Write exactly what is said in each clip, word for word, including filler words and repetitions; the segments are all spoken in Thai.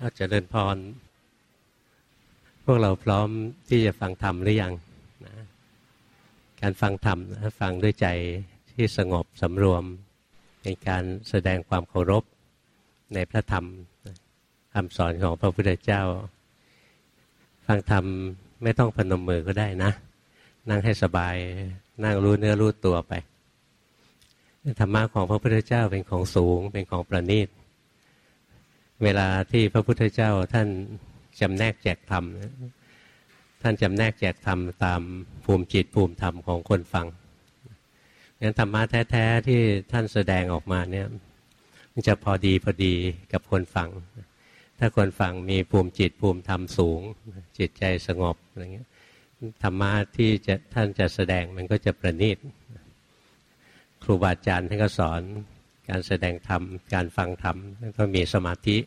อาจจะเดินพรพวกเราพร้อมที่จะฟังธรรมหรือยังนะการฟังธรรมนะฟังด้วยใจที่สงบสำรวมเป็นการแสดงความเคารพในพระธรรมคำสอนของพระพุทธเจ้าฟังธรรมไม่ต้องพนมมือก็ได้นะนั่งให้สบายนั่งรู้เนื้อรู้ตัวไปธรรมะของพระพุทธเจ้าเป็นของสูงเป็นของประณีตเวลาที่พระพุทธเจ้าท่านจำแนกแจกธรรมท่านจำแนกแจกธรรมตามภูมิจิตภูมิธรรมของคนฟังงั้นธรรมะแท้ๆที่ท่านแสดงออกมาเนี่ยมันจะพอดีพอดีกับคนฟังถ้าคนฟังมีภูมิจิตภูมิธรรมสูงจิตใจสงบอะไรเงี้ยธรรมะที่จะท่านจะแสดงมันก็จะประณีตครูบาอาจารย์ท่านก็สอนการแสดงธรรมการฟังธรรมต้องมีสมาธิ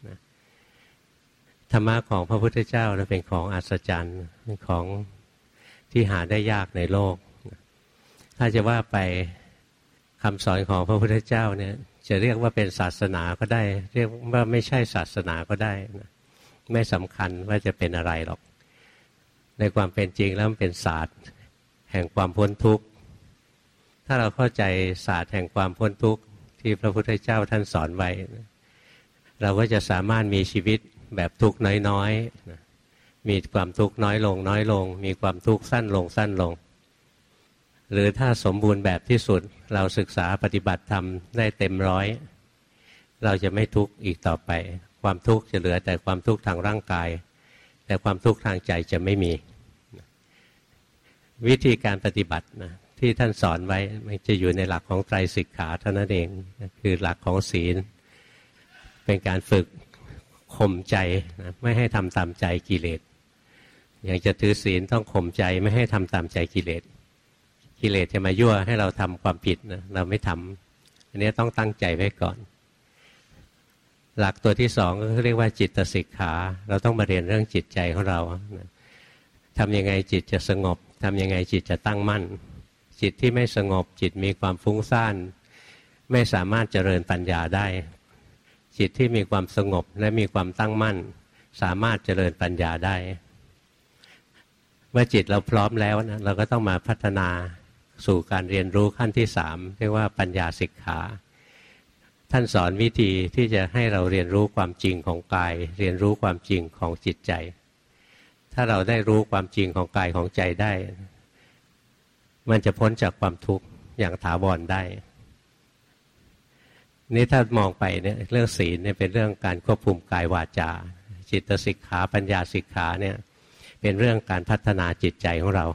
ธรรมะของพระพุทธเจ้าเป็นของอัศจรรย์เป็นของที่หาได้ยากในโลกถ้าจะว่าไปคำสอนของพระพุทธเจ้าเนี่ยจะเรียกว่าเป็นศาสนาก็ได้เรียกว่าไม่ใช่ศาสนาก็ได้นะไม่สำคัญว่าจะเป็นอะไรหรอกในความเป็นจริงแล้วมันเป็นศาสตร์แห่งความพ้นทุกข์ถ้าเราเข้าใจศาสตร์แห่งความพ้นทุกข์ที่พระพุทธเจ้าท่านสอนไว้เราก็จะสามารถมีชีวิตแบบทุกข์น้อยๆมีความทุกข์น้อยลงน้อยลงมีความทุกข์สั้นลงสั้นลงหรือถ้าสมบูรณ์แบบที่สุดเราศึกษาปฏิบัติธรรมได้เต็มร้อยเราจะไม่ทุกข์อีกต่อไปความทุกข์จะเหลือแต่ความทุกข์ทางร่างกายแต่ความทุกข์ทางใจจะไม่มีวิธีการปฏิบัตินะที่ท่านสอนไว้มันจะอยู่ในหลักของไตรสิกขาเท่านั้นเองคือหลักของศีลเป็นการฝึกข่มใจนะไม่ให้ทำตามใจกิเลสอย่างจะถือศีลต้องข่มใจไม่ให้ทำตามใจกิเลสกิเลสจะมายั่วให้เราทำความผิดนะเราไม่ทำอันนี้ต้องตั้งใจไว้ก่อนหลักตัวที่สองก็เรียกว่าจิตสิกขาเราต้องมาเรียนเรื่องจิตใจของเรานะทำยังไงจิตจะสงบทำยังไงจิตจะตั้งมั่นจิตที่ไม่สงบจิตมีความฟุ้งซ่านไม่สามารถเจริญปัญญาได้จิตที่มีความสงบและมีความตั้งมั่นสามารถเจริญปัญญาได้เมื่อจิตเราพร้อมแล้วนะเราก็ต้องมาพัฒนาสู่การเรียนรู้ขั้นที่สามเรียกว่าปัญญาสิกขาท่านสอนวิธีที่จะให้เราเรียนรู้ความจริงของกายเรียนรู้ความจริงของจิตใจถ้าเราได้รู้ความจริงของกายของใจได้มันจะพ้นจากความทุกข์อย่างถาวรได้นี่ถ้ามองไปเนี่ยเรื่องศีลเนี่ยเป็นเรื่องการควบคุมกายวาจาจิตสิกขาปัญญาสิกขาเนี่ยเป็นเรื่องการพัฒนาจิตใจของเรา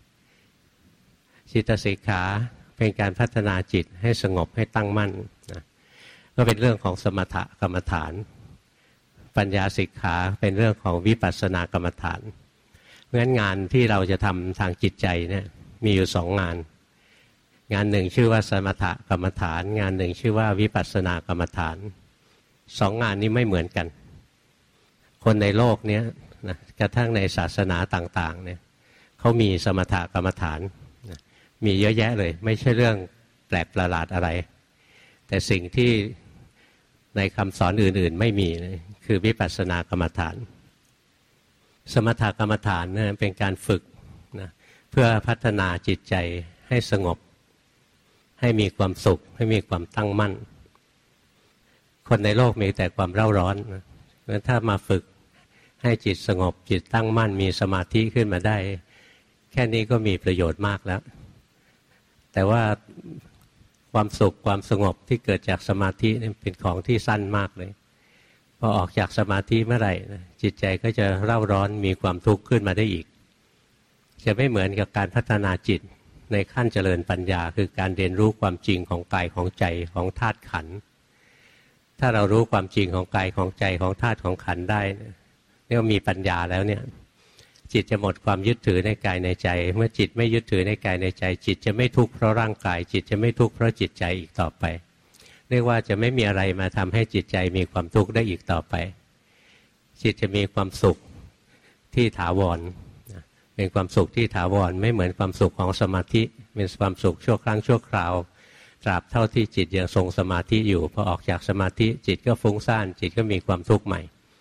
จิตสิกขาเป็นการพัฒนาจิตให้สงบให้ตั้งมั่นนะก็เป็นเรื่องของสมถกรรมฐานปัญญาสิกขาเป็นเรื่องของวิปัสสนากรรมฐานเพราะฉะนั้นงานที่เราจะทำทางจิตใจเนี่ยมีอยู่สองงานงานหนึ่งชื่อว่าสมถกรรมฐานงานหนึ่งชื่อว่าวิปัสสนากรรมฐานสองงานนี้ไม่เหมือนกันคนในโลกนี้นะกระทั่งในศาสนาต่างๆเนี่ยเขามีสมถกรรมฐานนะมีเยอะแยะเลยไม่ใช่เรื่องแปลกประหลาดอะไรแต่สิ่งที่ในคำสอนอื่นๆไม่มีคือวิปัสสนากรรมฐานสมถกรรมฐานนะเป็นการฝึกนะเพื่อพัฒนาจิตใจให้สงบให้มีความสุขให้มีความตั้งมั่นคนในโลกมีแต่ความเร่าร้อนนะงั้นถ้ามาฝึกให้จิตสงบจิตตั้งมั่นมีสมาธิขึ้นมาได้แค่นี้ก็มีประโยชน์มากแล้วแต่ว่าความสุขความสงบที่เกิดจากสมาธิเป็นของที่สั้นมากเลยพอออกจากสมาธิเมื่อไหร่นะจิตใจก็จะเร่าร้อนมีความทุกข์ขึ้นมาได้อีกจะไม่เหมือนกับการพัฒนาจิตในขั้นเจริญปัญญาคือการเรียนรู้ความจริงของกายของใจของธาตุขันธ์ถ้าเรารู้ความจริงของกายของใจของธาตุของขันธ์ได้เรียกว่ามีปัญญาแล้วเนี่ยจิตจะหมดความยึดถือในกายในใจเมื่อจิตไม่ยึดถือในกายในใจจิตจะไม่ทุกข์เพราะร่างกายจิตจะไม่ทุกข์เพราะจิตใจอีกต่อไปเรียกว่าจะไม่มีอะไรมาทำให้จิตใจมีความทุกข์ได้อีกต่อไปจิตจะมีความสุขที่ถาวรเป็นความสุขที่ถาวรไม่เหมือนความสุขของสมาธิเป็นความสุขชั่วครั้งชั่วคราวตราบเท่าที่จิตยังทรงสมาธิอยู่พอออกจากสมาธิจิตก็ฟุ้งซ่านจิตก็มีความทุกข์ใหม่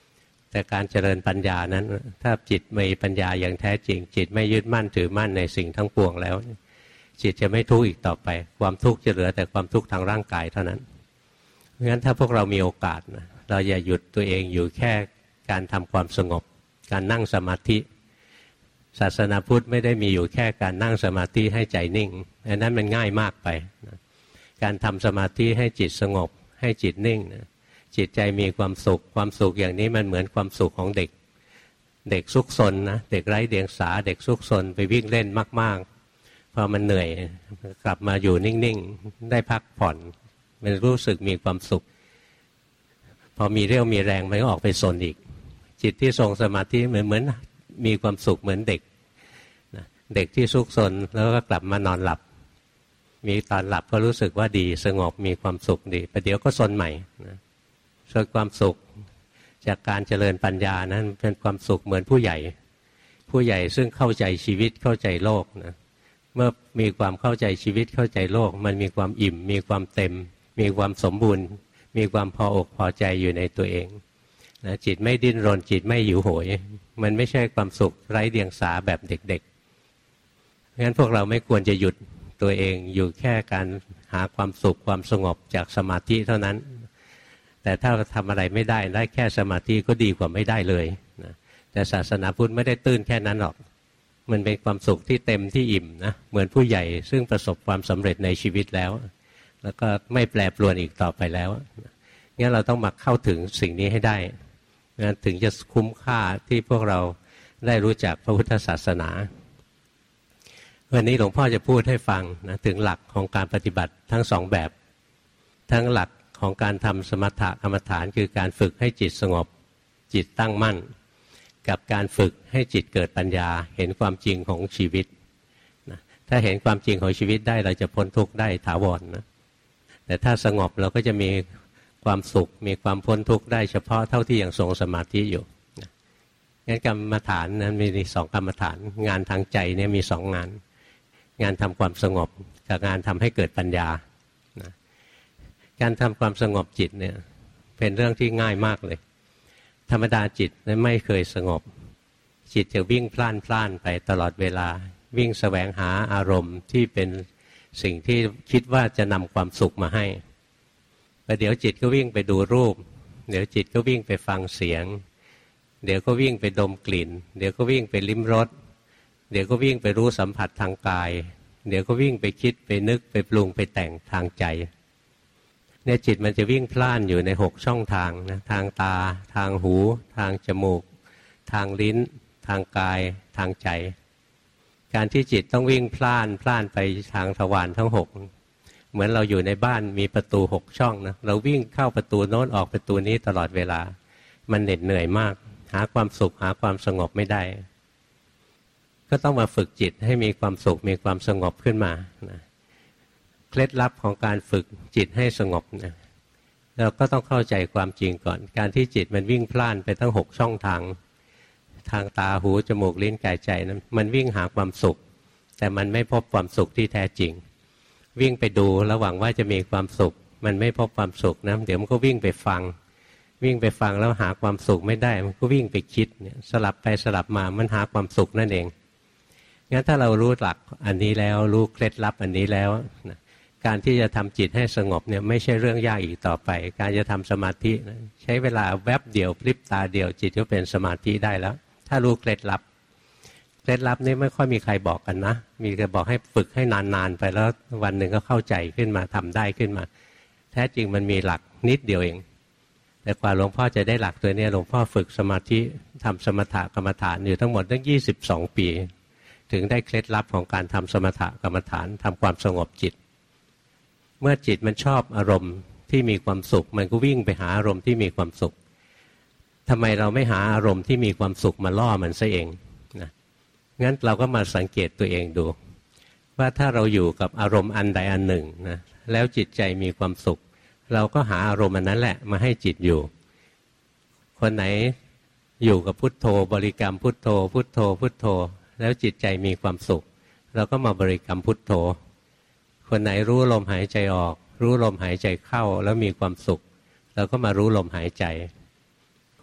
แต่การเจริญปัญญานั้นถ้าจิตมีปัญญาอย่างแท้จริงจิตไม่ยึดมั่นถือมั่นในสิ่งทั้งปวงแล้วจิตจะไม่ทุกข์อีกต่อไปความทุกข์จะเหลือแต่ความทุกข์ทางร่างกายเท่านั้นเพราะฉะนั้นถ้าพวกเรามีโอกาสนะเราอย่าหยุดตัวเองอยู่แค่การทำความสงบการนั่งสมาธิศาสนาพุทธไม่ได้มีอยู่แค่การนั่งสมาธิให้ใจนิ่งอันนั้นมันง่ายมากไปนะการทำสมาธิให้จิตสงบให้จิตนิ่งนะจิตใจมีความสุขความสุขอย่างนี้มันเหมือนความสุขของเด็กเด็กซุกซนนะเด็กไร้เดียงสาเด็กซุกซนไปวิ่งเล่นมากๆพอมันเหนื่อยกลับมาอยู่นิ่งๆได้พักผ่อนมันรู้สึกมีความสุขพอมีเรี่ยวมีแรงมันก็ออกไปซนอีกจิตที่ทรงสมาธิเหมือนเหมือนมีความสุขเหมือนเด็กเด็กที่ซุกซนแล้วก็กลับมานอนหลับมีตอนหลับก็รู้สึกว่าดีสงบมีความสุขดีประเดี๋ยวก็ซนใหม่นะส่วนความสุขจากการเจริญปัญญานั้นเป็นความสุขเหมือนผู้ใหญ่ผู้ใหญ่ซึ่งเข้าใจชีวิตเข้าใจโลกนะเมื่อมีความเข้าใจชีวิตเข้าใจโลกมันมีความอิ่มมีความเต็มมีความสมบูรณ์มีความพออกพอใจอยู่ในตัวเองนะจิตไม่ดิ้นรนจิตไม่หิวโหยมันไม่ใช่ความสุขไร้เดียงสาแบบเด็กๆงั้นพวกเราไม่ควรจะหยุดตัวเองอยู่แค่การหาความสุขความสงบจากสมาธิเท่านั้นแต่ถ้าทำอะไรไม่ได้ได้แค่สมาธิก็ดีกว่าไม่ได้เลยนะแต่ศาสนาพุทธไม่ได้ตื้นแค่นั้นหรอกมันเป็นความสุขที่เต็มที่อิ่มนะเหมือนผู้ใหญ่ซึ่งประสบความสำเร็จในชีวิตแล้วแล้วก็ไม่แปรปรวนอีกต่อไปแล้วงั้นเราต้องมาเข้าถึงสิ่งนี้ให้ได้นะถึงจะคุ้มค่าที่พวกเราได้รู้จักพระพุทธศาสนาวันนี้หลวงพ่อจะพูดให้ฟังนะถึงหลักของการปฏิบัติทั้งสองแบบทั้งหลักของการทำสมถกรรมฐานคือการฝึกให้จิตสงบจิตตั้งมั่นกับการฝึกให้จิตเกิดปัญญาเห็นความจริงของชีวิตนะถ้าเห็นความจริงของชีวิตได้เราจะพ้นทุกข์ได้ถาวรนะแต่ถ้าสงบเราก็จะมีความสุขมีความพ้นทุกข์ได้เฉพาะเท่าที่ยังทรงสมาธิอยู่นะงั้นกรรมฐานนั้นมีสองกรรมฐานงานทางใจเนี่ยมีสองงานงานทำความสงบกับงานทำให้เกิดปัญญานะการทำความสงบจิตเนี่ยเป็นเรื่องที่ง่ายมากเลยธรรมดาจิตนั้นไม่เคยสงบจิตจะวิ่งพล่านพล่านไปตลอดเวลาวิ่งแสวงหาอารมณ์ที่เป็นสิ่งที่คิดว่าจะนำความสุขมาให้แต่เดี๋ยวจิตก็วิ่งไปดูรูปเดี๋ยวจิตก็วิ่งไปฟังเสียงเดี๋ยวก็วิ่งไปดมกลิ่นเดี๋ยวก็วิ่งไปลิ้มรสเดี๋ยวก็วิ่งไปรู้สัมผัสทางกายเดี๋ยวก็วิ่งไปคิดไปนึกไปปรุงไปแต่งทางใจเนี่ยจิตมันจะวิ่งพล่านอยู่ในหกช่องทางนะทางตาทางหูทางจมูกทางลิ้นทางกายทางใจการที่จิตต้องวิ่งพล่านพล่านไปทางทวารทั้งหกเหมือนเราอยู่ในบ้านมีประตูหกช่องนะเราวิ่งเข้าประตูโน้นออกประตูนี้ตลอดเวลามันเหน็ดเหนื่อยมากหาความสุขหาความสงบไม่ได้ก็ต้องมาฝึกจิตให้มีความสุขมีความสงบขึ้นมานะเคล็ดลับของการฝึกจิตให้สงบนะเราก็ต้องเข้าใจความจริงก่อนการที่จิตมันวิ่งพล่านไปทั้งหกช่องทางทางตาหูจมูกลิ้นกายใจนั้นมันวิ่งหาความสุขแต่มันไม่พบความสุขที่แท้จริงวิ่งไปดูแล้วหวังว่าจะมีความสุขมันไม่พบความสุขนะเดี๋ยวมันก็วิ่งไปฟังวิ่งไปฟังแล้วหาความสุขไม่ได้มันก็วิ่งไปคิดเนี่ยสลับไปสลับมามันหาความสุขนั่นเองงั้นถ้าเรารู้หลักอันนี้แล้วรู้เคล็ดลับอันนี้แล้วนะการที่จะทำจิตให้สงบเนี่ยไม่ใช่เรื่องยากอีกต่อไปการจะทำสมาธินะใช้เวลาแวบเดียวพริบตาเดียวจิตก็เป็นสมาธิได้แล้วถ้ารู้เคล็ดลับเคล็ดลับนี้ไม่ค่อยมีใครบอกกันนะมีแต่บอกให้ฝึกให้นานๆไปแล้ววันหนึ่งก็เข้าใจขึ้นมาทำได้ขึ้นมาแท้จริงมันมีหลักนิดเดียวเองแต่กว่าหลวงพ่อจะได้หลักตัวนี้หลวงพ่อฝึกสมาธิทำสมถกรรมฐานอยู่ทั้งหมดตั้งยี่สิบสองปีถึงได้เคล็ดลับของการทำสมถกรรมฐานทำความสงบจิตเมื่อจิตมันชอบอารมณ์ที่มีความสุขมันก็วิ่งไปหาอารมณ์ที่มีความสุขทำไมเราไม่หาอารมณ์ที่มีความสุขมาล่อมันซะเองนะงั้นเราก็มาสังเกตตัวเองดูว่าถ้าเราอยู่กับอารมณ์อันใดอันหนึ่งนะแล้วจิตใจมีความสุขเราก็หาอารมณ์อันนั้นแหละมาให้จิตอยู่คนไหนอยู่กับพุทโธบริกรรมพุทโธพุทโธพุทโธแล้วจิตใจมีความสุขเราก็มาบริกรรมพุทโธคนไหนรู้ลมหายใจออกรู้ลมหายใจเข้าแล้วมีความสุขเราก็มารู้ลมหายใจค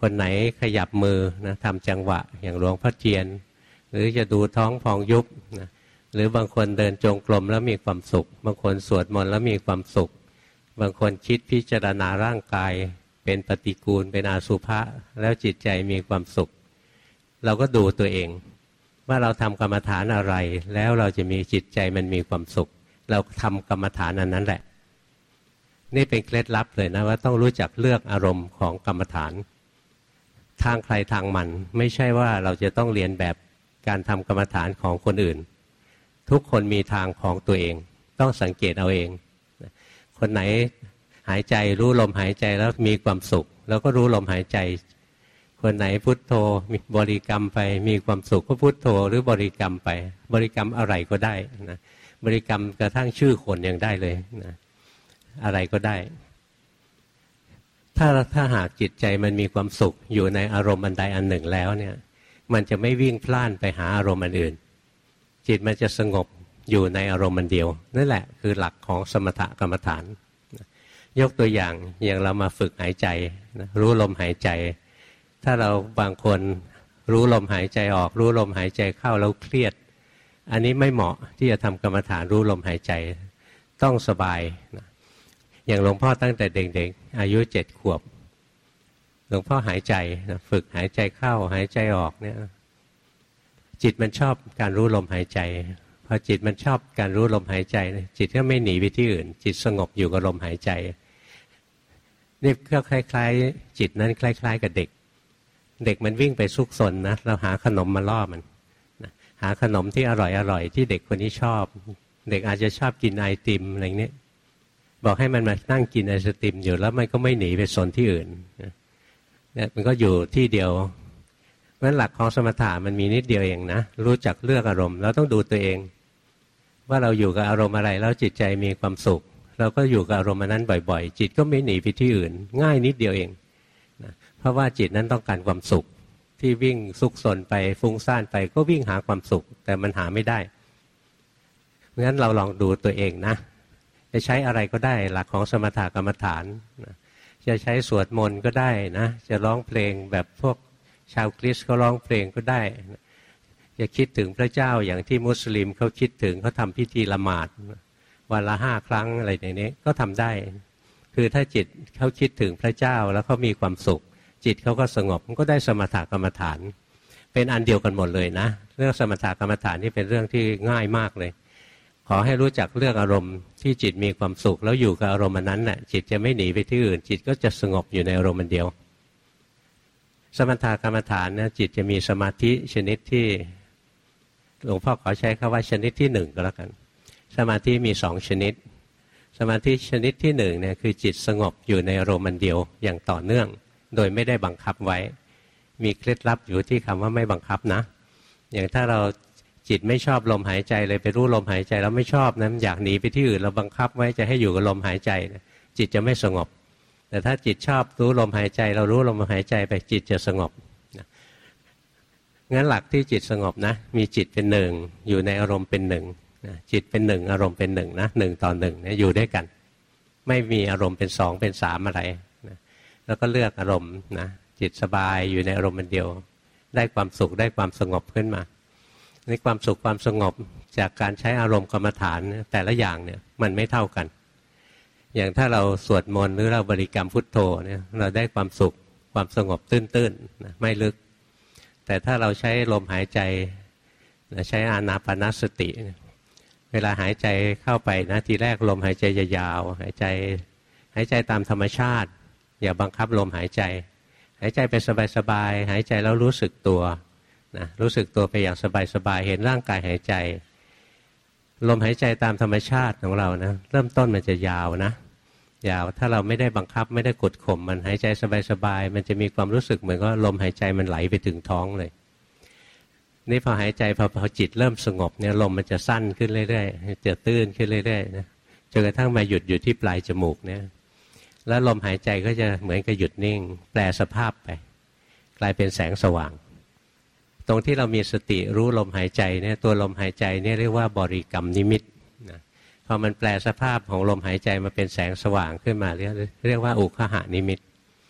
คนไหนขยับมือนะทำจังหวะอย่างหลวงพ่อเทียนหรือจะดูท้องพองยุบนะหรือบางคนเดินจงกรมแล้วมีความสุขบางคนสวดมนต์แล้วมีความสุขบางคนคิดพิจารณาร่างกายเป็นปฏิกูลเป็นอสุภะแล้วจิตใจมีความสุขเราก็ดูตัวเองว่าเราทำกรรมฐานอะไรแล้วเราจะมีจิตใจมันมีความสุขเราทำกรรมฐานอันนั้นแหละนี่เป็นเคล็ดลับเลยนะว่าต้องรู้จักเลือกอารมณ์ของกรรมฐานทางใครทางมันไม่ใช่ว่าเราจะต้องเรียนแบบการทำกรรมฐานของคนอื่นทุกคนมีทางของตัวเองต้องสังเกตเอาเองคนไหนหายใจรู้ลมหายใจแล้วมีความสุขแล้วก็รู้ลมหายใจคนไหนพุทโธมีบริกรรมไปมีความสุขก็พุทโธหรือบริกรรมไปบริกรรมอะไรก็ได้นะบริกรรมกระทั่งชื่อคนยังได้เลยนะอะไรก็ได้ถ้าถ้าหากจิตใจมันมีความสุขอยู่ในอารมณ์อันใดอันหนึ่งแล้วเนี่ยมันจะไม่วิ่งพล่านไปหาอารมณ์อันอื่นจิตมันจะสงบอยู่ในอารมณ์อันเดียวนั่นแหละคือหลักของสมถกรรมฐานยกตัวอย่างอย่างเรามาฝึกหายใจนะรู้ลมหายใจถ้าเราบางคนรู้ลมหายใจออกรู้ลมหายใจเข้าแล้วเครียดอันนี้ไม่เหมาะที่จะทำกรรมฐานรู้ลมหายใจต้องสบายนะอย่างหลวงพ่อตั้งแต่เด็กๆอายุเจ็ดขวบหลวงพ่อหายใจนะฝึกหายใจเข้าหายใจออกเนี่ยจิตมันชอบการรู้ลมหายใจพอจิตมันชอบการรู้ลมหายใจจิตก็ไม่หนีไปที่อื่นจิตสงบอยู่กับลมหายใจนี่ก็คล้ายๆจิตนั้นคล้ายๆกับเด็กเด็กมันวิ่งไปซุกซนนะเราหาขนมมาล่อมันนะหาขนมที่อร่อยๆที่เด็กคนนี้ชอบเด็กอาจจะชอบกินไอติมอะไรเงี้ยบอกให้มันมานั่งกินไอศติมอยู่แล้วมันก็ไม่หนีไปซนที่อื่นเนี่ยมันก็อยู่ที่เดียวเพราะฉะนั้นหลักของสมถะมันมีนิดเดียวเองนะรู้จักเลือกอารมณ์เราต้องดูตัวเองว่าเราอยู่กับอารมณ์อะไรแล้วจิตใจมีความสุขเราก็อยู่กับอารมณ์นั้นบ่อยๆจิตก็ไม่หนีไปที่อื่นง่ายนิดเดียวเองนะเพราะว่าจิตนั้นต้องการความสุขที่วิ่งซุกซนไปฟุ้งซ่านไปก็วิ่งหาความสุขแต่มันหาไม่ได้เพราะฉะนั้นเราลองดูตัวเองนะจะใช้อะไรก็ได้หลักของสมถกรรมฐานนะจะใช้สวดมนต์ก็ได้นะจะร้องเพลงแบบพวกชาวคริสต์เขาร้องเพลงก็ได้จะคิดถึงพระเจ้าอย่างที่มุสลิมเขาคิดถึงเขาทำพิธีละหมาดวันละห้าครั้งอะไรอย่างนี้ก็ทำได้คือถ้าจิตเขาคิดถึงพระเจ้าแล้วเขามีความสุขจิตเขาก็สงบมันก็ได้สมถกรรมฐานเป็นอันเดียวกันหมดเลยนะเรื่องสมถกรรมฐานนี่เป็นเรื่องที่ง่ายมากเลยขอให้รู้จักเลือกอารมณ์ที่จิตมีความสุขแล้วอยู่กับอารมณ์นั้นน่ะจิตจะไม่หนีไปที่อื่นจิตก็จะสงบอยู่ในอารมณ์เดียวสมถกรรมฐานนะจิตจะมีสมาธิชนิดที่หลวงพ่อขอใช้คำว่าชนิดที่หนึ่งก็แล้วกันสมาธิมีสองชนิดสมาธิชนิดที่หนึ่งเนี่ยคือจิตสงบอยู่ในอารมณ์เดียวอย่างต่อเนื่องโดยไม่ได้บังคับไว้มีเคล็ดลับอยู่ที่คำว่าไม่บังคับนะอย่างถ้าเราจิตไม่ชอบลมหายใจเลยไปรู้ลมหายใจแล้วไม่ชอบนะอยากหนีไปที่อื่นเราบังคับไว้จะให้อยู่กับลมหายใจจิตจะไม่สงบแต่ถ้าจิตชอบรู้ลมหายใจเรารู้ลมหายใจไปจิตจะสงบนะงั้นหลักที่จิตสงบนะมีจิตเป็นหนึ่งอยู่ในอารมณ์เป็นหนึ่งนะจิตเป็นหนึ่งอารมณ์เป็นหนึ่งนะหนึ่งต่อหนึ่งนะอยู่ด้วยกันไม่มีอารมณ์เป็นสองเป็นสามอะไรนะแล้วก็เลือกอารมณ์นะจิตสบายอยู่ในอารมณ์เดียวได้ความสุขได้ความสงบขึ้นมาในความสุขความสงบจากการใช้อารมณ์กรรมฐานแต่ละอย่างเนี่ยมันไม่เท่ากันอย่างถ้าเราสวดมนต์หรือเราบริกรรมพุทโธเนี่ยเราได้ความสุขความสงบตื้นๆนะไม่ลึกแต่ถ้าเราใช้ลมหายใจใช้อานาปานสติเวลาหายใจเข้าไปนะทีแรกลมหายใจยาวๆหายใจหายใจตามธรรมชาติอย่าบังคับลมหายใจหายใจไปสบายๆหายใจแล้วรู้สึกตัวนะรู้สึกตัวไปอย่างสบายๆเห็นร่างกายหายใจลมหายใจตามธรรมชาติของเรานะเริ่มต้นมันจะยาวนะยาวถ้าเราไม่ได้บังคับไม่ได้กดข่มมันหายใจสบายๆมันจะมีความรู้สึกเหมือนกับลมหายใจมันไหลไปถึงท้องเลยนี่พอหายใจพอพอจิตเริ่มสงบเนี่ยลมมันจะสั้นขึ้นเรื่อยๆจะตื้นขึ้นเรื่อยๆนะจนกระทั่งมาหยุดอยู่ที่ปลายจมูกเนี่ยแล้วลมหายใจก็จะเหมือนกับหยุดนิ่งแปลสภาพไปกลายเป็นแสงสว่างตรงที่เรามีสติรู้ลมหายใจเนี่ยตัวลมหายใจเนี่ยเรียกว่าบริกรรมนิมิตนะพอมันแปลสภาพของลมหายใจมาเป็นแสงสว่างขึ้นมาเรียกเรียกว่าอุคหานิมิต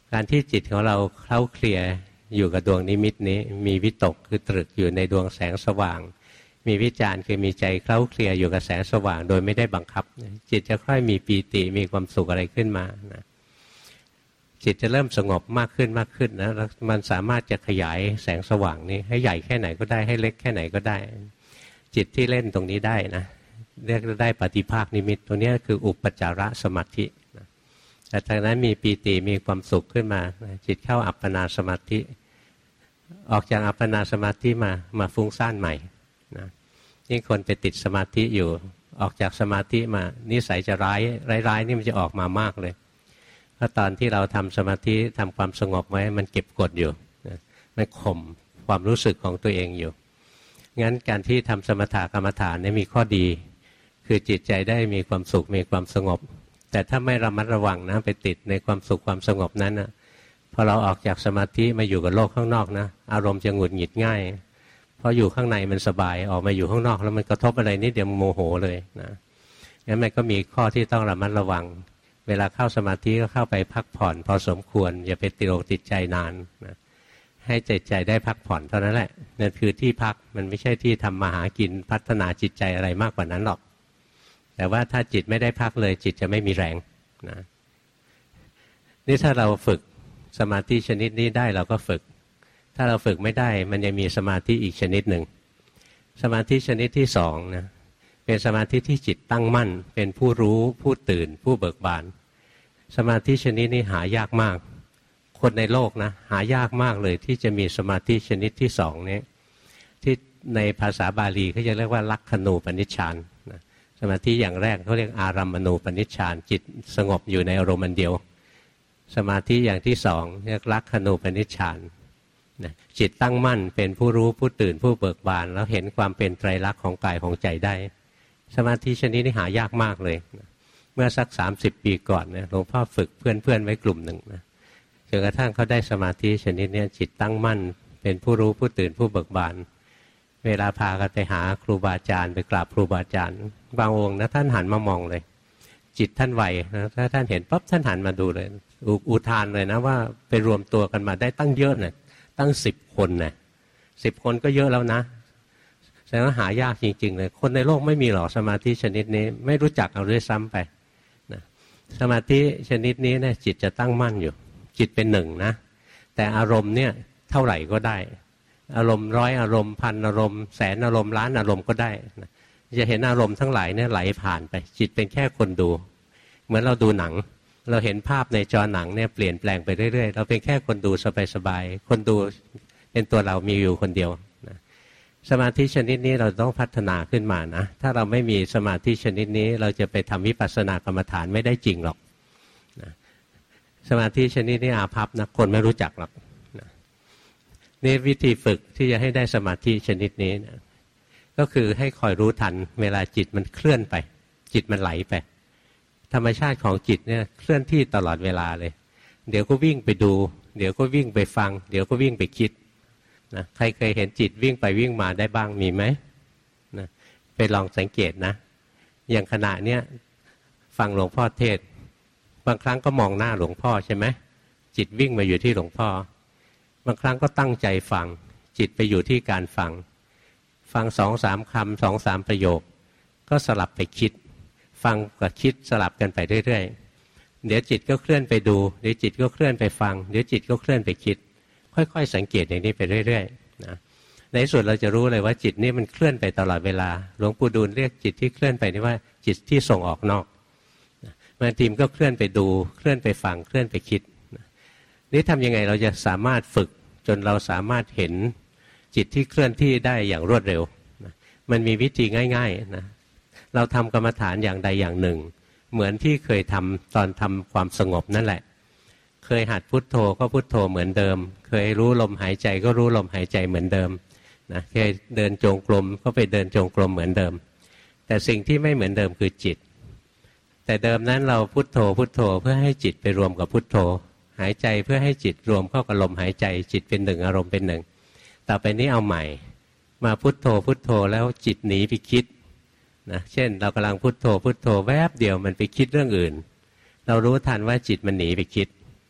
การที่จิตของเราเคล้าเคลียอยู่กับดวงนิมิตนี้มีวิตกคือตรึกอยู่ในดวงแสงสว่างมีวิจารคือมีใจเคล้าเคลียอยู่กับแสงสว่างโดยไม่ได้บังคับจิตจะค่อยมีปีติมีความสุขอะไรขึ้นมานะจิตจะเริ่มสงบมากขึ้นมากขึ้นนะแล้วมันสามารถจะขยายแสงสว่างนี้ให้ใหญ่แค่ไหนก็ได้ให้เล็กแค่ไหนก็ได้จิตที่เล่นตรงนี้ได้นะเรียกได้ปฏิภาคนิมิตตรงนี้คืออุปจารสมาธินะแต่จากนั้นมีปีติมีความสุขขึ้นมานะจิตเข้าอัปปนาสมาธิออกจากอัปปนาสมาธิมามาฟุ้งซ่านใหม่นะนี่คนไปติดสมาธิอยู่ออกจากสมาธิมานิสัยจะร้ายร้ายๆนี่มันจะออกมามากเลยเพราะตอนที่เราทำสมาธิทำความสงบไว้มันเก็บกดอยู่นะมันข่มความรู้สึกของตัวเองอยู่งั้นการที่ทำสมถกรรมฐานนี่มีข้อดีคือจิตใจได้มีความสุขมีความสงบแต่ถ้าไม่ระมัดระวังนะไปติดในความสุขความสงบนั้นนะพอเราออกจากสมาธิมาอยู่กับโลกข้างนอกนะอารมณ์จะหงุดหงิดง่ายเพราะอยู่ข้างในมันสบายออกมาอยู่ข้างนอกแล้วมันกระทบอะไรนิดเดียวโมโหเลยนะงั้นมันก็มีข้อที่ต้องระมัดระวังเวลาเข้าสมาธิก็เข้าไปพักผ่อนพอสมควรอย่าไปติดอกติดใจนานนะให้ใจใจได้พักผ่อนเท่านั้นแหละนั่นคือที่พักมันไม่ใช่ที่ทำมาหากินพัฒนาจิตใจอะไรมากกว่านั้นหรอกแต่ว่าถ้าจิตไม่ได้พักเลยจิตจะไม่มีแรงนะนี่ถ้าเราฝึกสมาธิชนิดนี้ได้เราก็ฝึกถ้าเราฝึกไม่ได้มันยังมีสมาธิอีกชนิดหนึ่งสมาธิชนิดที่สองนะเป็นสมาธิที่จิตตั้งมั่นเป็นผู้รู้ผู้ตื่นผู้เบิกบานสมาธิชนิดนี้หายากมากคนในโลกนะหายากมากเลยที่จะมีสมาธิชนิดที่สองนี้ที่ในภาษาบาลีเขาจะเรียกว่าลักขณูปนิชฌานนะสมาธิอย่างแรกเขาเรียกอารัมมณูปนิชฌานจิตสงบอยู่ในอารมณ์เดียวสมาธิอย่างที่สองเรียกลักขณูปนิชฌานนะจิตตั้งมั่นเป็นผู้รู้ผู้ตื่นผู้เบิกบานแล้วเห็นความเป็นไตรลักษณ์ของกายของใจได้สมาธิชนิดนี้หายากมากเลยนะเมื่อสักสามสิบปีก่อนเนี่ยหลวงพ่อฝึกเพื่อนๆไว้กลุ่มหนึ่งนะจนกระทั่งเขาได้สมาธิชนิดนี้จิตตั้งมั่นเป็นผู้รู้ผู้ตื่นผู้เบิกบานเวลาพากันไปหาครูบาอาจารย์ไปกราบครูบาอาจารย์บางองค์นะท่านหันมามองเลยจิตท่านไวนะถ้าท่านเห็นปั๊บท่านหันมาดูเลยอุทานเลยนะว่าไปรวมตัวกันมาได้ตั้งเยอะนะตั้งสิบคนนะสิบคนก็เยอะแล้วนะแสดงว่าหายากจริงๆเลยคนในโลกไม่มีหรอกสมาธิชนิดนี้ไม่รู้จักเอาด้วยซ้ำไปนะสมาธิชนิดนี้เนี่ยจิตจะตั้งมั่นอยู่จิตเป็นหนึ่งนะแต่อารมณ์เนี่ยเท่าไหร่ก็ได้อารมณ์ร้อยอารมณ์พันอารมณ์แสนอารมณ์ล้านอารมณ์ก็ได้นะจะเห็นอารมณ์ทั้งหลายเนี่ยไหลผ่านไปจิตเป็นแค่คนดูเหมือนเราดูหนังเราเห็นภาพในจอหนังเนี่ยเปลี่ยนแปลงไปเรื่อยๆเราเป็นแค่คนดูสบายๆคนดูเป็นตัวเรามีอยู่คนเดียวนะสมาธิชนิดนี้เราต้องพัฒนาขึ้นมานะถ้าเราไม่มีสมาธิชนิดนี้เราจะไปทำวิปัสสนากรรมฐานไม่ได้จริงหรอกนะสมาธิชนิดนี้อาภัพนะคนไม่รู้จักหรอกนะนี่วิธีฝึกที่จะให้ได้สมาธิชนิดนี้นะก็คือให้คอยรู้ทันเวลาจิตมันเคลื่อนไปจิตมันไหลไปธรรมชาติของจิตเนี่ยเคลื่อนที่ตลอดเวลาเลยเดี๋ยวก็วิ่งไปดูเดี๋ยวก็วิ่งไปฟังเดี๋ยวก็วิ่งไปคิดนะใครเคยเห็นจิตวิ่งไปวิ่งมาได้บ้างมีไหมนะไปลองสังเกตนะอย่างขณะเนี้ยฟังหลวงพ่อเทศบางครั้งก็มองหน้าหลวงพ่อใช่ไหมจิตวิ่งมาอยู่ที่หลวงพ่อบางครั้งก็ตั้งใจฟังจิตไปอยู่ที่การฟังฟังสองสามคำสองสามประโยคก็สลับไปคิดฟังกับคิดสลับกันไปเรื่อยๆเดี๋ยวจิตก็เคลื่อนไปดูเดี๋ยวจิตก็เคลื่อนไปฟังเดี๋ยวจิตก็เคลื่อนไปคิดค่อยๆสังเกตอย่างนี้ไปเรื่อยๆนะในที่สุดเราจะรู้เลยว่าจิตนี่มันเคลื่อนไปตลอดเวลาหลวงปู่ดูลเรียกจิตที่เคลื่อนไปนี่ว่าจิตที่ส่งออกนอกบางทีมก็เคลื่อนไปดูเคลื่อนไปฟังเคลื่อนไปคิดนี่ทำยังไงเราจะสามารถฝึกจนเราสามารถเห็นจิตที่เคลื่อนที่ได้อย่างรวดเร็วนะมันมีวิธีง่ายๆนะเราทำกรรมฐานอย่างใดอย่างหนึ่งเหมือนที่เคยทำตอนทำความสงบนั่นแหละเคยหัดพุทโธก็พุทโธเหมือนเดิมเคยรู้ลมหายใจก็รู้ลมหายใจเหมือนเดิมนะเคยเดินจงกรมก็ไปเดินจงกรมเหมือนเดิมแต่สิ่งที่ไม่เหมือนเดิมคือจิตแต่เดิมนั้นเราพุทโธพุทโธเพื่อให้จิตไปรวมกับพุทโธหายใจเพื่อให้จิตรวมเข้ากับลมหายใจจิตเป็นหนึ่งอารมณ์เป็นหนึ่งต่อไปนี้เอาใหม่มาพุทโธพุทโธแล้วจิตหนีไปคิดนะเช่นเรากำลังพุทโธพุทโธแวบเดียวมันไปคิดเรื่องอื่นเรารู้ทันว่าจิตมันหนีไปคิด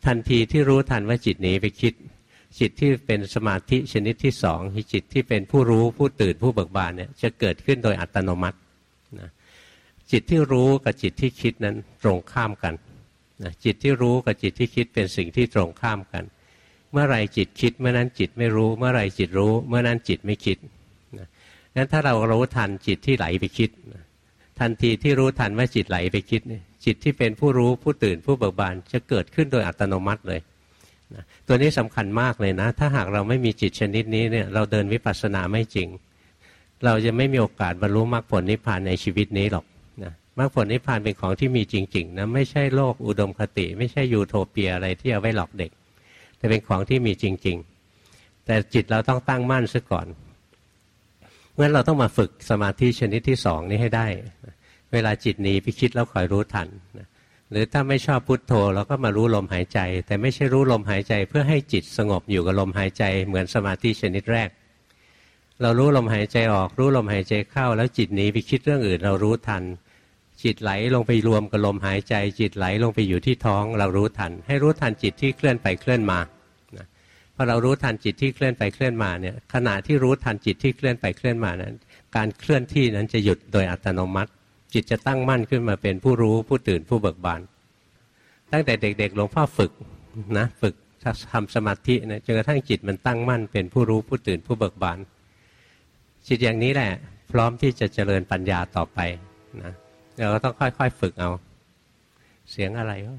ทันทีที่รู้ทันว่าจิตหนีไปคิดจิตที่เป็นสมาธิชนิดที่สองคือจิตที่เป็นผู้รู้ผู้ตื่นผู้เบิกบานเนี่ยจะเกิดขึ้นโดยอัตโนมัตินะจิตที่รู้กับจิตที่คิดนั้นตรงข้ามกันนะจิตที่รู้กับจิตที่คิดเป็นสิ่งที่ตรงข้ามกันเมื่อไรจิตคิดเมื่อนั้นจิตไม่รู้เมื่อไรจิตรู้เมื่อนั้นจิตไม่คิดนะงั้นถ้าเรารู้ทันจิตที่ไหลไปคิดนะทันทีที่รู้ทันว่าจิตไหลไปคิดจิตที่เป็นผู้รู้ผู้ตื่นผู้เบิกบานจะเกิดขึ้นโดยอัตโนมัติเลยนะตัวนี้สำคัญมากเลยนะถ้าหากเราไม่มีจิตชนิดนี้เนี่ยเราเดินวิปัสสนาไม่จริงเราจะไม่มีโอกาสบรรลุมรรคผลนิพพานในชีวิตนี้หรอกนะมรรคผลนิพพานเป็นของที่มีจริงๆนะไม่ใช่โลกอุดมคติไม่ใช่ยูโทเปียอะไรที่เอาไว้หลอกเด็กแต่เป็นของที่มีจริงๆแต่จิตเราต้องตั้งมั่นซะก่อนเพราะฉะนั้นเราต้องมาฝึกสมาธิชนิดที่สองนี้ให้ได้เวลาจิตหนีไปคิดแล้วคอยรู้ทันนะหรือถ้าไม่ชอบพุทโธเราก็มารู้ลมหายใจแต่ไม่ใช่รู้ลมหายใจเพื่อให้จิตสงบอยู่กับลมหายใจเหมือนสมาธิชนิดแรกเรารู้ลมหายใจออกรู้ลมหายใจเข้าแล้วจิตหนีไปคิดเรื่องอื่นเรารู้ทันจิตไหลลงไปรวมกับลมหายใจจิตไหลลงไปอยู่ที่ท้องเรารู้ทันให้รู้ทันจิตที่เคลื่อนไปเคลื่อนมานะพอเรารู้ทันจิตที่เคลื่อนไปเคลื่อนมาเนี่ยขณะที่รู้ทันจิตที่เคลื่อนไปเคลื่อนมานั้นการเคลื่อนที่นั้นจะหยุดโดยอัตโนมัติจิตจะตั้งมั่นขึ้นมาเป็นผู้รู้ผู้ตื่นผู้เบิกบานตั้งแต่เด็กๆหลวงพ่อฝึกนะฝึกทำสมาธินะจนกระทั่งจิตมันตั้งมั่นเป็นผู้รู้ผู้ตื่นผู้เบิกบานจิตอย่างนี้แหละพร้อมที่จะเจริญปัญญาต่อไปนะเราก็ต้องค่อยๆฝึกเอาเสียงอะไรวะ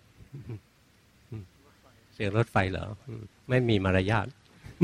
เสียงรถไฟเหรอไม่มีมารยาท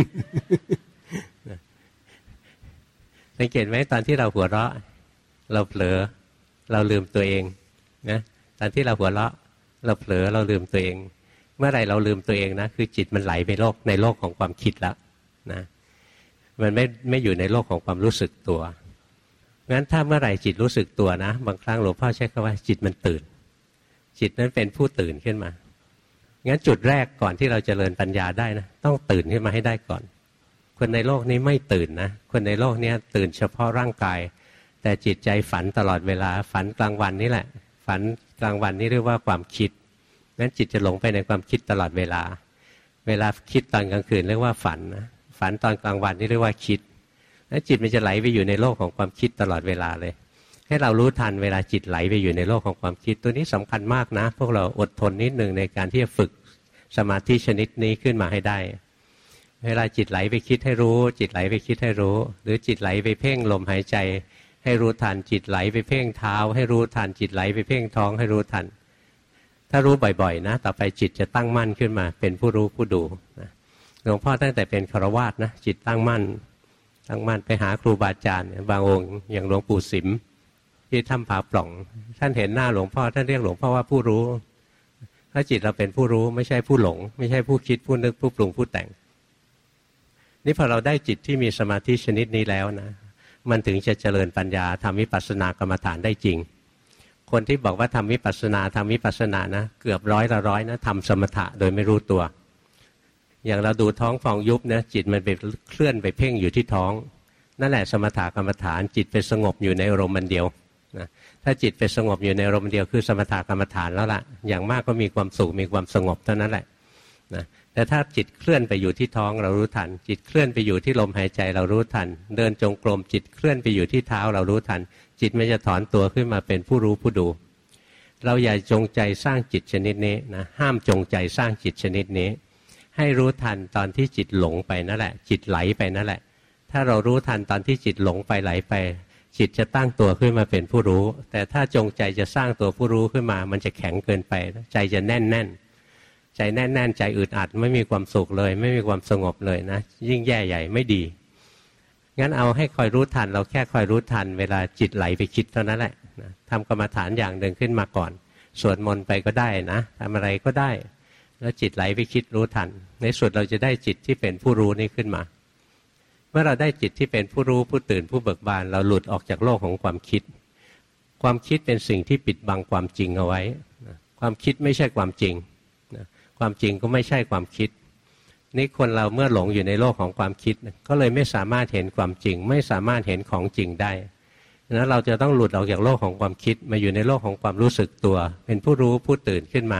สังเกตไหมตอนที่เราหัวเราะเราเผลอเราลืมตัวเองนะตอนที่เราหัวเราะเราเผลอเราลืมตัวเองเมื่อไหร่เราลืมตัวเองนะคือจิตมันไหลไปโลกในโลกของความคิดแล้วนะมันไม่ไม่อยู่ในโลกของความรู้สึกตัวงั้นถ้าเมื่อไหร่จิตรู้สึกตัวนะบางครั้งหลวงพ่อใช้คำว่าจิตมันตื่นจิตนั้นเป็นผู้ตื่นขึ้นมางั้นจุดแรกก่อนที่เราจเจริญปัญญาได้นะต้องตื่นขึ้นมาให้ได้ก่อนคนในโลกนี้ไม่ตื่นนะคนในโลกนี้ตื่นเฉพาะร่างกายแต่จิตใจฝันตลอดเวลาฝันกลางวันนี่แหละฝันกลางวันนี่เรียกว่าความคิดงั้นจิตจะหลงไปในความคิดตลอดเวลาเวลาคิดตอนกลางคืนเรียกว่าฝันนะฝันตอนกลางวันนี่เรียกว่าคิดแล้วจิตมันจะไหลไปอยู่ในโลกของความคิดตลอดเวลาเลยให้เรารู้ทันเวลาจิตไหลไปอยู่ในโลกของความคิดตัวนี้สำคัญมากนะพวกเราอดทนนิดนึงในการที่จะฝึกสมาธิชนิดนี้ขึ้นมาให้ได้เวลาจิตไหลไปคิดให้รู้จิตไหลไปคิดให้รู้หรือจิตไหลไปเพ่งลมหายใจให้รู้ทันจิตไหลไปเพ่งเท้าให้รู้ทันจิตไหลไปเพ่งท้องให้รู้ทันถ้ารู้บ่อยๆนะต่อไปจิตจะตั้งมั่นขึ้นมาเป็นผู้รู้ผู้ดูนะหลวงพ่อตั้งแต่เป็นฆราวาสนะจิตตั้งมั่นตั้งมั่นไปหาครูบาอาจารย์บางองค์อย่างหลวงปู่สิมที่ถ้ำผาปล่องท่านเห็นหน้าหลวงพ่อท่านเรียกหลวงพ่อว่าผู้รู้ถ้าจิตเราเป็นผู้รู้ไม่ใช่ผู้หลงไม่ใช่ผู้คิดผู้นึกผู้ปรุงผู้แต่งนี่พอเราได้จิตที่มีสมาธิชนิดนี้แล้วนะมันถึงจะเจริญปัญญาทำวิปัสสนากรรมฐานได้จริงคนที่บอกว่าทำวิปัสสนาทำวิปัสสนานะเกือบร้อยละร้อยนะทำสมถะโดยไม่รู้ตัวอย่างเราดูท้องฟองยุบนะจิตมันไปเคลื่อนไปเพ่งอยู่ที่ท้องนั่นแหละสมถะกรรมฐานจิตไปสงบอยู่ในอารมณ์เดียวนะถ้าจิตไปสงบอยู่ในอารมณ์เดียวคือสมถะกรรมฐานแล้วล่ะอย่างมากก็มีความสุขมีความสงบเท่านั้นแหละนะแต่ถ้าจิตเคลื่อนไปอยู่ที่ท้องเรารู้ทันจิตเคลื่อนไปอยู่ที่ลมหายใจเรารู้ทันเดินจงกรมจิตเคลื่อนไปอยู่ที่เท้าเรารู้ทันจิตมันจะถอนตัวขึ้นมาเป็นผู้รู้ผู้ดูเราอย่าจงใจสร้างจิตชนิดนี้นะห้ามจงใจสร้างจิตชนิดนี้ให้รู้ทันตอนที่จิตหลงไปนั่นแหละจิตไหลไปนั่นแหละถ้าเรารู้ทันตอนที่จิตหลงไปไหลไปจิตจะตั้งตัวขึ้นมาเป็นผู้รู้แต่ถ้าจงใจจะสร้างตัวผู้รู้ขึ้นมามันจะแข็งเกินไปใจจะแน่นแน่นใจแน่นแน่นใจอึดอัดไม่มีความสุขเลยไม่มีความสงบเลยนะยิ่งแย่ใหญ่ไม่ดีงั้นเอาให้คอยรู้ทันเราแค่คอยรู้ทันเวลาจิตไหลไปคิดเท่านั้นแหละนะทำกรรมฐานอย่างหนึ่งขึ้นมาก่อนสวดมนต์ไปก็ได้นะทำอะไรก็ได้แล้วจิตไหลไปคิดรู้ทันในสุดเราจะได้จิตที่เป็นผู้รู้นี้ขึ้นมาเมื่อเราได้จิตที่เป็นผู้รู้ผู้ตื่นผู้เบิกบานเราหลุดออกจากโลกของความคิดความคิดเป็นสิ่งที่ปิดบังความจริงเอาไว้ความคิดไม่ใช่ความจริงความจริงก็ไม่ใช่ความคิดนี่คนเราเมื่อหลงอยู่ในโลกของความคิดก็เลยไม่สามารถเห็นความจริงไม่สามารถเห็นของจริงได้นั้นเราจะต้องหลุดออกจากโลกของความคิดมาอยู่ในโลกของความรู้สึกตัวเป็นผู้รู้ผู้ตื่นขึ้นมา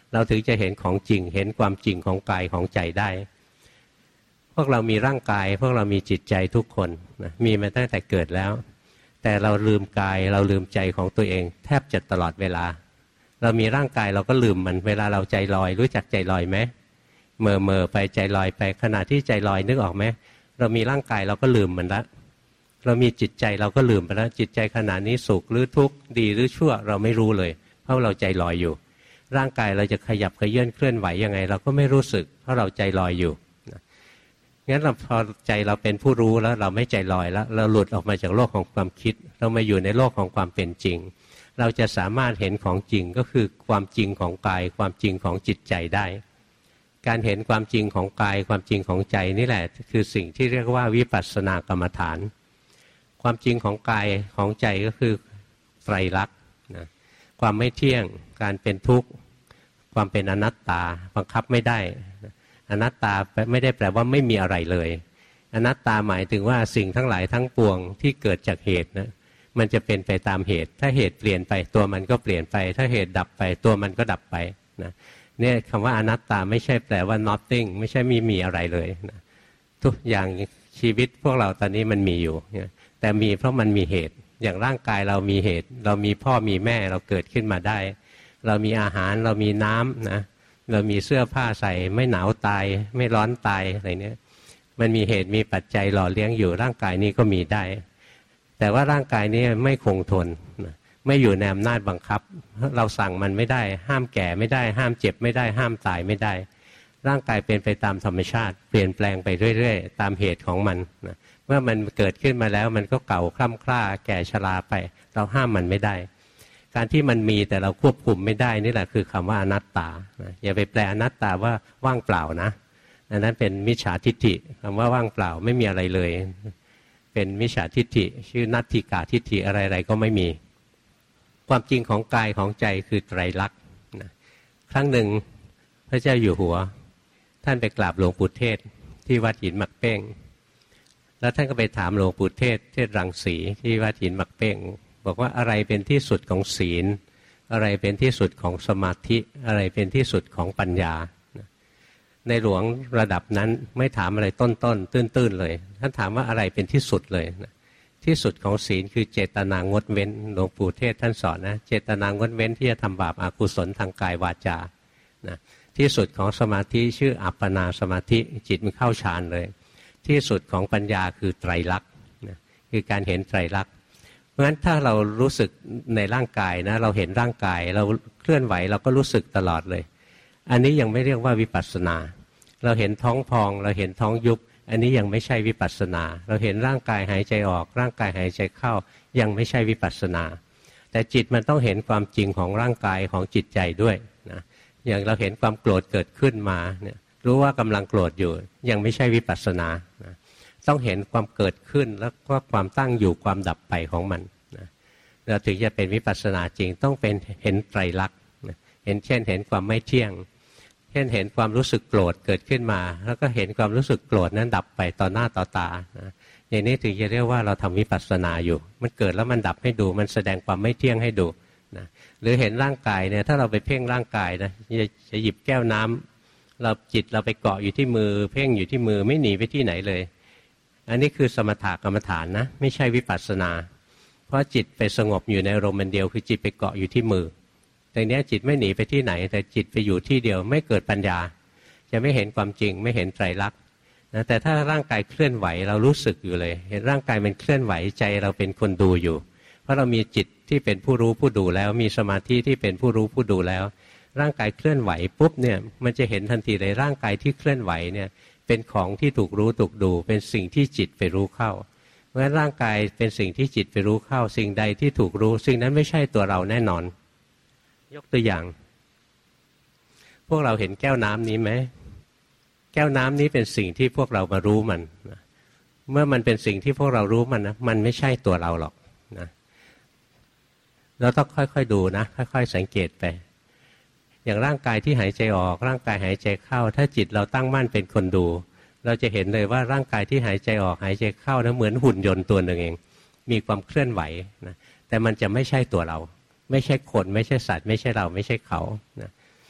เราถึงจะเห็นของจริงเห็นความจริงของกายของใจได้พวกเรามีร่างกายพวกเรามีจิตใจทุกคนนะมีมาตั้งแต่เกิดแล้วแต่เราลืมกายเราลืมใจของตัวเองแทบจะตลอดเวลาเรามีร่างกายเราก็ลืมมันเวลาเราใจลอยรู้จักใจลอยไหมเมื่อเมื่อไปใจลอยไปขณะที่ใจลอยนึกออกไหมเรามีร่างกายเราก็ลืมมันละเรามีจิตใจเราก็ลืมไปแล้วจิตใจขณะนี้สุขหรือทุกข์ดีหรือชั่วเราไม่รู้เลยเพราะเราใจลอยอยู่ร่างกายเราจะขยับเขยื่อนเคลื่อนไหวยังไงเราก็ไม่รู้สึกเพราะเราใจลอยอยู่งั้นเราพอใจเราเป็นผู้รู้แล้วเราไม่ใจลอยแล้วเราหลุดออกมาจากโลกของความคิดเรามาอยู่ในโลกของความเป็นจริงเราจะสามารถเห็นของจริงก็คือความจริงของกายความจริงของจิตใจได้การเห็นความจริงของกายความจริงของใจนี่แหละคือสิ่งที่เรียกว่าวิปัสสนากรรมฐานความจริงของกายของใจก็คือไตรลักษณ์นะความไม่เที่ยงการเป็นทุกข์ความเป็นอนัตตาบังคับไม่ได้อนัตตาไม่ได้แปลว่าไม่มีอะไรเลยอนัตตาหมายถึงว่าสิ่งทั้งหลายทั้งปวงที่เกิดจากเหตุนะมันจะเป็นไปตามเหตุถ้าเหตุเปลี่ยนไปตัวมันก็เปลี่ยนไปถ้าเหตุดับไปตัวมันก็ดับไปนะเนี่ยคำว่าอนัตตาไม่ใช่แปลว่า nothing ไม่ใช่มีมีอะไรเลยนะทุกอย่างชีวิตพวกเราตอนนี้มันมีอยู่นะแต่มีเพราะมันมีเหตุอย่างร่างกายเรามีเหตุเรามีพ่อมีแม่เราเกิดขึ้นมาได้เรามีอาหารเรามีน้ำนะเรามีเสื้อผ้าใส่ไม่หนาวตายไม่ร้อนตายอะไรเนี้ยมันมีเหตุมีปัจจัยหล่อเลี้ยงอยู่ร่างกายนี้ก็มีได้แต่ว่าร่างกายนี้ไม่คงทนไม่อยู่ในอำนาจบังคับเราสั่งมันไม่ได้ห้ามแก่ไม่ได้ห้ามเจ็บไม่ได้ห้ามตายไม่ได้ร่างกายเป็นไปตามธรรมชาติเปลี่ยนแปลงไปเรื่อยๆตามเหตุของมันเมื่อมันเกิดขึ้นมาแล้วมันก็เก่าคล่ำคล้าแก่ชราไปเราห้ามมันไม่ได้การที่มันมีแต่เราควบคุมไม่ได้นี่แหละคือคำว่าอนัตตาอย่าไปแปลอนัตตาว่าว่างเปล่านะอันนั้นเป็นมิจฉาทิฏฐิคำว่าว่างเปล่าไม่มีอะไรเลยเป็นมิจฉาทิฏฐิชื่อนัตถิกาทิฏฐิอะไรๆก็ไม่มีความจริงของกายของใจคือไตรลักษณ์นะครั้งหนึ่งพระเจ้าอยู่หัวท่านไปกราบหลวงปู่เทศที่วัดหินหมักเป้งแล้วท่านก็ไปถามหลวงปู่เทศเทศรังสีที่วัดหินหมักเป้งบอกว่าอะไรเป็นที่สุดของศีลอะไรเป็นที่สุดของสมาธิอะไรเป็นที่สุดของปัญญาในหลวงระดับนั้นไม่ถามอะไรต้นๆตื้นๆเลยท่านถามว่าอะไรเป็นที่สุดเลยนะที่สุดของศีลคือเจตนางดเว้นหลวงปู่เทศท่านสอนนะเจตนางดเว้นที่จะทำบาปอกุศลทางกายวาจานะที่สุดของสมาธิชื่ออัปปนาสมาธิจิตมันเข้าฌานเลยที่สุดของปัญญาคือไตรลักษณ์นะคือการเห็นไตรลักษณ์เพราะฉะนั้นถ้าเรารู้สึกในร่างกายนะเราเห็นร่างกายเราเคลื่อนไหวเราก็รู้สึกตลอดเลยอันนี้ยังไม่เรียกว่าวิปัสสนาเราเห็นท้องพองเราเห็นท้องยุบอันนี้ยังไม่ใช่วิปัสสนาเราเห็นร่างกายหายใจออกร่างกายหายใจเข้ายังไม่ใช่วิปัสสนาแต่จิตมันต้องเห็นความจริงของร่างกายของจิตใจด้วยนะอย่างเราเห็นความโกรธเกิดขึ้นมาเนี่ยรู้ว่ากำลังโกรธอยู่ยังไม่ใช่วิปัสสนานะต้องเห็นความเกิดขึ้นแล้วก็ความตั้งอยู่ความดับไปของมันนะเราถึงจะเป็นวิปัสสนาจริงต้องเป็นเห็นไตรลักษณ์นะเห็นเช่นเห็นความไม่เที่ยงเช่นเห็นความรู้สึกโกรธเกิดขึ้นมาแล้วก็เห็นความรู้สึกโกรธนั้นดับไปต่อหน้าต่อตานะอย่างนี้ถึงจะเรียกว่าเราทำวิปัสสนาอยู่มันเกิดแล้วมันดับให้ดูมันแสดงความไม่เที่ยงให้ดูนะหรือเห็นร่างกายเนี่ยถ้าเราไปเพ่งร่างกายนะจะหยิบแก้วน้ำเราจิตเราไปเกาะอยู่ที่มือเพ่งอยู่ที่มือไม่หนีไปที่ไหนเลยอันนี้คือสมถกรรมฐานนะไม่ใช่วิปัสสนาเพราะจิตไปสงบอยู่ในอารมณ์เดียวคือจิตไปเกาะอยู่ที่มือแต่เนี้ยจิตไม่หนีไปที่ไหนแต่จิตไปอยู่ที่เดียวไม่เกิดปัญญาจะไม่เห็นความจริงไม่เห็นไตรลักษณ์นะแต่ถ้าร่างกายเคลื่อนไหวเรารู้สึกอยู่เลยเห็นร่างกายมันเคลื่อนไหวใจเราเป็นคนดูอยู่เพราะเรามีจิตที่เป็นผู้รู้ผู้ดูแล้วมีสมาธิที่เป็นผู้รู้ผู้ดูแล้วร่างกายเคลื่อนไหวปุ๊บเนี่ยมันจะเห็นทันทีเลยร่างกายที่เคลื่อนไหวเนี่ยเป็นของที่ถูกรู้ถูกดูเป็นสิ่งที่จิตไปรู้เข้าเพราะฉะนั้นร่างกายเป็นสิ่งที่จิตไปรู้เข้าสิ่งใดที่ถูกรู้สิ่งนั้นไม่ใช่ตัวเราแน่นอนยกตัวอย่างพวกเราเห็นแก้วน้ำนี้ไหมแก้วน้ำนี้เป็นสิ่งที่พวกเรามารู้มันเมื่อมันเป็นสิ่งที่พวกเรารู้มันนะมันไม่ใช่ตัวเราหรอกนะเราต้องค่อยๆดูนะค่อยๆสังเกตไปอย่างร่างกายที่หายใจออกร่างกายหายใจเข้าถ้าจิตเราตั้งมั่นเป็นคนดูเราจะเห็นเลยว่าร่างกายที่หายใจออกหายใจเข้านะเหมือนหุ่นยนต์ตัวหนึ่งเองมีความเคลื่อนไหวนะแต่มันจะไม่ใช่ตัวเราไม่ใช่คนไม่ใช่สัตว์ไม่ใช่เราไม่ใช่เขานะ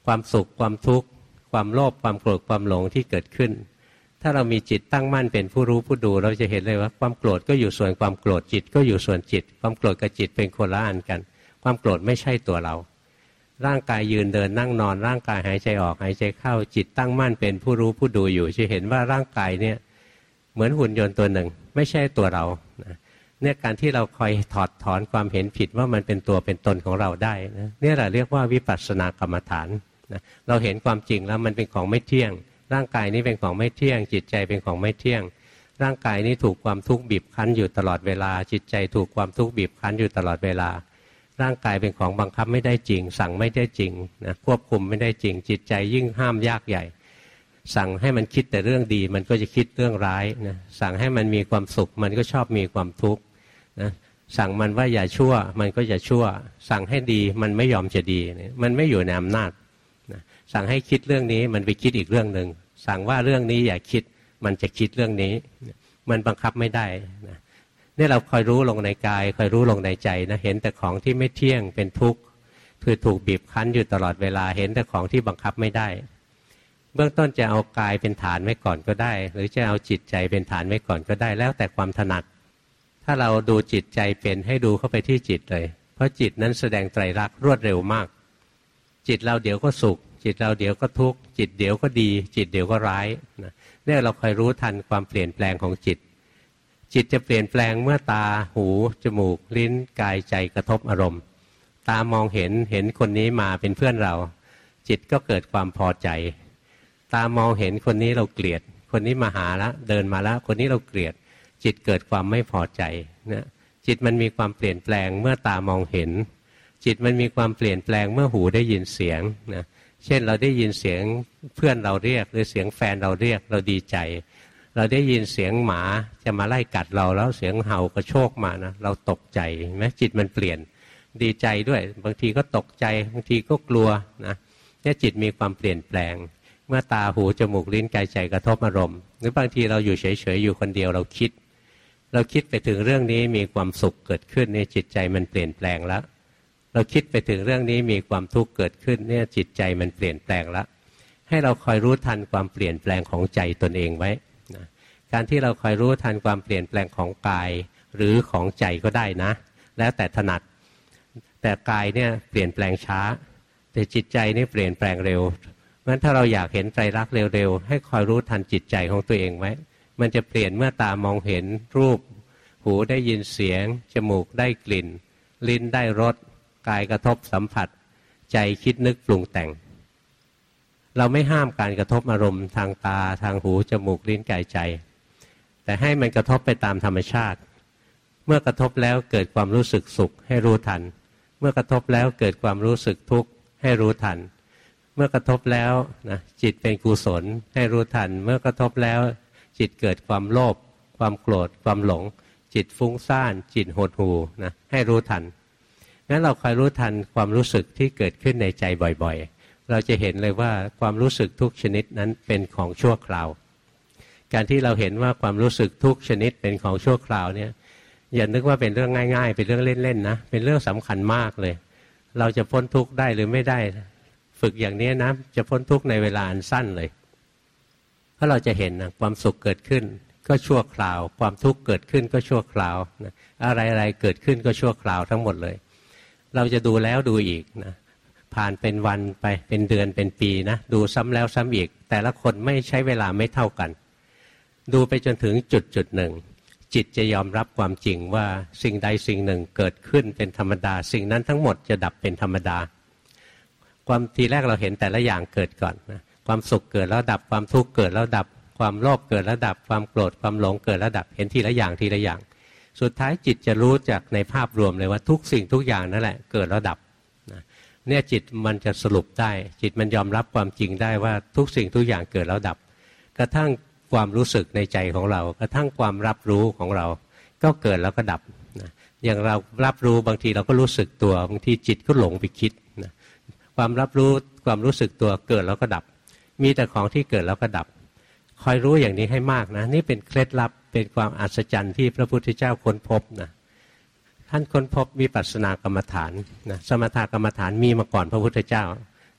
ความสุขความทุกข์ความโลภความโกรธความหลงที่เกิดขึ้นถ้าเรามีจิตตั้งมั่นเป็นผู้รู้ผู้ดูเราจะเห็นเลยว่าความโกรธก็อยู่ส่วนความโกรธจิตก็อยู่ส่วนจิตความโกรธกับจิตเป็นคนละอันกันความโกรธไม่ใช่ตัวเราร่างกายยืนเดินนั่งนอนร่างกายหายใจออกหายใจเข้าจิตตั้งมั่นเป็นผู้รู้ผู้ดูอยู่จะเห็นว่าร่างกายเนี่ยเหมือนหุ่นยนต์ตัวหนึ่งไม่ใช่ตัวเราเนี่ยการที่เราคอยถอดถอนความเห็นผิดว่ามันเป็นตัวเป็นตนของเราได้นะเนี่ยแหละเรียกว่าวิปัสสนากรรมฐานนะเราเห็นความจริงแล้วมันเป็นของไม่เที่ยงร่างกายนี้เป็นของไม่เที่ยงจิตใจเป็นของไม่เที่ยงร่างกายนี้ถูกความทุกข์บีบคั้นอยู่ตลอดเวลาจิตใจถูกความทุกข์บีบคั้นอยู่ตลอดเวลาร่างกายเป็นของบังคับไม่ได้จริงสั่งไม่ได้จริงนะควบคุมไม่ได้จริงจิตใจยิ่งห้ามยากใหญ่สั่งให้มันคิดแต่เรื่องดีมันก็จะคิดเรื่องร้ายนะสั่งให้มันมีความสุขมันก็ชอบมีความทุกข์นะสั่งมันว่าอย่าชั่วมันก็จะชั่วสั่งให้ดีมันไม่ยอมจะดีมันไม่อยู่ในอำนาจนะสั่งให้คิดเรื่องนี้มันไปคิดอีกเรื่องหนึ่งสั่งว่าเรื่องนี้อย่าคิดมันจะคิดเรื่องนี้มันบังคับไม่ได้นะนี่เราคอยรู้ลงในกายคอยรู้ลงในใจนะเห็นแต่ของที่ไม่เที่ยงเป็นทุกข์คือถูกบีบคั้นอยู่ตลอดเวลาเห็นแต่ของที่บังคับไม่ได้เบื้องต้นจะเอากายเป็นฐานไว้ก่อนก็ได้หรือจะเอาจิตใจเป็นฐานไว้ก่อนก็ได้แล้วแต่ความถนัดถ้าเราดูจิตใจเป็นให้ดูเข้าไปที่จิตเลยเพราะจิตนั้นแสดงไตรลักษณ์รวดเร็วมากจิตเราเดี๋ยวก็สุขจิตเราเดี๋ยวก็ทุกข์จิตเดี๋ยวก็ดีจิตเดี๋ยวก็ร้ายนะเนี่ยเราคอยรู้ทันความเปลี่ยนแปลงของจิตจิตจะเปลี่ยนแปลงเมื่อตาหูจมูกลิ้นกายใจกระทบอารมณ์ตามองเห็นเห็นคนนี้มาเป็นเพื่อนเราจิตก็เกิดความพอใจตามองเห็นคนนี้เราเกลียดคนนี้มาหาแล้วเดินมาแล้วคนนี้เราเกลียดจิตเกิดความไม่พอใจนะจิตมันมีความเปลี่ยนแปลงเมื่อตามองเห็นจิตมันมีความเปลี่ยนแปลงเมื่อหูได้ยินเสียงนะเช่นเราได้ยินเสียงเพื่อนเราเรียกหรือเสียงแฟนเราเรียกเราดีใจเราได้ยินเสียงหมาจะมาไล่กัดเราแล้วเสียงเห่ากระโชกมานะเราตกใจไหมจิตมันเปลี่ยนดีใจด้วยบางทีก็ตกใจบางทีก็กลัวนะเนี่ยจิตมีความเปลี่ยนแปลงเมื่อตาหูจมูกลิ้นกายใจกระทบอารมณ์หรือบางทีเราอยู่เฉยๆอยู่คนเดียวเราคิดเราคิดไปถึงเรื่องนี้มีความสุขเกิดขึ้นในจิตใจมันเปลี่ยนแปลงแล้วเราคิดไปถึงเรื่องนี้มีความทุกข์เกิดขึ้นเนี่ยจิตใจมันเปลี่ยนแปลงแล้วให้เราคอยรู้ทันความเปลี่ยนแปลงของใจตนเองไว้นะการที่เราคอยรู้ทันความเปลี่ยนแปลงของกายหรือของใจก็ได้นะแล้วแต่ถนัดแต่กายเนี่ยเปลี่ยนแปลงช้าแต่จิตใจนี่เปลี่ยนแปลงเร็วงั้นถ้าเราอยากเห็นไตรลักษณ์เร็วๆให้คอยรู้ทันจิตใจของตัวเองไว้มันจะเปลี่ยนเมื่อตามองเห็นรูปหูได้ยินเสียงจมูกได้กลิ่นลิ้นได้รสกายกระทบสัมผัสใจคิดนึกปรุงแต่งเราไม่ห้ามการกระทบอารมณ์ทางตาทางหูจมูกลิ้นกายใจแต่ให้มันกระทบไปตามธรรมชาติเมื่อกระทบแล้วเกิดความรู้สึกสุขให้รู้ทันเมื่อกระทบแล้วเกิดความรู้สึกทุกข์ให้รู้ทันเมื่อกระทบแล้วนะจิตเป็นกุศลให้รู้ทันเมื่อกระทบแล้วจิตเกิดความโลภความโกรธความหลงจิตฟุ้งซ่านจิตหดหู่นะให้รู้ทันงั้นเราคอยรู้ทันความรู้สึกที่เกิดขึ้นในใจบ่อยๆเราจะเห็นเลยว่าความรู้สึกทุกชนิดนั้นเป็นของชั่วคราวการที่เราเห็นว่าความรู้สึกทุกชนิดเป็นของชั่วคราวเนี่ยอย่านึกว่าเป็นเรื่องง่ายๆเป็นเรื่องเล่นๆนะเป็นเรื่องสำคัญมากเลยเราจะพ้นทุกข์ได้หรือไม่ได้ฝึกอย่างนี้นะจะพ้นทุกข์ในเวลาอันสั้นเลยเพราะเราจะเห็นนะความสุขเกิดขึ้นก็ชั่วคราวความทุกข์เกิดขึ้นก็ชั่วคราวนะอะไรๆเกิดขึ้นก็ชั่วคราวทั้งหมดเลยเราจะดูแล้วดูอีกนะผ่านเป็นวันไปเป็นเดือนเป็นปีนะดูซ้ำแล้วซ้ำอีกแต่ละคนไม่ใช้เวลาไม่เท่ากันดูไปจนถึงจุดจุดหนึ่งจิตจะยอมรับความจริงว่าสิ่งใดสิ่งหนึ่งเกิดขึ้นเป็นธรรมดาสิ่งนั้นทั้งหมดจะดับเป็นธรรมดาความทีแรกเราเห็นแต่ละอย่างเกิดก่อนนะความสุขเกิดแล้วดับความทุกข์เกิดแล้วดับความโลภเกิดแล้วดับความโกรธความหลงเกิดแล้วดับเห็นทีละอย่างทีละอย่างสุดท้ายจิตจะรู้จากในภาพรวมเลยว่าทุกสิ่งทุกอย่างนั่นแหละเกิดแล้วดับนะเนี่ยจิตมันจะสรุปได้จิตมันยอมรับความจริงได้ว่าทุกสิ่งทุกอย่างเกิดแล้วดับกระทั่งความรู้สึกในใจของเรากระทั่งความรับรู้ของเราก็เกิดแล้วก็ดับนะอย่างเรารับรู้บางทีเราก็รู้สึกตัวบางทีจิตก็หลงไปคิดนะความรับรู้ความรู้สึกตัวเกิดแล้วก็ดับมีแต่ของที่เกิดแล้วก็ดับคอยรู้อย่างนี้ให้มากนะนี่เป็นเคล็ดลับเป็นความอัศจรรย์ที่พระพุทธเจ้าค้นพบนะท่านค้นพบวิปัสสนากรรมฐานนะสมถกรรมฐานมีมาก่อนพระพุทธเจ้า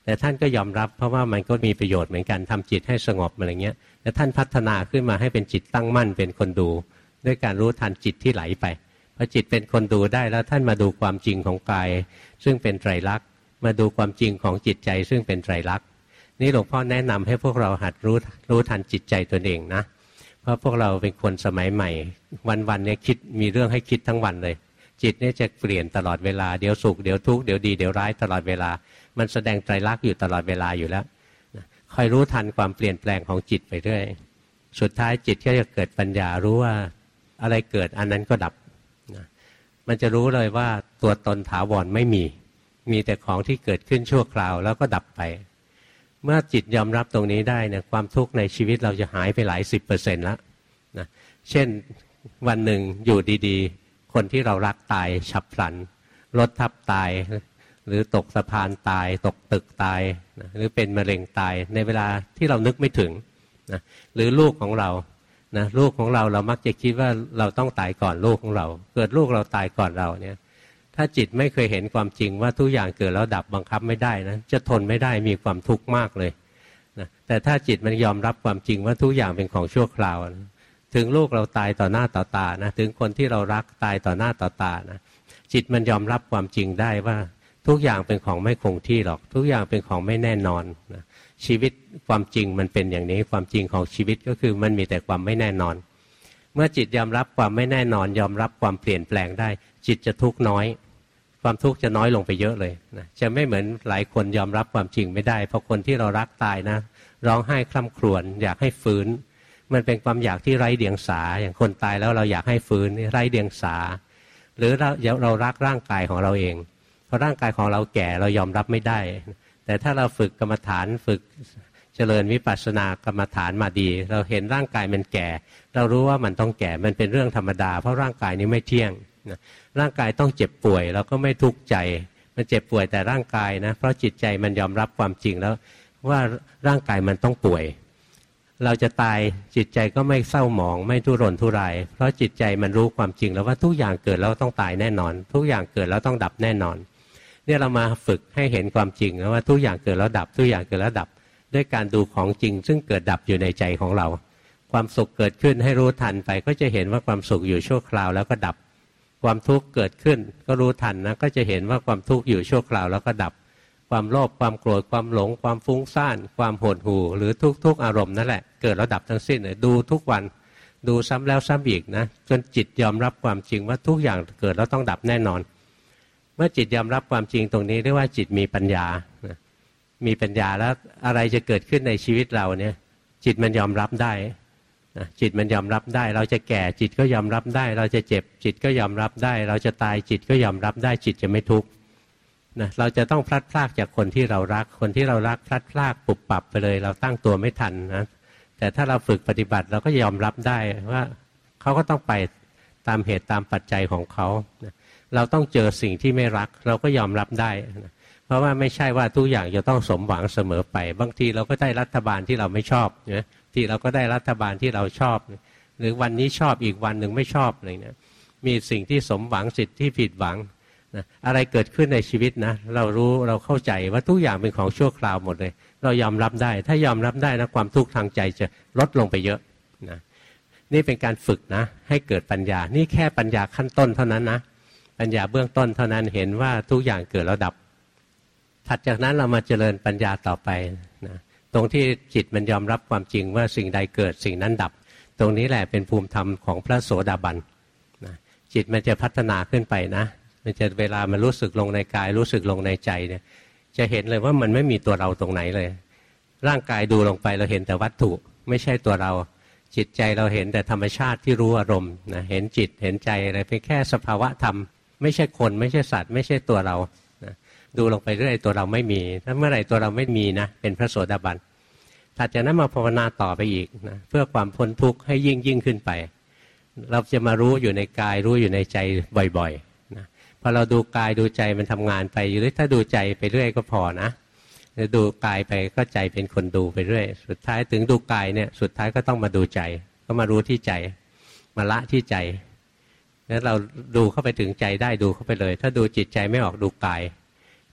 แต่ท่านก็ยอมรับเพราะว่ามันก็มีประโยชน์เหมือนกันทำจิตให้สงบอะไรเงี้ยแต่ท่านพัฒนาขึ้นมาให้เป็นจิตตั้งมั่นเป็นคนดูด้วยการรู้ทันจิตที่ไหลไปพอจิตเป็นคนดูได้แล้วท่านมาดูความจริงของกายซึ่งเป็นไตรลักษณ์มาดูความจริงของจิตใจซึ่งเป็นไตรลักษณ์นี่หลวงพ่อแนะนำให้พวกเราหัดรู้รู้ทันจิตใจตนเองนะเพราะพวกเราเป็นคนสมัยใหม่วันๆเนี่ยคิดมีเรื่องให้คิดทั้งวันเลยจิตเนี่ยจะเปลี่ยนตลอดเวลาเดี๋ยวสุขเดี๋ยวทุกข์เดี๋ยวดีเดี๋ยวร้ายตลอดเวลามันแสดงไตรลักษณ์อยู่ตลอดเวลาอยู่แล้วคอยรู้ทันความเปลี่ยนแปลงของจิตไปเรื่อยสุดท้ายจิตก็จะเกิดปัญญารู้ว่าอะไรเกิดอันนั้นก็ดับมันจะรู้เลยว่าตัวตนถาวรไม่มีมีแต่ของที่เกิดขึ้นชั่วคราวแล้วก็ดับไปเมื่อจิตยอมรับตรงนี้ได้เนี่ยความทุกข์ในชีวิตเราจะหายไปหลายสิบเปอร์เซ็นต์แล้วนะเช่นวันหนึ่งอยู่ดีๆคนที่เรารักตายฉับพลันรถทับตายหรือตกสะพานตายตกตึกตายนะหรือเป็นมะเร็งตายในเวลาที่เรานึกไม่ถึงนะหรือลูกของเรานะลูกของเราเรามักจะคิดว่าเราต้องตายก่อนลูกของเราเกิดลูกเราตายก่อนเราเนี่ยถ้าจิตไม่เคยเห็นความจริงว่าทุกอย่างเกิดแล้วดับบังคับไม่ได้นะจะทนไม่ได้มีความทุกข์มากเลยนะแต่ถ้าจิตมันยอมรับความจริงว่าทุกอย่างเป็นของชั่วคราวนะถึงลูกเราตายต่อหน้าต่อตานะถึงคนที่เรารักตายต่อหน้าต่อตานะจิตมันยอมรับความจริงได้ว่าทุกอย่างเป็นของไม่คงที่หรอกทุกอย่างเป็นของไม่แน่นอนนะชีวิตความจริงมันเป็นอย่างนี้ความจริงของชีวิตก็คือมันมีแต่ความไม่แน่นอนเมื่อจิตยอมรับความไม่แน่นอนยอมรับความเปลี่ยนแปลงได้จิตจะทุกข์น้อยความทุกข์จะน้อยลงไปเยอะเลยนะจะไม่เหมือนหลายคนยอมรับความจริงไม่ได้เพราะคนที่เรารักตายนะร้องไห้คร่ำครวญอยากให้ฟื้นมันเป็นความอยากที่ไร้เดียงสาอย่างคนตายแล้วเราอยากให้ฟื้นไร้เดียงสาหรือเราเรารักร่างกายของเราเองพอร่างกายของเราแก่เรายอมรับไม่ได้แต่ถ้าเราฝึกกรรมฐานฝึกเจริญวิปัสสนากรรมฐานมาดีเราเห็นร่างกายมันแก่เรารู้ว่ามันต้องแก่มันเป็นเรื่องธรรมดาเพราะร่างกายนี้ไม่เที่ยงนะร่างกายต้องเจ็บป่วยเราก็ไม่ทุกข์ใจมันเจ็บป่วยแต่ร่างกายนะเพราะจิตใจมันยอมรับความจริงแล้วว่าร่างกายมันต้องป่วยเราจะตายจิตใจก็ไม่เศร้าหมองไม่ทุรนทุรายเพราะจิตใจมันรู้ความจริงแล้วว่าทุกอย่างเกิดแล้วต้องตายแน่นอนทุกอย่างเกิดแล้วต้องดับแน่นอนเนี่ยเรามาฝึกให้เห็นความจริงแล้วว่าทุกอย่างเกิดแล้วดับทุกอย่างเกิดแล้วดับด้วยการดูของจริงซึ่งเกิดดับอยู่ในใจของเราความสุขเกิดขึ้นให้รู้ทันไปก็จะเห็นว่าความสุขอยู่ชั่วคราวแล้วก็ดับความทุกข์เกิดขึ้นก็รู้ทันนะก็จะเห็นว่าความทุกข์อยู่ชั่วคราวแล้วก็ดับความโลภความโกรธความหลงความฟุ้งซ่านความหดหู่หรือทุกๆอารมณ์นั่นแหละเกิดแล้วดับทั้งสิ้นดูทุกวันดูซ้ำแล้วซ้ำอีกนะจนจิตยอมรับความจริงว่าทุกอย่างเกิดแล้วต้องดับแน่นอนเมื่อจิตยอมรับความจริงตรงนี้เรียกว่าจิตมีปัญญามีปัญญาแล้วอะไรจะเกิดขึ้นในชีวิตเราเนี่ยจิตมันยอมรับได้จิตมันยอมรับได้เราจะแก่จิตก็ยอมรับได้เราจะเจ็บจิตก็ยอมรับได้เราจะตายจิตก็ยอมรับได้จิตจะไม่ทุกข์นะเราจะต้องพลัดพรากจากคนที่เรารักคนที่เรารักพลัดพรากปุบปับไปเลยเราตั้งตัวไม่ทันนะแต่ถ้าเราฝึกปฏิบัติเราก็ยอมรับได้ว่าเขาก็ต้องไปตามเหตุตามปัจจัยของเขานะเราต้องเจอสิ่งที่ไม่รักเราก็ยอมรับได้นะเพราะว่าไม่ใช่ว่าทุกอย่างจะต้องสมหวังเสมอไปบางทีเราก็ได้รัฐบาลที่เราไม่ชอบนะที่เราก็ได้รัฐบาลที่เราชอบหรือวันนี้ชอบอีกวันหนึ่งไม่ชอบอะไรเนี่ยมีสิ่งที่สมหวังสิ่งที่ผิดหวังนะอะไรเกิดขึ้นในชีวิตนะเรารู้เราเข้าใจว่าทุกอย่างเป็นของชั่วคราวหมดเลยเรายอมรับได้ถ้ายอมรับได้นะความทุกข์ทางใจจะลดลงไปเยอะนะนี่เป็นการฝึกนะให้เกิดปัญญานี่แค่ปัญญาขั้นต้นเท่านั้นนะปัญญาเบื้องต้นเท่านั้นเห็นว่าทุกอย่างเกิดแล้วดับถัดจากนั้นเรามาเจริญปัญญาต่อไปนะตรงที่จิตมันยอมรับความจริงว่าสิ่งใดเกิดสิ่งนั้นดับตรงนี้แหละเป็นภูมิธรรมของพระโสดาบันนะจิตมันจะพัฒนาขึ้นไปนะมันจะเวลามันรู้สึกลงในกายรู้สึกลงในใจเนี่ยจะเห็นเลยว่ามันไม่มีตัวเราตรงไหนเลยร่างกายดูลงไปเราเห็นแต่วัตถุไม่ใช่ตัวเราจิตใจเราเห็นแต่ธรรมชาติที่รู้อารมณ์นะเห็นจิตเห็นใจอะไรเป็นแค่สภาวะธรรมไม่ใช่คนไม่ใช่สัตว์ไม่ใช่ตัวเรานะดูลงไปเรื่อยตัวเราไม่มีถ้าเมื่อไหร่ตัวเราไม่มีนะเป็นพระโสดาบันถัดจากนั้นมาภาวนาต่อไปอีกนะเพื่อความพ้นทุกข์ให้ยิ่งยิ่งขึ้นไปเราจะมารู้อยู่ในกายรู้อยู่ในใจบ่อยๆนะพอเราดูกายดูใจมันทำงานไปหรือถ้าดูใจไปเรื่อยก็พอนะดูกายไปก็ใจเป็นคนดูไปเรื่อยสุดท้ายถึงดูกายเนี่ยสุดท้ายก็ต้องมาดูใจก็มารู้ที่ใจมาละที่ใจแล้วเราดูเข้าไปถึงใจได้ดูเข้าไปเลยถ้าดูจิตใจไม่ออกดูกาย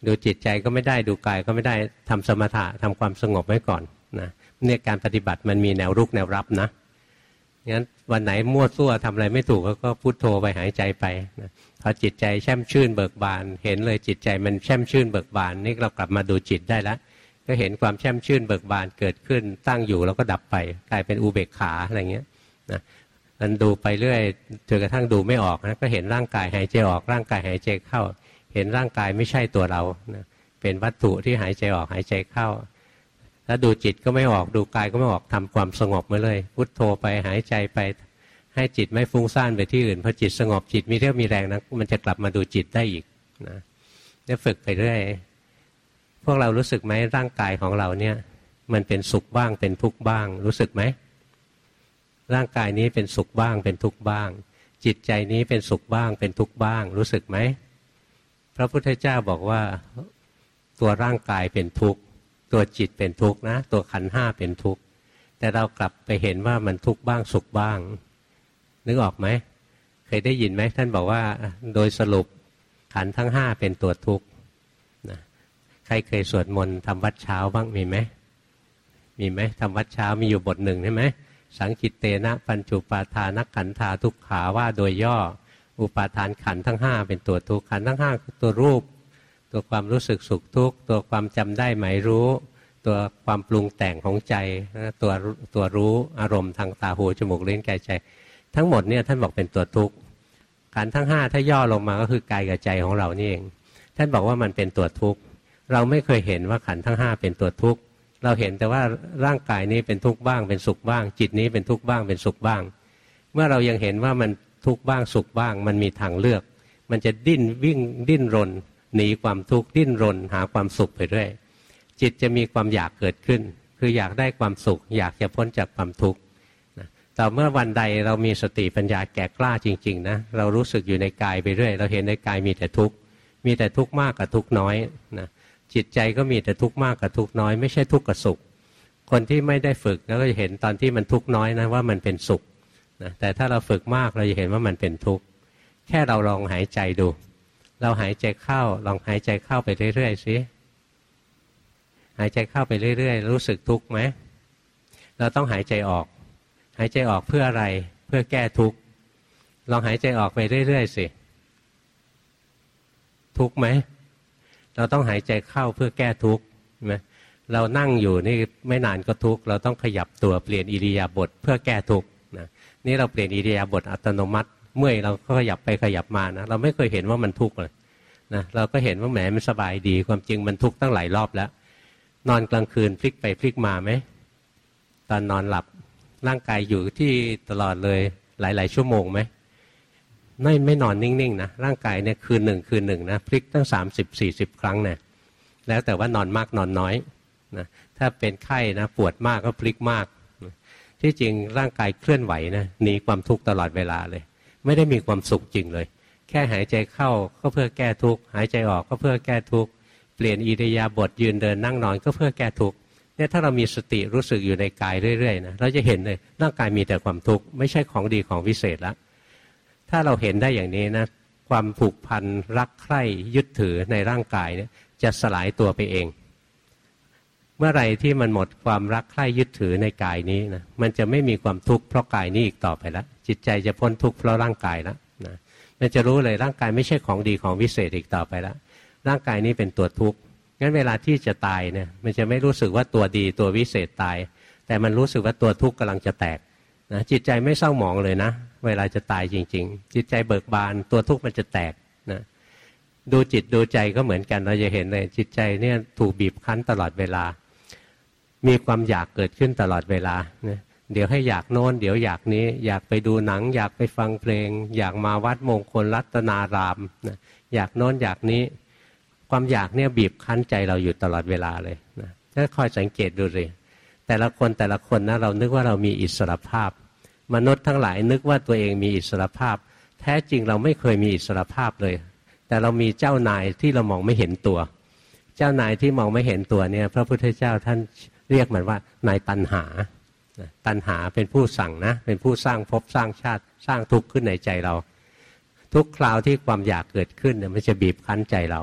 ดูจิตใจก็ไม่ได้ดูกายก็ไม่ได้ทำสมถะทำความสงบไว้ก่อนนะเนี่ยการปฏิบัติมันมีแนวรุกแนวรับนะงั้นวันไหนมั่วซั่วทำอะไรไม่ถูกก็พุทโธไปหายใจไปนะพอจิตใจแช่มชื่นเบิกบานเห็นเลยจิตใจมันแช่มชื่นเบิกบานนี่เรากลับมาดูจิตได้แล้วก็เห็นความแช่มชื่นเบิกบานเกิดขึ้นตั้งอยู่แล้วก็ดับไปกลายเป็นอุเบกขาอะไรเงี้ยนะมันดูไปเรื่อยจนกระทั่งดูไม่ออกนะก็เห็นร่างกายหายใจออกร่างกายหายใจเข้าเห็นร่างกายไม่ใช่ตัวเรานะเป็นวัตถุที่หายใจออกหายใจเข้าแล้วดูจิตก็ไม่ออกดูกายก็ไม่ออกทำความสงบมาเลยพุทโธไปหายใจไปให้จิตไม่ฟุ้งซ่านไปที่อื่นพอจิตสงบจิตมีเรี่ยวมีแรงนะมันจะกลับมาดูจิตได้อีกนะเนี่ยฝึกไปเรื่อยพวกเรารู้สึกไหมร่างกายของเราเนี่ยมันเป็นสุขบ้างเป็นทุกข์บ้างรู้สึกไหมร่างกายนี้เป็นสุขบ้างเป็นทุกข์บ้างจิตใจนี้เป็นสุขบ้างเป็นทุกข์บ้างรู้สึกไหมพระพุทธเจ้าบอกว่าตัวร่างกายเป็นทุกข์ตัวจิตเป็นทุกข์นะตัวขันธ์ห้าเป็นทุกข์แต่เรากลับไปเห็นว่ามันทุกข์บ้างสุขบ้างนึกออกไหมเคยได้ยินไหมท่านบอกว่าโดยสรุปขันธ์ทั้งห้าเป็นตัวทุกข์นะใครเคยสวดมนต์ทำวัดเช้าบ้างมีไหมมีไหมทำวัดเช้ามีอยู่บทหนึ่งใช่ไหมสังคิตเตนะปัญจุปาทานขันธาทุกขาว่าโดยย่ออุปาทานขันธ์ทั้งห้าเป็นตัวทุกข์ขันธ์ทั้งห้าคือตัวรูปตัวความรู้สึกสุขทุกข์ตัวความจำได้หมายรู้ตัวความปรุงแต่งของใจตัวตัวรู้อารมณ์ทางตาหูจมูกลิ้นกายใจทั้งหมดเนี่ยท่านบอกเป็นตัวทุกข์ขันธ์ทั้งห้าถ้าย่อลงมาก็คือกายกับใจของเรานี่เองท่านบอกว่ามันเป็นตัวทุกข์เราไม่เคยเห็นว่าขันธ์ทั้งห้าเป็นตัวทุกข์เราเห็นแต่ว่าร่างกายนี้เป็นทุกข์บ้างเป็นสุขบ้างจิตนี้เป็นทุกข์บ้างเป็นสุขบ้างเมื่อเรายังเห็นว่ามันทุกข์บ้างสุขบ้างมันมีทางเลือกมันจะดิ้นวิ่งดิ้นรนหนีความทุกข์ดิ้นรนหาความสุขไปเรื่อยจิตจะมีความอยากเกิดขึ้นคืออยากได้ความสุขอยากจะพ้นจากความทุกข์นะแต่เมื่อวันใดเรามีสติปัญญาแก่กล้าจริงๆนะเรารู้สึกอยู่ในกายไปเรื่อยเราเห็นในกายมีแต่ทุกข์มีแต่ทุกข์มากกับทุกข์น้อยนะจิตใจก็มีแต่ทุกข์มากกับทุกข์น้อยไม่ใช่ทุกข์กับสุขคนที่ไม่ได้ฝึกแล้วก็จะเห็นตอนที่มันทุกข์น้อยนะว่ามันเป็นสุขนะแต่ถ้าเราฝึกมากเราจะเห็นว่ามันเป็นทุกข์แค่เราลองหายใจดูเราหายใจเข้าลองหายใจเข้าไปเรื่อยๆสิหายใจเข้าไปเรื่อยๆรู้สึกทุกข์ไหมเราต้องหายใจออกหายใจออกเพื่ออะไรเพื่อแก้ทุกข์ลองหายใจออกไปเรื่อยๆสิทุกข์ไหมเราต้องหายใจเข้าเพื่อแก้ทุกข์ใช่ไหมเรานั่งอยู่นี่ไม่นานก็ทุกข์เราต้องขยับตัวเปลี่ยนอิริยาบถเพื่อแก้ทุกข์นะนี่เราเปลี่ยนอิริยาบถอัตโนมัติเมื่อยเราก็ขยับไปขยับมานะเราไม่เคยเห็นว่ามันทุกข์เลยนะเราก็เห็นว่าแหมมันสบายดีความจริงมันทุกข์ตั้งหลายรอบแล้วนอนกลางคืนพลิกไปพลิกมาไหมตอนนอนหลับร่างกายอยู่ที่ตลอดเลยหลายๆชั่วโมงไหมไม่ไม่นอนนิ่งๆนะร่างกายเนี่ยคืนหนึ่งคืนหนึ่งนะพลิกตั้งสามสิบสี่สิบครั้งเนี่ยแล้วแต่ว่านอนมากนอนน้อยนะถ้าเป็นไข้นะปวดมากก็พลิกมากที่จริงร่างกายเคลื่อนไหวนะหนีความทุกข์ตลอดเวลาเลยไม่ได้มีความสุขจริงเลยแค่หายใจเข้าก็เพื่อแก้ทุกข์หายใจออกก็เพื่อแก้ทุกข์เปลี่ยนอิริยาบถยืนเดินนั่งนอนก็เพื่อแก้ทุกข์เนี่ยถ้าเรามีสติรู้สึกอยู่ในกายเรื่อยๆนะเราจะเห็นเลยร่างกายมีแต่ความทุกข์ไม่ใช่ของดีของวิเศษแล้วถ้าเราเห็นได้อย่างนี้นะความผูกพันรักใคร่ยึดถือในร่างกายเนี่ยจะสลายตัวไปเองเมื่อไหร่ที่มันหมดความรักใคร่ยึดถือในกายนี้นะมันจะไม่มีความทุกข์เพราะกายนี้อีกต่อไปแล้วจิตใจจะพ้นทุกข์เพราะร่างกายแล้วนะมันจะรู้เลยร่างกายไม่ใช่ของดีของวิเศษอีกต่อไปแล้วร่างกายนี้เป็นตัวทุกข์งั้นเวลาที่จะตายเนี่ยมันจะไม่รู้สึกว่าตัวดีตัววิเศษตายแต่มันรู้สึกว่าตัวทุกข์กำลังจะแตกนะจิตใจไม่เศร้าหมองเลยนะเวลาจะตายจริงๆจิตใจเบิกบานตัวทุกข์มันจะแตกนะดูจิตดูใจก็เหมือนกันเราจะเห็นเลยจิตใจเนี่ยถูกบีบคั้นตลอดเวลามีความอยากเกิดขึ้นตลอดเวลานะเดี๋ยวให้อยากโน้นเดี๋ยวอยากนี้อยากไปดูหนังอยากไปฟังเพลงอยากมาวัดมงคลรัตนารามนะอยากโน้นอยากนี้ความอยากเนี่ยบีบคั้นใจเราอยู่ตลอดเวลาเลยนะถ้าคอยสังเกตดูสิแต่ละคนแต่ละคนนะเรานึกว่าเรามีอิสรภาพมนุษย์ทั้งหลายนึกว่าตัวเองมีอิสรภาพแท้จริงเราไม่เคยมีอิสรภาพเลยแต่เรามีเจ้านายที่เรามองไม่เห็นตัวเจ้านายที่มองไม่เห็นตัวเนี่ยพระพุทธเจ้าท่านเรียกมันว่านายตัณหาตัณหาเป็นผู้สั่งนะเป็นผู้สร้างภพสร้างชาติสร้างทุกข์ขึ้นในใจเราทุกคราวที่ความอยากเกิดขึ้นเนี่ยมันจะบีบคั้นใจเรา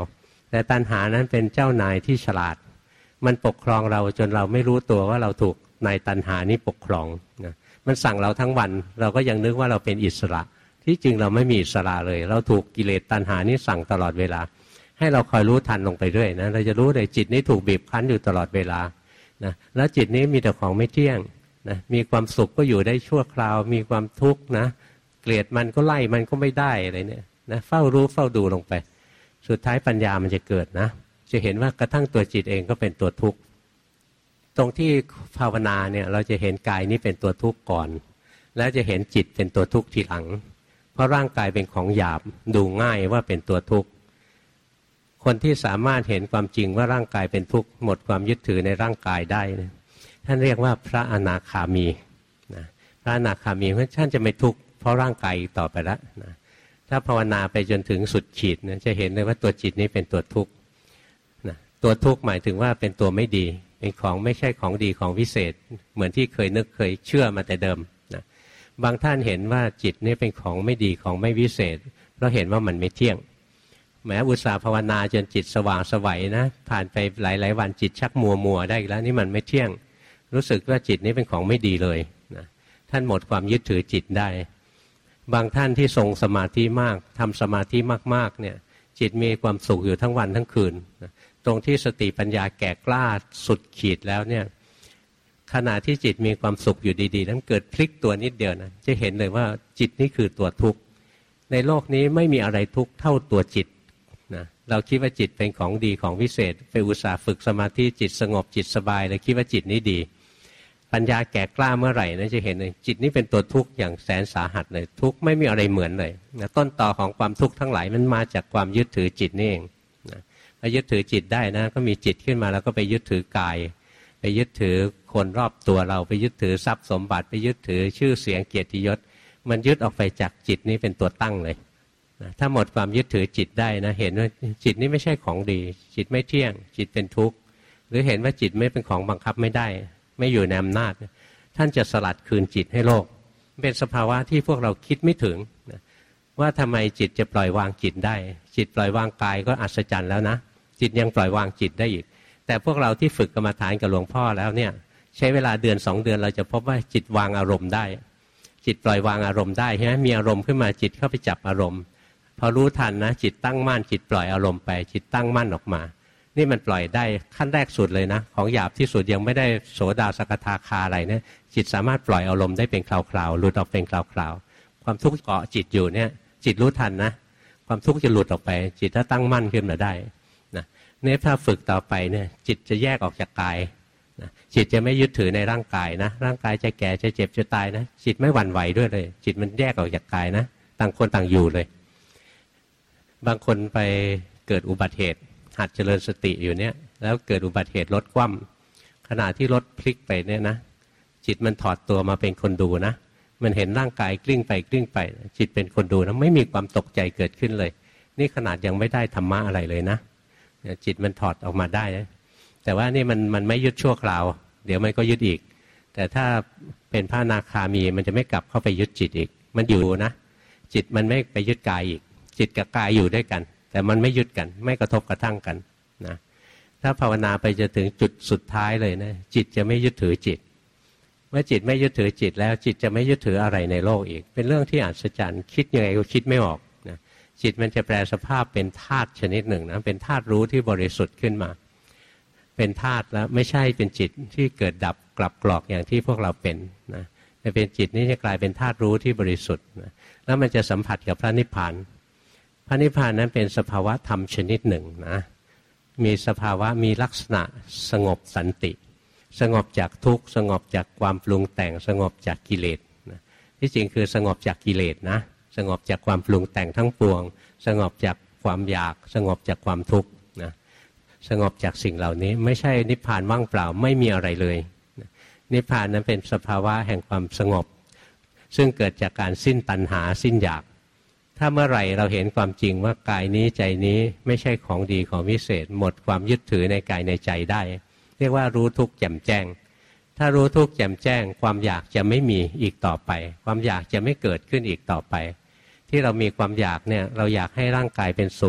แต่ตัณหานั้นเป็นเจ้านายที่ฉลาดมันปกครองเราจนเราไม่รู้ตัวว่าเราถูกนายตัณหานี้ปกครองนะมันสั่งเราทั้งวันเราก็ยังนึกว่าเราเป็นอิสระที่จริงเราไม่มีอิสระเลยเราถูกกิเลสตัณหานี้สั่งตลอดเวลาให้เราคอยรู้ทันลงไปเรื่อยนะเราจะรู้เลยจิตนี้ถูกบีบคั้นอยู่ตลอดเวลานะแล้วจิตนี้มีแต่ของไม่เที่ยงนะมีความสุขก็อยู่ได้ชั่วคราวมีความทุกข์นะเกลียดมันก็ไล่มันก็ไม่ได้อะไรเนี่ยนะเฝ้ารู้เฝ้าดูลงไปสุดท้ายปัญญามันจะเกิดนะจะเห็นว่ากระทั่งตัวจิตเองก็เป็นตัวทุกข์ตรงที่ภาวนาเนี่ยเราจะเห็นกายนี้เป็นตัวทุกข์ก่อนแล้วจะเห็นจิตเป็นตัวทุกข์ทีหลังเพราะร่างกายเป็นของหยาบดูง่ายว่าเป็นตัวทุกข์คนที่สามารถเห็นความจริงว่าร่างกายเป็นทุกข์หมดความยึดถือในร่างกายได้นะท่านเรียกว่าพระอนาคามีนะพระอนาคามีเพราะท่านจะไม่ทุกข์เพราะร่างกายต่อไปแล้วนะถ้าภาวนาไปจนถึงสุดขีดนะจะเห็นเลยว่าตัวจิตนี้เป็นตัวทุกข์นะตัวทุกข์หมายถึงว่าเป็นตัวไม่ดีเป็นของไม่ใช่ของดีของวิเศษเหมือนที่เคยนึกเคยเชื่อมาแต่เดิมนะบางท่านเห็นว่าจิตนี้เป็นของไม่ดีของไม่วิเศษเพราะเห็นว่ามันไม่เที่ยงแม้อุตสาห์ภาวนาจนจิตสว่างไสวนะผ่านไปหลายๆวันจิตชักมัวมัวได้แล้วนี่มันไม่เที่ยงรู้สึกว่าจิตนี้เป็นของไม่ดีเลยนะท่านหมดความยึดถือจิตได้บางท่านที่ทรงสมาธิมากทำสมาธิมากๆเนี่ยจิตมีความสุขอยู่ทั้งวันทั้งคืนนะตรงที่สติปัญญาแก่กล้าสุดขีดแล้วเนี่ยขณะที่จิตมีความสุขอยู่ดีๆนั้นเกิดพลิกตัวนิดเดียวนะจะเห็นเลยว่าจิตนี่คือตัวทุกข์ในโลกนี้ไม่มีอะไรทุกข์เท่าตัวจิตนะเราคิดว่าจิตเป็นของดีของวิเศษไปอุตส่าห์ฝึกสมาธิจิตสงบจิตสบายเลยคิดว่าจิตนี้ดีปัญญาแก่กล้าเมื่อไหร่นะจะเห็นเลยจิตนี้เป็นตัวทุกข์อย่างแสนสาหัสเลยทุกข์ไม่มีอะไรเหมือนเลยนะต้นตอของความทุกข์ทั้งหลายมันมาจากความยึดถือจิตนี่เองนะพอยึดถือจิตได้นะก็มีจิตขึ้นมาแล้วก็ไปยึดถือกายไปยึดถือคนรอบตัวเราไปยึดถือทรัพย์สมบัติไปยึดถือชื่อเสียงเกียรติยศมันยึดออกไปจากจิตนี้เป็นตัวตั้งเลยนะถ้าหมดความยึดถือจิตได้นะเห็นว่าจิตนี้ไม่ใช่ของดีจิตไม่เที่ยงจิตเป็นทุกข์หรือเห็นว่าจิตไม่เป็นของบังคับไม่ได้ไม่อยู่ในอำนาจท่านจะสลัดคืนจิตให้โลกเป็นสภาวะที่พวกเราคิดไม่ถึงนะว่าทำไมจิตจะปล่อยวางจิตได้จิตปล่อยวางกายก็อัศจรรย์แล้วนะจิตยังปล่อยวางจิตได้อีกแต่พวกเราที่ฝึกกรรมฐานกับหลวงพ่อแล้วเนี่ยใช้เวลาเดือนสองเดือนเราจะพบว่าจิตวางอารมณ์ได้จิตปล่อยวางอารมณ์ได้ใช่ไหมมีอารมณ์ขึ้นมาจิตเข้าไปจับอารมณ์พอรู้ทันนะจิตตั้งมั่นจิตปล่อยอารมณ์ไปจิตตั้งมั่นออกมานี่มันปล่อยได้ขั้นแรกสุดเลยนะของหยาบที่สุดยังไม่ได้โสดาสกทาคาอะไรเนี่ยจิตสามารถปล่อยอารมณ์ได้เป็นคราวๆหลุดออกเป็นคราวๆความทุกข์เกาะจิตอยู่เนี่ยจิตรู้ทันนะความทุกข์จะหลุดออกไปจิตถ้าตั้งมั่นขึ้นมาได้นะเนี่ยถ้าฝึกต่อไปเนี่ยจิตจะแยกออกจากกายนะจิตจะไม่ยึดถือในร่างกายนะร่างกายจะแก่จะเจ็บจะตายนะจิตไม่หวั่นไหวด้วยเลยจิตมันแยกออกจากกายนะต่างคนต่างอยู่เลยบางคนไปเกิดอุบัติเหตุหัดเจริญสติอยู่เนี่ยแล้วเกิดอุบัติเหตุรถคว่ำขณะที่รถพลิกไปเนี่ยนะจิตมันถอดตัวมาเป็นคนดูนะมันเห็นร่างกายกลิ้งไปกลิ้งไปจิตเป็นคนดูนะไม่มีความตกใจเกิดขึ้นเลยนี่ขนาดยังไม่ได้ธรรมะอะไรเลยนะจิตมันถอดออกมาได้นะแต่ว่านี่มันมันไม่ยึดชั่วคราวเดี๋ยวมันก็ยึดอีกแต่ถ้าเป็นพระอนาคามีมันจะไม่กลับเข้าไปยึดจิตอีกมันอยู่นะจิตมันไม่ไปยึดกายอีกจิตกับกายอยู่ด้วยกันแต่มันไม่ยึดกันไม่กระทบกระทั่งกันนะถ้าภาวนาไปจะถึงจุดสุดท้ายเลยนะจิตจะไม่ยึดถือจิตเมื่อจิตไม่ยึดถือจิตแล้วจิตจะไม่ยึดถืออะไรในโลกอีกเป็นเรื่องที่อัศจรรย์คิดยังไงก็คิดไม่ออกนะจิตมันจะแปลสภาพเป็นธาตุชนิดหนึ่งนะเป็นธาตุรู้ที่บริสุทธิ์ขึ้นมาเป็นธาตุแล้วไม่ใช่เป็นจิตที่เกิดดับกลับกรอกอย่างที่พวกเราเป็นนะแต่เป็นจิตนี้จะกลายเป็นธาตุรู้ที่บริสุทธิ์นะแล้วมันจะสัมผัสกับพระนิพพานพระนิพพานนั้นเป็นสภาวะธรรมชนิดหนึ่งนะมีสภาวะมีลักษณะสงบสันติสงบจากทุกข์สงบจากความปรุงแต่งสงบจากกิเลสนะที่จริงคือสงบจากกิเลสนะสงบจากความปรุงแต่งทั้งปวงสงบจากความอยากสงบจากความทุกข์นะสงบจากสิ่งเหล่านี้ไม่ใช่นิพพานว่างเปล่าไม่มีอะไรเลยนะนิพพานนั้นเป็นสภาวะแห่งความสงบซึ่งเกิดจากการสิ้นตัณหาสิ้นอยากถ้าเมื่อไหร่เราเห็นความจริงว่ากายนี้ใจนี้ไม่ใช่ของดีของวิเศษหมดความยึดถือในกายในใจได้เรียกว่ารู้ทุกข์แจ่มแจ้งถ้ารู้ทุกข์แจ่มแจ้งความอยากจะไม่มีอีกต่อไปความอยากจะไม่เกิดขึ้นอีกต่อไปที่เรามีความอยากเนี่ยเราอยากให้ร่างกายเป็นสุข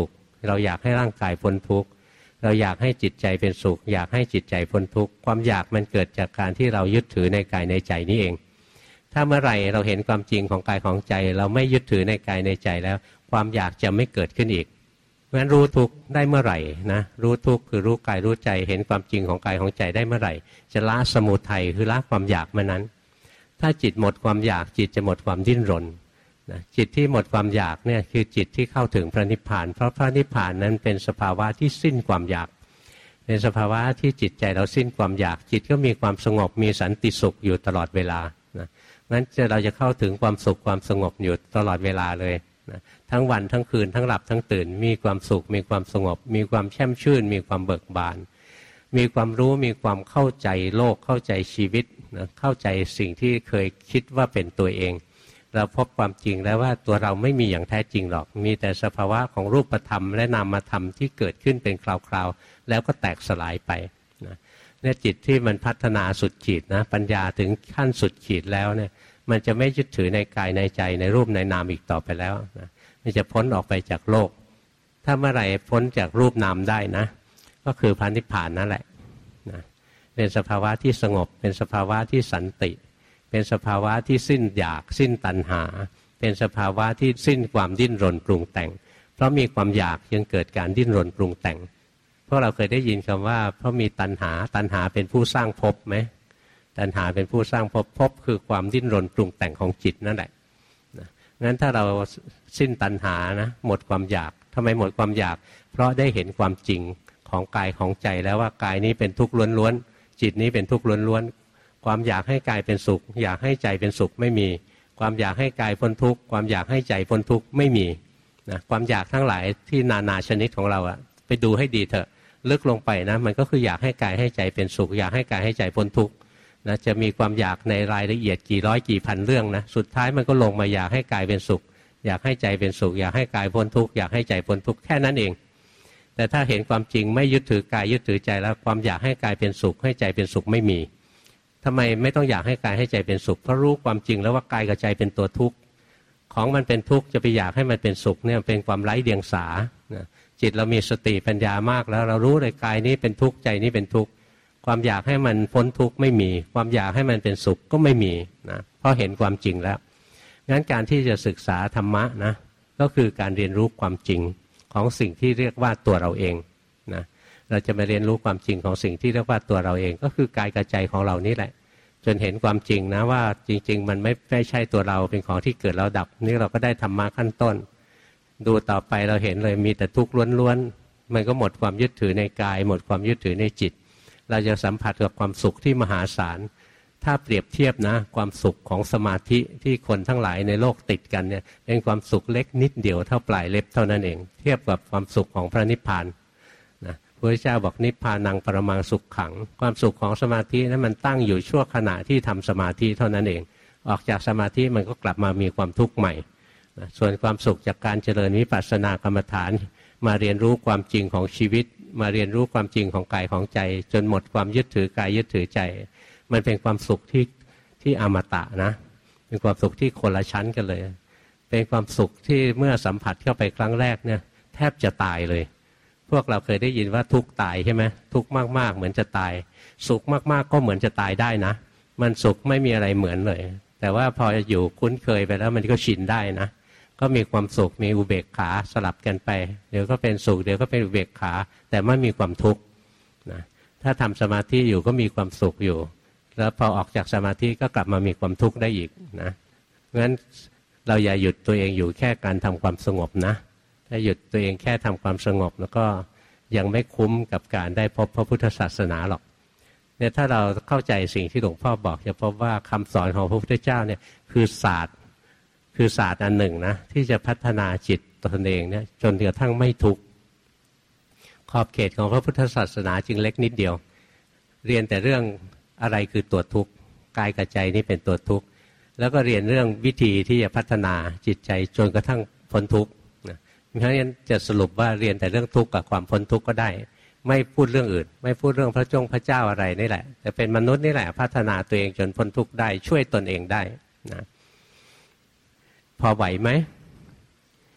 เราอยากให้ร่างกายพ้นทุกข์เราอยากให้จิตใจเป็นสุขอยากให้จิตใจพ้นทุกข์ความอยากมันเกิดจากการที่เรายึดถือในกายในใจนี่เองถ้าเมื่อไหร่เราเห็นความจริงของกายของใจเราไม่ยึดถือในกายในใจแล้วความอยากจะไม่เกิดขึ้นอีกเพราะฉะนั้นรู้ทุกข์ได้เมื่อไหร่นะรู้ทุกข์คือรู้กายรู้ใจเห็นความจริงของกายของใจได้เมื่อไหร่จะละสมุทัยคือละความอยากเมื่อนั้นถ้าจิตหมดความอยากจิตจะหมดความดิ้นรนนะจิตที่หมดความอยากเนี่ยคือจิตที่เข้าถึงพระนิพพานเพราะพระนิพพานนั้นเป็นสภาวะที่สิ้นความอยากเป็นสภาวะที่จิตใจเราสิ้นความอยากจิตก็มีความสงบมีสันติสุขอยู่ตลอดเวลานะงั้นเราจะเข้าถึงความสุขความสงบอยู่ตลอดเวลาเลยนะทั้งวันทั้งคืนทั้งหลับทั้งตื่นมีความสุขมีความสงบมีความแช่มชื่นมีความเบิกบานมีความรู้มีความเข้าใจโลกเข้าใจชีวิตนะเข้าใจสิ่งที่เคยคิดว่าเป็นตัวเองเราพบความจริงแล้วว่าตัวเราไม่มีอย่างแท้จริงหรอกมีแต่สภาวะของรูปธรรมและนามธรรมที่เกิดขึ้นเป็นคราวๆแล้วก็แตกสลายไปนะเนี่ยจิตที่มันพัฒนาสุดขีดนะปัญญาถึงขั้นสุดขีดแล้วเนี่ยมันจะไม่ยึดถือในกายในใจในรูปในนามอีกต่อไปแล้วนะมันจะพ้นออกไปจากโลกถ้าเมื่อไหร่พ้นจากรูปนามได้นะก็คือพระนิพพานนั่นแหละนะเป็นสภาวะที่สงบเป็นสภาวะที่สันติเป็นสภาวะที่สิ้นอยากสิ้นตัณหาเป็นสภาวะที่สิ้นความดิ้นรนปรุงแต่งเพราะมีความอยากยังเกิดการดิ้นรนปรุงแต่งพวกเราเคยได้ยินคำว่าเพราะมีตัณหาตัณหาเป็นผู้สร้างภพไหมตัณหาเป็นผู้สร้างภพภพคือความดิ้นรนปรุงแต่งของจิตนั่นแหละนะงั้นถ้าเราสิ้นตัณหานะหมดความอยากทำไมหมดความอยากเพราะได้เห็นความจริงของกายของใจแล้วว่ากายนี้เป็นทุกข์ล้วนๆจิตนี้เป็นทุกข์ล้วนๆความอยากให้กายเป็นสุขอยากให้ใจเป็นสุขไม่มีความอยากให้กายพ้นทุกข์ความอยากให้ใจพ้นทุกข์ไม่มีนะความอยากทั้งหลายที่นานาชนิดของเราอะไปดูให้ดีเถอะลึกลงไปนะมันก็คืออยากให้กายให้ใจเป็นสุขอยากให้กายให้ใจพ้นทุกข์นะจะมีความอยากในรายละเอียดกี่ร้อยกี่พันเรื่องนะสุดท้ายมันก็ลงมาอยากให้กายเป็นสุขอยากให้ใจเป็นสุขอยากให้กายพ้นทุกข์อยากให้ใจพ้นทุกข์แค่นั้นเองแต่ถ้าเห็นความจริงไม่ยึดถือกายยึดถือใจแล้วความอยากให้กายเป็นสุขให้ใจเป็นสุขไม่มีทำไมไม่ต้องอยากให้กายให้ใจเป็นสุขเพราะรู้ความจริงแล้วว่ากายกับใจเป็นตัวทุกข์ของมันเป็นทุกข์จะไปอยากให้มันเป็นสุขเนี่ยเป็นความไร้เดียงสาจิตเรามีสติปัญญามากแล้วเรารู้เลยกายนี้เป็นทุกข์ใจนี้เป็นทุกข์ความอยากให้มันพ้นทุกข์ไม่มีความอยากให้มันเป็นสุขก็ไม่มีนะเพราะเห็นความจริงแล้วงั้นการที่จะศึกษาธรรมะนะก็คือการเรียนรู้ความจริงของสิ่งที่เรียกว่าตัวเราเองนะเราจะมาเรียนรู้ความจริงของสิ่งที่เรียกว่าตัวเราเองก็คือกายกับใจของเรานี่แหละจนเห็นความจริงนะว่าจริงๆมันไม่ไม่ใช่ตัวเราเป็นของที่เกิดแล้วดับนี่เราก็ได้ธรรมะขั้นต้นดูต่อไปเราเห็นเลยมีแต่ทุกข์ล้วนๆมันก็หมดความยึดถือในกายหมดความยึดถือในจิตเราจะสัมผัสกับความสุขที่มหาศาลถ้าเปรียบเทียบนะความสุขของสมาธิที่คนทั้งหลายในโลกติดกันเนี่ยเป็นความสุขเล็กนิดเดียวเท่าปลายเล็บเท่านั้นเองเทียบกับความสุขของพระนิพพานนะพระพุทธเจ้าบอกนิพพานังปรมังสุขขังความสุขของสมาธินั้นมันตั้งอยู่ชั่วขณะที่ทำสมาธิเท่านั้นเองออกจากสมาธิมันก็กลับมามีความทุกข์ใหม่นะส่วนความสุขจากการเจริญวิปัสสนากรรมฐานมาเรียนรู้ความจริงของชีวิตมาเรียนรู้ความจริงของกายของใจจนหมดความยึดถือกายยึดถือใจมันเป็นความสุขที่ที่อมตะนะเป็นความสุขที่คนละชั้นกันเลยเป็นความสุขที่เมื่อสัมผัสเข้าไปครั้งแรกเนี่ยแทบจะตายเลยพวกเราเคยได้ยินว่าทุกข์ตายใช่ไหมทุกข์มากๆเหมือนจะตายสุขมากๆก็เหมือนจะตายได้นะมันสุขไม่มีอะไรเหมือนเลยแต่ว่าพออยู่คุ้นเคยไปแล้วมันก็ชินได้นะก็มีความสุขมีอุเบกขาสลับกันไปเดี๋ยวก็เป็นสุขเดี๋ยวก็เป็นอุเบกขาแต่ไม่มีความทุกข์นะถ้าทำสมาธิอยู่ก็มีความสุขอยู่แล้วพอออกจากสมาธิก็กลับมามีความทุกข์ได้อีกนะงั้นเราอย่าหยุดตัวเองอยู่แค่การทำความสงบนะถ้าหยุดตัวเองแค่ทำความสงบแล้วก็ยังไม่คุ้มกับการได้พบพระพุทธศาสนาหรอกเนี่ยถ้าเราเข้าใจสิ่งที่หลวงพ่อบอกจะพบว่าคำสอนของพระพุทธเจ้าเนี่ยคือศาสตร์คือศาสตร์อันหนึ่งนะที่จะพัฒนาจิตตนเองเนี่ยจนกระทั่งไม่ทุกข์ขอบเขตของพระพุทธศาสนาจึงเล็กนิดเดียวเรียนแต่เรื่องอะไรคือตัวทุกข์กายกับใจนี่เป็นตัวทุกข์แล้วก็เรียนเรื่องวิธีที่จะพัฒนาจิตใจจนกระทั่งพ้นทุกข์นะเพราะฉะนั้นจะสรุปว่าเรียนแต่เรื่องทุกข์กับความพ้นทุกข์ก็ได้ไม่พูดเรื่องอื่นไม่พูดเรื่องพระจงพระเจ้าอะไรนี่แหละแต่เป็นมนุษย์นี่แหละพัฒนาตัวเองจนพ้นทุกข์ได้ช่วยตนเองได้นะพอไหวไหม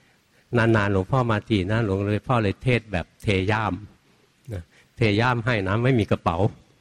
นานๆหลวงพ่อมาทีนะหลวงพ่อเลยเทศแบบเทย่ามนะเทย่ามให้นะไม่มีกระเป๋า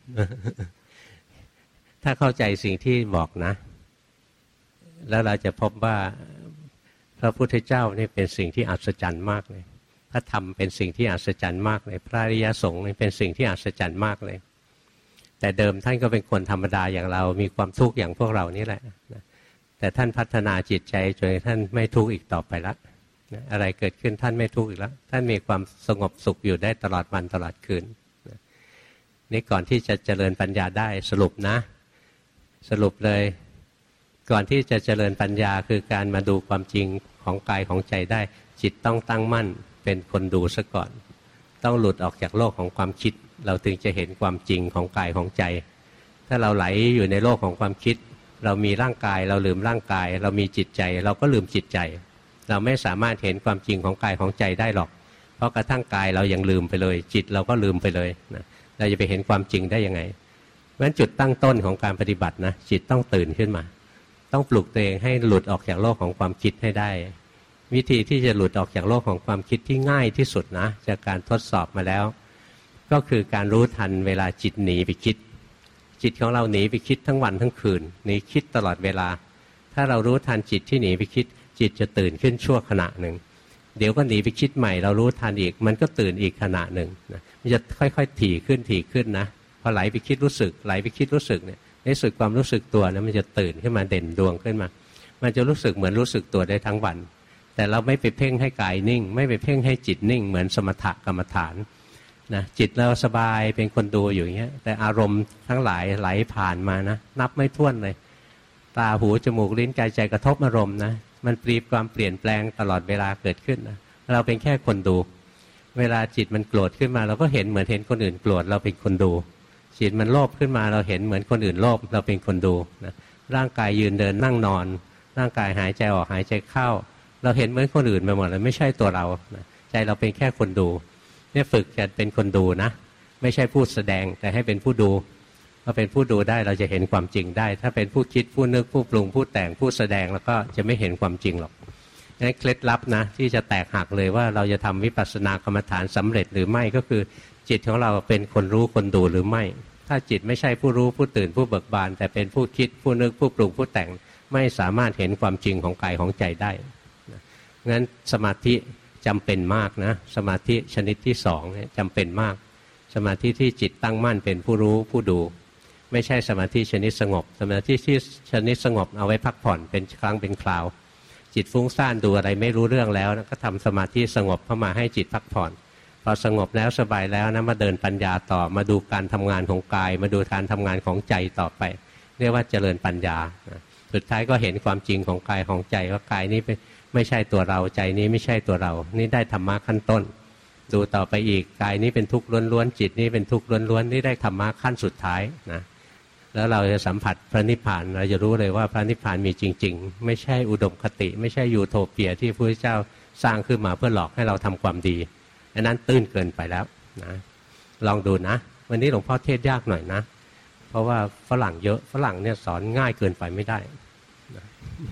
ถ้าเข้าใจสิ่งที่บอกนะแล้วเราจะพบว่าพระพุทธเจ้านี่เป็นสิ่งที่อัศจรรย์มากเลยพระธรรมเป็นสิ่งที่อัศจรรย์มากเลยพระอริยสงฆ์นี่เป็นสิ่งที่อัศจรรย์มากเลยแต่เดิมท่านก็เป็นคนธรรมดาอย่างเรามีความทุกข์อย่างพวกเรานี่แหละแต่ท่านพัฒนาจิตใจจนท่านไม่ทุกข์อีกต่อไปละอะไรเกิดขึ้นท่านไม่ทุกข์อีกแล้วท่านมีความสงบสุขอยู่ได้ตลอดวันตลอดคืนนี่ก่อนที่จะเจริญปัญญาได้สรุปนะสรุปเลยก่อนที่จะเจริญปัญญาคือการมาดูความจริงของกายของใจได้จิตต้องตั้งมั่นเป็นคนดูซะก่อนต้องหลุดออกจากโลกของความคิดเราถึงจะเห็นความจริงของกายของใจถ้าเราไหลอยู่ในโลกของความคิดเรามีร่างกายเราลืมร่างกายเรามีจิตใจเราก็ลืมจิตใจเราไม่สามารถเห็นความจริงของกายของใจได้หรอกเพราะกระทั่งกายเรายังลืมไปเลยจิตเราก็ลืมไปเลยนะเราจะไปเห็นความจริงได้ยังไงเพราะฉะนั้นจุดตั้งต้นของการปฏิบัตินะจิตต้องตื่นขึ้นมาต้องปลุกตัวเองให้หลุดออกจากโลกของความคิดให้ได้วิธีที่จะหลุดออกจากโลกของความคิดที่ง่ายที่สุดนะจากการทดสอบมาแล้วก็คือการรู้ทันเวลาจิตหนีไปคิดจิตของเราหนีไปคิดทั้งวันทั้งคืนหนีคิดตลอดเวลาถ้าเรารู้ทันจิตที่หนีไปคิดจิตจะตื่นขึ้นชั่วขณะหนึ่งเดี๋ยวก็หนีไปคิดใหม่เรารู้ทันอีกมันก็ตื่นอีกขณะหนึ่งนะมันจะค่อยๆถี่ขึ้นถี่ขึ้นนะพอไหลไปคิดรู้สึกไหลไปคิดรู้สึกเนี่ยในสุดความรู้สึกตัวนะมันจะตื่นขึ้นมาเด่นดวงขึ้นมามันจะรู้สึกเหมือนรู้สึกตัวได้ทั้งวันแต่เราไม่ไปเพ่งให้กายนิ่งไม่ไปเพ่งให้จิตนิ่งเหมือนสมถกรรมฐานนะจิตเราสบายเป็นคนดูอยู่อย่างเงี้ยแต่อารมณ์ทั้งหลายไหลผ่านมานะนับไม่ถ้วนเลยตาหูจมูกลิ้นกายใจกระทบอารมณ์นะมันปรีความเปลี่ยนแปลงตลอดเวลาเกิดขึ้นนะเราเป็นแค่คนดูเวลาจิตมันโกรธขึ้นมาเราก็เห็นเหมือนเห็นคนอื่นโกรธเราเป็นคนดูจิตมันโลภขึ้นมาเราเห็นเหมือนคนอื่นโลภเราเป็นคนดูนะร่างกายยืนเดินนั่งนอนร่างกายหายใจออกหายใจเข้าเราเห็นเหมือนคนอื่นไปหมดเลยไม่ใช่ตัวเรานะใจเราเป็นแค่คนดูเนี่ยฝึกจะเป็นคนดูนะไม่ใช่ผู้แสดงแต่ให้เป็นผู้ดูพอเป็นผู้ดูได้เราจะเห็นความจริงได้ถ้าเป็นผู้คิดผู้นึกผู้ปรุงผู้แต่งผู้แสดงแล้วก็จะไม่เห็นความจริงหรอกงั้นเคล็ดลับนะที่จะแตกหักเลยว่าเราจะทำวิปัสสนากรรมฐานสำเร็จหรือไม่ก็คือจิตของเราเป็นคนรู้คนดูหรือไม่ถ้าจิตไม่ใช่ผู้รู้ผู้ตื่นผู้เบิกบานแต่เป็นผู้คิดผู้นึกผู้ปรุงผู้แต่งไม่สามารถเห็นความจริงของกายของใจได้งั้นสมาธิจำเป็นมากนะสมาธิชนิดที่สองเนี่ยจำเป็นมากสมาธิที่จิตตั้งมั่นเป็นผู้รู้ผู้ดูไม่ใช่สมาธิชนิดสงบสมาธิที่ชนิดสงบเอาไว้พักผ่อนเป็นครั้งเป็นคราวจิตฟุ้งซ่านดูอะไรไม่รู้เรื่องแล้วก็ทำสมาธิสงบเข้ามาให้จิตพักผ่อนพอสงบแล้วสบายแล้วนะมาเดินปัญญาต่อมาดูการทำงานของกายมาดูการทำงานของใจต่อไปเรียกว่าเจริญปัญญาสุดท้ายก็เห็นความจริงของกายของใจว่ากายนี้ไม่ใช่ตัวเราใจนี้ไม่ใช่ตัวเรานี่ได้ธรรมะขั้นต้นดูต่อไปอีกกายนี้เป็นทุกข์ล้วนๆจิตนี้เป็นทุกข์ล้วนๆนี่ได้ธรรมะขั้นสุดท้ายนะแล้วเราจะสัมผัสพระนิพพานเราจะรู้เลยว่าพระนิพพานมีจริงๆไม่ใช่อุดมคติไม่ใช่ยูโทเปียที่พระพุทธเจ้าสร้างขึ้นมาเพื่อหลอกให้เราทำความดีอันนั้นตื้นเกินไปแล้วนะลองดูนะวันนี้หลวงพ่อเทศยากหน่อยนะเพราะว่าฝรั่งเยอะฝรั่งเนี่ยสอนง่ายเกินไปไม่ได้นะ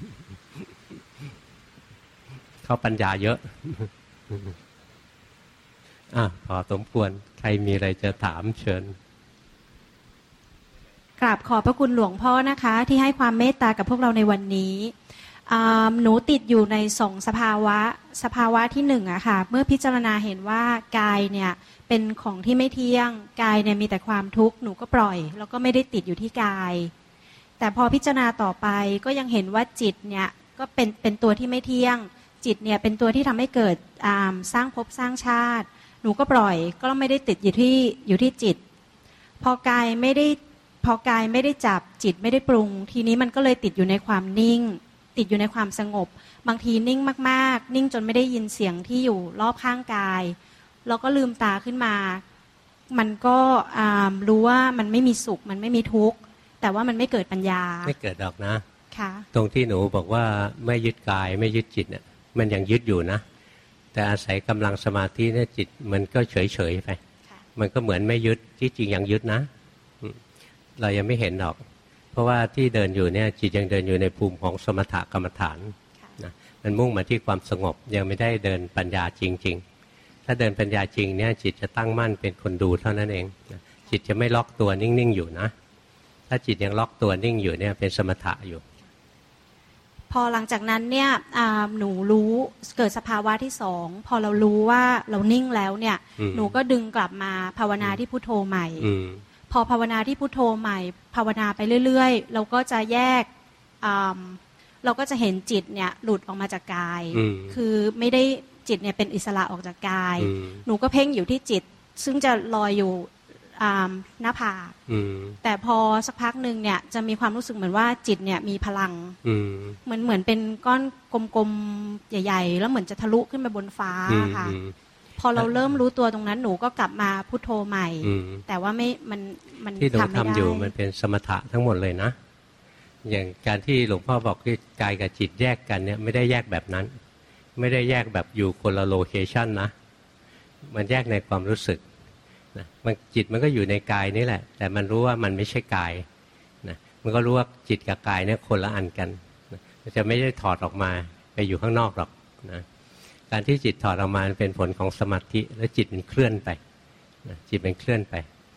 เขาปัญญาเยอะอ่ะพอสมควรใครมีอะไรจะถามเชิญกราบขอบพระคุณหลวงพ่อนะคะที่ให้ความเมตตากับพวกเราในวันนี้หนูติดอยู่ในสองสภาวะสภาวะที่หนึ่งอะค่ะเมื่อพิจารณาเห็นว่ากายเนี่ยเป็นของที่ไม่เที่ยงกายเนี่ยมีแต่ความทุกข์หนูก็ปล่อยแล้วก็ไม่ได้ติดอยู่ที่กายแต่พอพิจารณาต่อไปก็ยังเห็นว่าจิตเนี่ยก็เป็นเป็นตัวที่ไม่เที่ยงจิตเนี่ยเป็นตัวที่ทำให้เกิดสร้างภพสร้างชาติหนูก็ปล่อยก็ไม่ได้ติดอยู่ที่อยู่ที่จิตพอกายไม่ได้พอกายไม่ได้จับจิตไม่ได้ปรุงทีนี้มันก็เลยติดอยู่ในความนิ่งติดอยู่ในความสงบบางทีนิ่งมากๆนิ่งจนไม่ได้ยินเสียงที่อยู่รอบข้างกายแล้วก็ลืมตาขึ้นมามันก็รู้ว่ามันไม่มีสุขมันไม่มีทุกข์แต่ว่ามันไม่เกิดปัญญาไม่เกิดดอกนะค่ะตรงที่หนูบอกว่าไม่ยึดกายไม่ยึดจิตเนี่ยมันยังยึดอยู่นะแต่อาศัยกำลังสมาธิเนี่ยจิตมันก็เฉยเฉยไปมันก็เหมือนไม่ยึดที่จริงยังยึดนะเรายังไม่เห็นหรอกเพราะว่าที่เดินอยู่เนี่ยจิตยังเดินอยู่ในภูมิของสมถกรรมฐานนะมันมุ่งมาที่ความสงบยังไม่ได้เดินปัญญาจริงๆถ้าเดินปัญญาจริงเนี่ยจิตจะตั้งมั่นเป็นคนดูเท่านั้นเองจิตจะไม่ล็อกตัวนิ่งๆอยู่นะถ้าจิตยังล็อกตัวนิ่งอยู่เนี่ยเป็นสมถะอยู่พอหลังจากนั้นเนี่ยหนูรู้เกิดสภาวะที่สองพอเรารู้ว่าเรานิ่งแล้วเนี่ยหนูก็ดึงกลับมาภาวนาที่พุทโธใหม่พอภาวนาที่พุทโธใหม่ภาวนาไปเรื่อยๆเราก็จะแยกเราก็จะเห็นจิตเนี่ยหลุดออกมาจากกายคือไม่ได้จิตเนี่ยเป็นอิสระออกจากกายหนูก็เพ่งอยู่ที่จิตซึ่งจะลอยอยู่หน้าผากแต่พอสักพักหนึ่งเนี่ยจะมีความรู้สึกเหมือนว่าจิตเนี่ยมีพลังเหมือนเหมือนเป็นก้อนกลมๆใหญ่ๆแล้วเหมือนจะทะลุขึ้นไปบนฟ้าค่ะพอเราเริ่มรู้ตัวตรงนั้นหนูก็กลับมาพุทโธใหม่แต่ว่าไม่มันมันที่หนูทำอยู่มันเป็นสมถะทั้งหมดเลยนะอย่างการที่หลวงพ่อบอกว่ากายกับจิตแยกกันเนี่ยไม่ได้แยกแบบนั้นไม่ได้แยกแบบอยู่คนละโลเคชันนะมันแยกในความรู้สึกนะมันจิตมันก็อยู่ในกายนี่แหละแต่มันรู้ว่ามันไม่ใช่กายนะมันก็รู้ว่าจิตกับกายเนี่ยคนละอันกันนะมันจะไม่ได้ถอดออกมาไปอยู่ข้างนอกหรอกนะการที่จิตถอดออกมาเป็นผลของสมาธิแล้วจิตมันเคลื่อนไปนะจิตมันเคลื่อนไป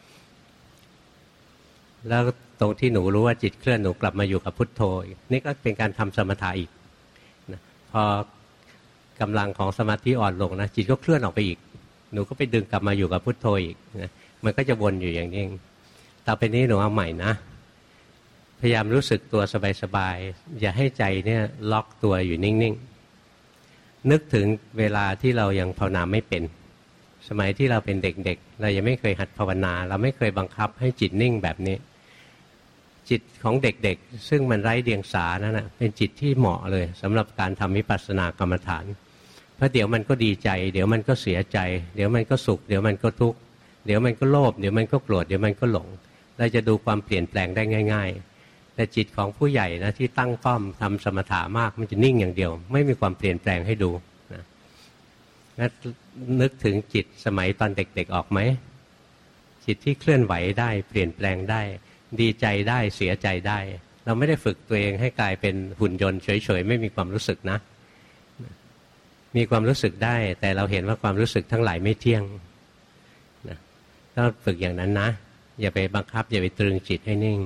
แล้วตรงที่หนูรู้ว่าจิตเคลื่อนหนูกลับมาอยู่กับพุทโธนี่ก็เป็นการทำสมถะอีกนะพอกำลังของสมาธิอ่อนลงนะจิตก็เคลื่อนออกไปอีกหนูก็ไปดึงกลับมาอยู่กับพุทโธอีกนะมันก็จะวนอยู่อย่างนี้ต่อไปนี้หนูเอาใหม่นะพยายามรู้สึกตัวสบายๆอย่าให้ใจเนี่ยล็อกตัวอยู่นิ่งๆนึกถึงเวลาที่เรายังภาวนาไม่เป็นสมัยที่เราเป็นเด็กๆเรายังไม่เคยหัดภาวนาเราไม่เคยบังคับให้จิตนิ่งแบบนี้จิตของเด็กๆซึ่งมันไร้เดียงสานั่นนะเป็นจิตที่เหมาะเลยสำหรับการทำวิปัสสนากรรมฐานเพราะเดี๋ยวมันก็ดีใจเดี๋ยวมันก็เสียใจเดี๋ยวมันก็สุขเดี๋ยวมันก็ทุกข์เดี๋ยวมันก็โลภเดี๋ยวมันก็โกรธเดี๋ยวมันก็หลงเราจะดูความเปลี่ยนแปลงได้ง่ายๆแต่จิตของผู้ใหญ่นะที่ตั้งป้อมทำสมถะมากมันจะนิ่งอย่างเดียวไม่มีความเปลี่ยนแปลงให้ดูนะงั้นนึกถึงจิตสมัยตอนเด็กๆออกไหมจิตที่เคลื่อนไหวได้เปลี่ยนแปลงได้ดีใจได้เสียใจได้เราไม่ได้ฝึกตัวเองให้กลายเป็นหุ่นยนต์เฉยๆไม่มีความรู้สึกนะมีความรู้สึกได้แต่เราเห็นว่าความรู้สึกทั้งหลายไม่เที่ยงนะต้องฝึกอย่างนั้นนะอย่าไปบังคับอย่าไปตรึงจิตให้นิ่ง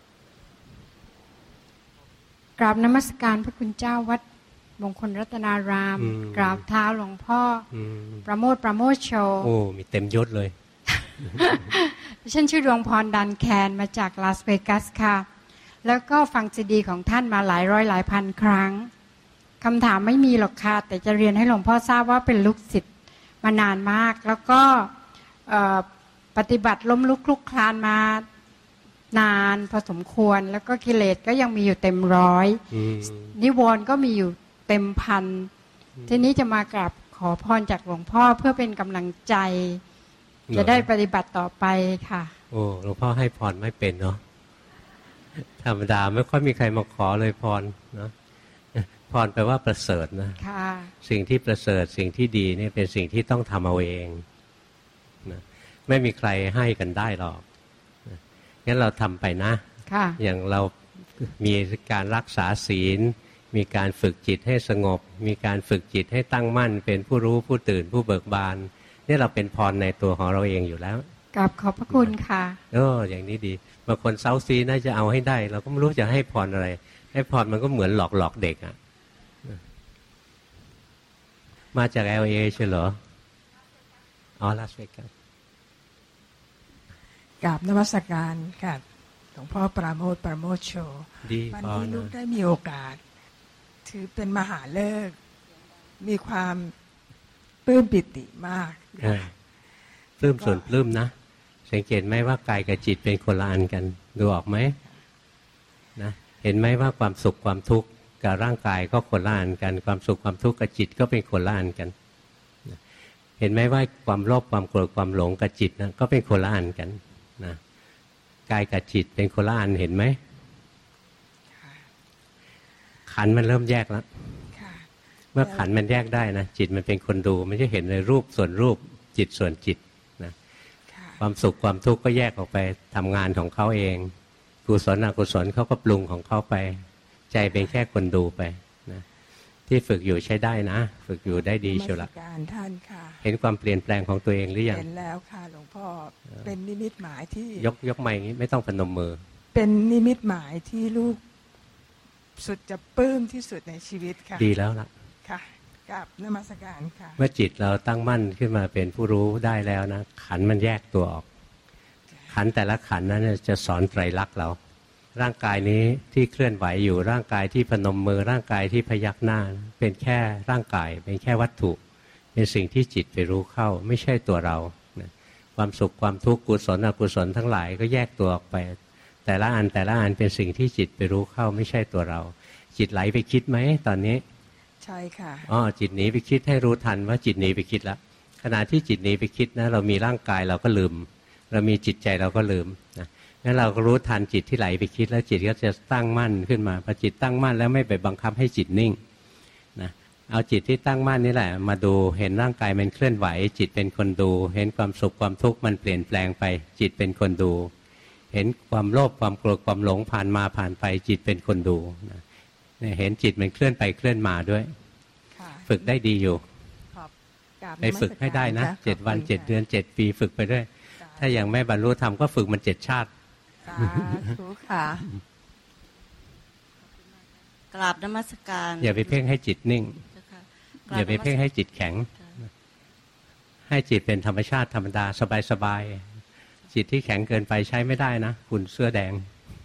กราบนมัสการพระคุณเจ้าวัดมงคลรัตนารามกราบเท้าหลวงพ่อประโมทประโมทโชโอ้มีเต็มยศเลยฉันชื่อดวงพรดันแคนมาจากลาสเวกัสค่ะแล้วก็ฟังซีดีของท่านมาหลายร้อยหลายพันครั้งคำถามไม่มีหรอกค่ะแต่จะเรียนให้หลวงพ่อทราบว่าเป็นลูกศิษย์มานานมากแล้วก็ปฏิบัติล้มลุกคลุกคลานมานานพอสมควรแล้วก็กิเลสก็ยังมีอยู่เต็มร้อยนิวรณ์ก็มีอยู่เต็มพันทีนี้จะมากราบขอพรจากหลวงพ่อเพื่อเป็นกำลังใจจะได้ปฏิบัติต่อไปค่ะโอ้หลวงพ่อให้พรไม่เป็นเนาะธรรมดาไม่ค่อยมีใครมาขอเลยพรเนาะพรแปลว่าประเสริฐนะสิ่งที่ประเสริฐสิ่งที่ดีนี่เป็นสิ่งที่ต้องทำเอาเองนะไม่มีใครให้กันได้หรอกนะงั้นเราทำไปนะอย่างเรามีการรักษาศีลมีการฝึกจิตให้สงบมีการฝึกจิตให้ตั้งมั่นเป็นผู้รู้ผู้ตื่นผู้เบิกบานนี่เราเป็นพรในตัวของเราเองอยู่แล้วกราบขอบพระคุณค่ะเอออย่างนี้ดีบางคนเซาซีน่าจะเอาให้ได้เราก็ไม่รู้จะให้พรอะไรให้พรมันก็เหมือนหลอกหลอกเด็กอ่ะมาจาก แอล เอ ใช่เหรออ๋อลาสเวกัสกราบนมัสการค่ะหลวงพ่อปราโมทปราโมทโชวันนี้ลูกได้มีโอกาสถือเป็นมหาฤกษ์มีความปลื้มปิติมากปลื้มส่วนปลื้มนะสังเกตไหมว่ากายกับจิตเป็นคนละอันกันดูออกไหมนะเห็นไหมว่าความสุขความทุกข์กับร่างกายก็คนละอันกันความสุขความทุกข์กับจิตก็เป็นคนละอันกันเห็นไหมว่าความโลภความโกรธความหลงกับจิตนะก็เป็นคนละอันกันนะกายกับจิตเป็นคนละอันเห็นไหมขันมันเริ่มแยกแล้วเมื่อขันมันแยกได้นะจิตมันเป็นคนดูไม่ใช่เห็นในรูปส่วนรูปจิตส่วนจิตนะความสุขความทุกข์ก็แยกออกไปทำงานของเขาเองกุศลอกุศลเขาก็ปรุงของเขาไปใจเป็นแค่คนดูไปนะที่ฝึกอยู่ใช้ได้นะฝึกอยู่ได้ดีเชียวละการท่านค่ะเห็นความเปลี่ยนแปลงของตัวเองหรือยังเห็นแล้วค่ะหลวงพ่อเป็นนิมิตหมายที่ยกยกไม้อย่างนี้ไม่ต้องพนมมือเป็นนิมิตหมายที่ลูกสุดจะปลื้มที่สุดในชีวิตค่ะดีแล้วล่ะค่ะกับนมัสการค่ะเมื่อจิตเราตั้งมั่นขึ้นมาเป็นผู้รู้ได้แล้วนะขันมันแยกตัวออกขันแต่ละขันนั้นจะสอนไตรลักษณ์เราร่างกายนี้ที่เคลื่อนไหวอยู่ร่างกายที่พนมมือร่างกายที่พยักหน้าเป็นแค่ร่างกายเป็นแค่วัตถุเป็นสิ่งที่จิตไปรู้เข้าไม่ใช่ตัวเราความสุขความทุกข์กุศลอกุศลทั้งหลายก็แยกตัวออกไปแต่ละอันแต่ละอันเป็นสิ่งที่จิตไปรู้เข้าไม่ใช่ตัวเราจิตไหลไปคิดไหมตอนนี้ใช่ค่ะอ๋อจิตหนีไปคิดให้รู้ทันว่าจิตหนีไปคิดแล้วขณะที่จิตหนีไปคิดนะเรามีร่างกายเราก็ลืมเรามีจิตใจเราก็ลืมนะงั้นเราก็รู้ทันจิตที่ไหลไปคิดแล้วจิตก็จะตั้งมั่นขึ้นมาพอจิตตั้งมั่นแล้วไม่ไปบังคับให้จิตนิ่งนะเอาจิตที่ตั้งมั่นนี่แหละมาดูเห็นร่างกายมันเคลื่อนไหวจิตเป็นคนดูเห็นความสุขความทุกข์มันเปลี่ยนแปลงไปจิตเป็นคนดูเห็นความโลภความโกรธความหลงผ่านมาผ่านไปจิตเป็นคนดูนะเห็นจิตมันเคลื่อนไปเคลื่อนมาด้วยฝึกได้ดีอยู่ไปฝึกให้ได้นะเจ็ดวันเจ็ดเดือนเจ็ดปีฝึกไปด้วยถ้ายังไม่บรรลุธรรมก็ฝึกมันเจ็ดชาติสาธุค่ะกราบนมัสการอย่าไปเพ่งให้จิตนิ่งอย่าไปเพ่งให้จิตแข็งให้จิตเป็นธรรมชาติธรรมดาสบายๆจิตที่แข็งเกินไปใช้ไม่ได้นะคุณเสื้อแดง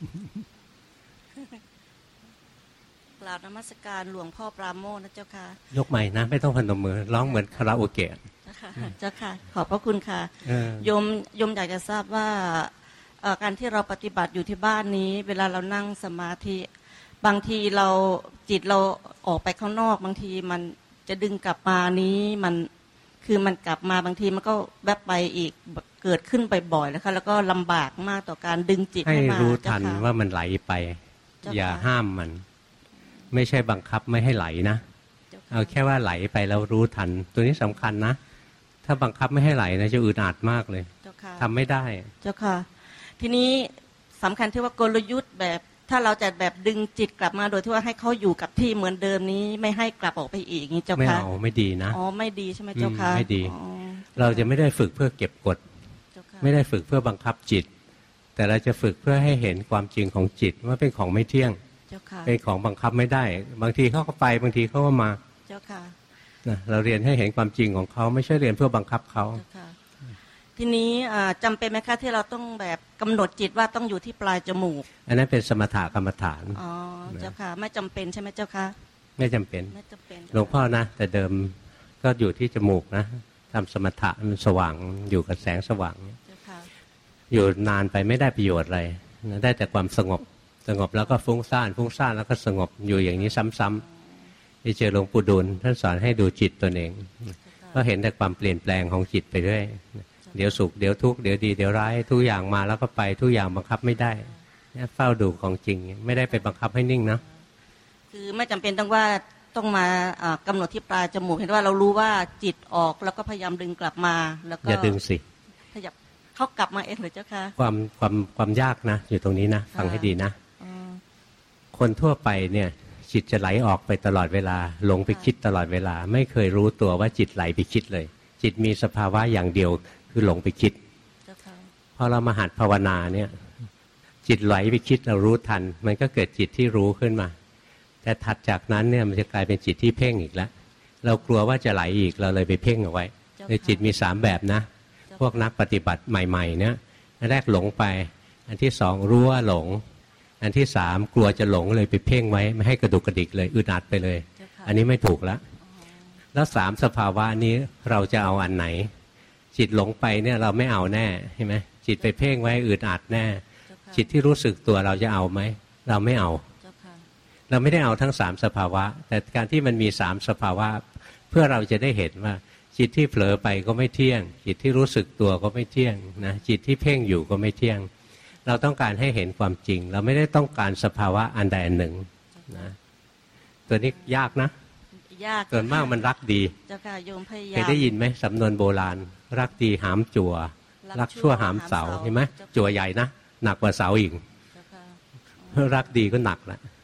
กราบนมัสการหลวงพ่อปราโมทนะเจ้าค่ะยกใหม่นะไม่ต้องพนมมือร้องเหมือนคาราโอเกะเจ้าค่ะขอบพระคุณค่ะโยมโยมอยากจะทราบว่าการที่เราปฏิบัติอยู่ที่บ้านนี้เวลาเรานั่งสมาธิบางทีเราจิตเราออกไปข้างนอกบางทีมันจะดึงกลับมานี้มันคือมันกลับมาบางทีมันก็แวบไปอีกเกิดขึ้นบ่อยๆแล้วค่ะแล้วก็ลำบากมากต่อการดึงจิตให้มาให้รู้ทันว่ามันไหลไปอย่าห้ามมันไม่ใช่บังคับไม่ให้ไหลนะเอาแค่ว่าไหลไปแล้วรู้ทันตัวนี้สำคัญนะถ้าบังคับไม่ให้ไหลนะจะอึดอัดมากเลยทำไม่ได้เจ้าค่ะทีนี้สำคัญที่ว่ากลยุทธ์แบบถ้าเราจะแบบดึงจิตกลับมาโดยที่ว่าให้เขาอยู่กับที่เหมือนเดิมนี้ไม่ให้กลับออกไปอีกนี่เจ้าค่ะไม่เอาไม่ดีนะอ๋อไม่ดีใช่ไหมเจ้าค่ะไม่ดีเราจะไม่ได้ฝึกเพื่อเก็บกดไม่ได้ฝึกเพื่อบังคับจิตแต่เราจะฝึกเพื่อให้เห็นความจริงของจิตว่าเป็นของไม่เที่ยงเป็นของบังคับไม่ได้บางทีเขาก็ไปบางทีเขาก็มาเจ้าค่ะเราเรียนให้เห็นความจริงของเขาไม่ใช่เรียนเพื่อบังคับเขาทีนี้จำเป็นไหมคะที่เราต้องแบบกำหนดจิตว่าต้องอยู่ที่ปลายจมูกอันนั้นเป็นสมถะกรรมฐานอ๋อเจ้าค่ะไม่จำเป็นใช่ไหมเจ้าค่ะไม่จำเป็นหลวงพ่อนะแต่เดิมก็อยู่ที่จมูกนะทำสมถะมันสว่างอยู่กับแสงสว่างอยู่นานไปไม่ได้ประโยชน์อะไรได้แต่ความสงบสงบแล้วก็ฟุ้งซ่านฟุ้งซ่านแล้วก็สงบอยู่อย่างนี้ซ้ำๆที่เจอหลวงปู่ดูลท่านสอนให้ดูจิตตัวเองก็เห็นแต่ความเปลี่ยนแปลงของจิตไปเรื่อยเดี๋ยวสุขเดี๋ยวทุกข์เดี๋ยวดีเดี๋ยวร้ายทุกอย่างมาแล้วก็ไปทุกอย่างบังคับไม่ได้เฝ้าดูของจริงไม่ได้ไปบังคับให้นิ่งนะคือไม่จำเป็นต้องว่าต้องมากำหนดที่ปลายจมูกเห็นว่าเรารู้ว่าจิตออกแล้วก็พยายามดึงกลับมาแล้วก็อย่าดึงสิขยับเขากลับมาเองหรือเจ้าคะความความความยากนะอยู่ตรงนี้นะฟังให้ดีนะคนทั่วไปเนี่ยจิตจะไหลออกไปตลอดเวลาหลงไปคิดตลอดเวลาไม่เคยรู้ตัวว่าจิตไหลไปคิดเลยจิตมีสภาวะอย่างเดียวคือหลงไปคิดพอเรามาหัดภาวนาเนี่ยจิตไหลไปคิดเรารู้ทันมันก็เกิดจิตที่รู้ขึ้นมาแต่ถัดจากนั้นเนี่ยมันจะกลายเป็นจิตที่เพ่งอีกแล้วเรากลัวว่าจะไหลอีกเราเลยไปเพ่งเอาไว้ในจิตมีสามแบบนะพวกนักปฏิบัติใหม่ๆเนี่ยอันแรกหลงไปอันที่สองรู้ว่าหลงอันที่สามกลัวจะหลงเลยไปเพ่งไว้ไม่ให้กระดุกกระดิกเลยอึดอัดไปเลยอันนี้ไม่ถูกแล้วแล้วสามสภาวะนี้เราจะเอาอันไหนจิตหลงไปเนี่ยเราไม่เอาแน่ใช่ไหมจิตไปเพ่งไว้อึดอัดแน่จิตที่รู้สึกตัวเราจะเอาไหมเราไม่เอาเราไม่ได้เอาทั้งสามสภาวะแต่การที่มันมีสามสภาวะเพื่อเราจะได้เห็นว่าจิตที่เผลอไปก็ไม่เที่ยงจิตที่รู้สึกตัวก็ไม่เที่ยงนะจิตที่เพ่งอยู่ก็ไม่เที่ยงเราต้องการให้เห็นความจริงเราไม่ได้ต้องการสภาวะอันใดอันหนึ่งนะตัวนี้ยากนะยากส่วนมากมันรักดีเจ้าค่ะโยมพยายามเคยได้ยินไหมสำนวนโบราณรักดีหามจั่วรักชั่วหามเสาเห็นไหมจั่วใหญ่นะหนักกว่าเสาอีกรักดีก็หนักละ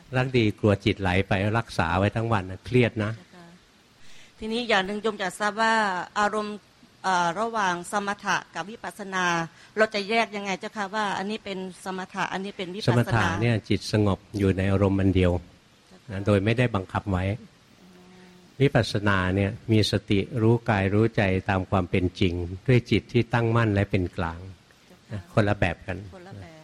รักดีกลัวจิตไหลไปรักษาไว้ทั้งวันนะเครียดนะทีนี้อย่างหนึ่งโยมอยากทราบว่าอารมณ์ระหว่างสมถะกับวิปัสสนาเราจะแยกยังไงเจ้าค่ะว่าอันนี้เป็นสมถะอันนี้เป็นวิปัสสนาสมถะเนี่ยจิตสงบอยู่ในอารมณ์มันเดียวนะโดยไม่ได้บังคับไว้วิปัสสนาเนี่ยมีสติรู้กายรู้ใจตามความเป็นจริงด้วยจิตที่ตั้งมั่นและเป็นกลางนะคนละแบบกันคนละแบบ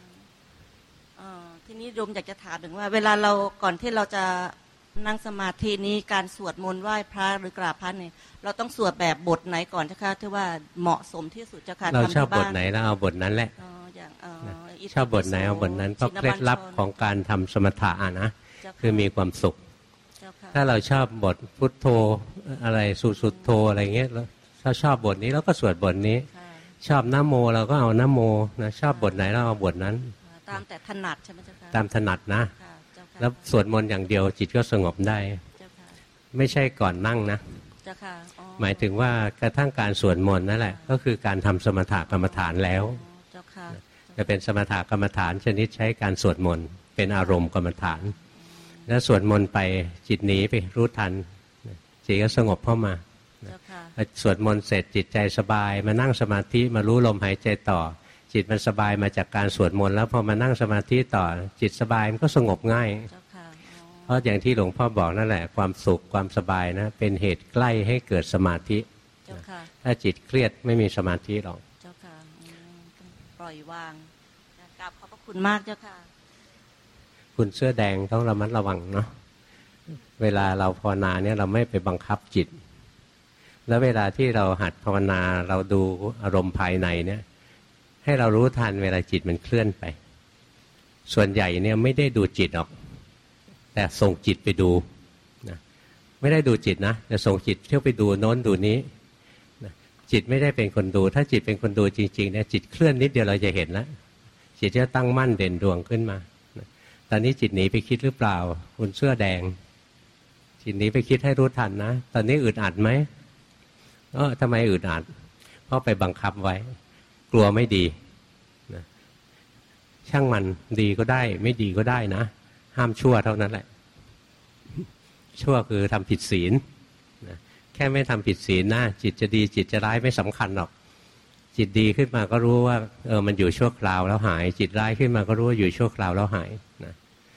ทีนี้โยมอยากจะถามถึงว่าเวลาเราก่อนที่เราจะนั่งสมาธินี้การสวดมนต์ไหว้พระหรือกราบพระเนี่ยเราต้องสวดแบบบทไหนก่อนเจ้าค่ะที่ว่าเหมาะสมที่สุดเจ้าค่ะเราชอบบทไหนแล้วเอาบทนั้นแหละชอบบทไหนเอาบทนั้นเพราะเคล็ดลับของการทำสมถะนะคือมีความสุขถ้าเราชอบบทพุทโธอะไรสุสุโธอะไรเงี้ยถ้าชอบบทนี้เราก็สวดบทนี้ชอบนะโมเราก็เอานะโมนะชอบบทไหนเราเอาบทนั้นตามแต่ถนัดใช่ไหมเจ้าค่ะตามถนัดนะแล้วสวดมนต์อย่างเดียวจิตก็สงบได้ไม่ใช่ก่อนนั่งนะหมายถึงว่ากระทั่งการสวดมนต์นั่นแหละก็คือการทำสมถกรรมฐานแล้วจะเป็นสมถกรรมฐานชนิดใช้การสวดมนต์เป็นอารมณ์กรรมฐานแล้วสวดมนต์ไปจิตหนีไปรู้ทันจิตก็สงบเข้ามาสวดมนต์เสร็จจิตใจสบายมานั่งสมาธิมารู้ลมหายใจต่อจิตมันสบายมาจากการสวดมนต์แล้วพอมานั่งสมาธิต่อจิตสบายมันก็สงบง่ายเพราะอย่างที่หลวงพ่อบอกนั่นแหละความสุขความสบายนะเป็นเหตุใกล้ให้เกิดสมาธิถ้าจิตเครียดไม่มีสมาธิหรอกเจ้าค่ะปล่อยวางกราบขอบพระคุณมากเจ้าค่ะคุณเสื้อแดงต้องระมัดระวังเนาะเวลาเราภาวนาเนี่ยเราไม่ไปบังคับจิตแล้วเวลาที่เราหัดภาวนาเราดูอารมณ์ภายในเนี่ยให้เรารู้ทันเวลาจิตมันเคลื่อนไปส่วนใหญ่เนี่ยไม่ได้ดูจิตหรอกแต่ส่งจิตไปดูนะไม่ได้ดูจิตนะแต่ส่งจิตเที่ยวไปดูโน้นดูนี้นะจิตไม่ได้เป็นคนดูถ้าจิตเป็นคนดูจริงๆเนี่ยจิตเคลื่อนนิดเดียวเราจะเห็นแล้วจิตจะตั้งมั่นเด่นดวงขึ้นมานะตอนนี้จิตหนีไปคิดหรือเปล่าคุณเสื้อแดงจิตหนีไปคิดให้รู้ทันนะตอนนี้อึดอัดไหมเออทำไมอึดอัดเพราะไปบังคับไว้กลัวไม่ดีนะช่างมันดีก็ได้ไม่ดีก็ได้นะห้ามชั่วเท่านั้นแหละชั่วคือทำผิดศีลนะแค่ไม่ทำผิดศีลนะจิตจะดีจิตจะร้ายไม่สำคัญหรอกจิตดีขึ้นมาก็รู้ว่าเออมันอยู่ชั่วคราวแล้วหายจิตร้ายขึ้นมาก็รู้ว่าอยู่ชั่วคราวแล้วหายนะ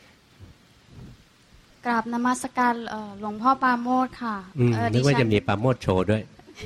กราบนมัสการหลวงพ่อปราโมทย์ค่ะนึกว่าจะมีปราโมทย์โชว์ด้วย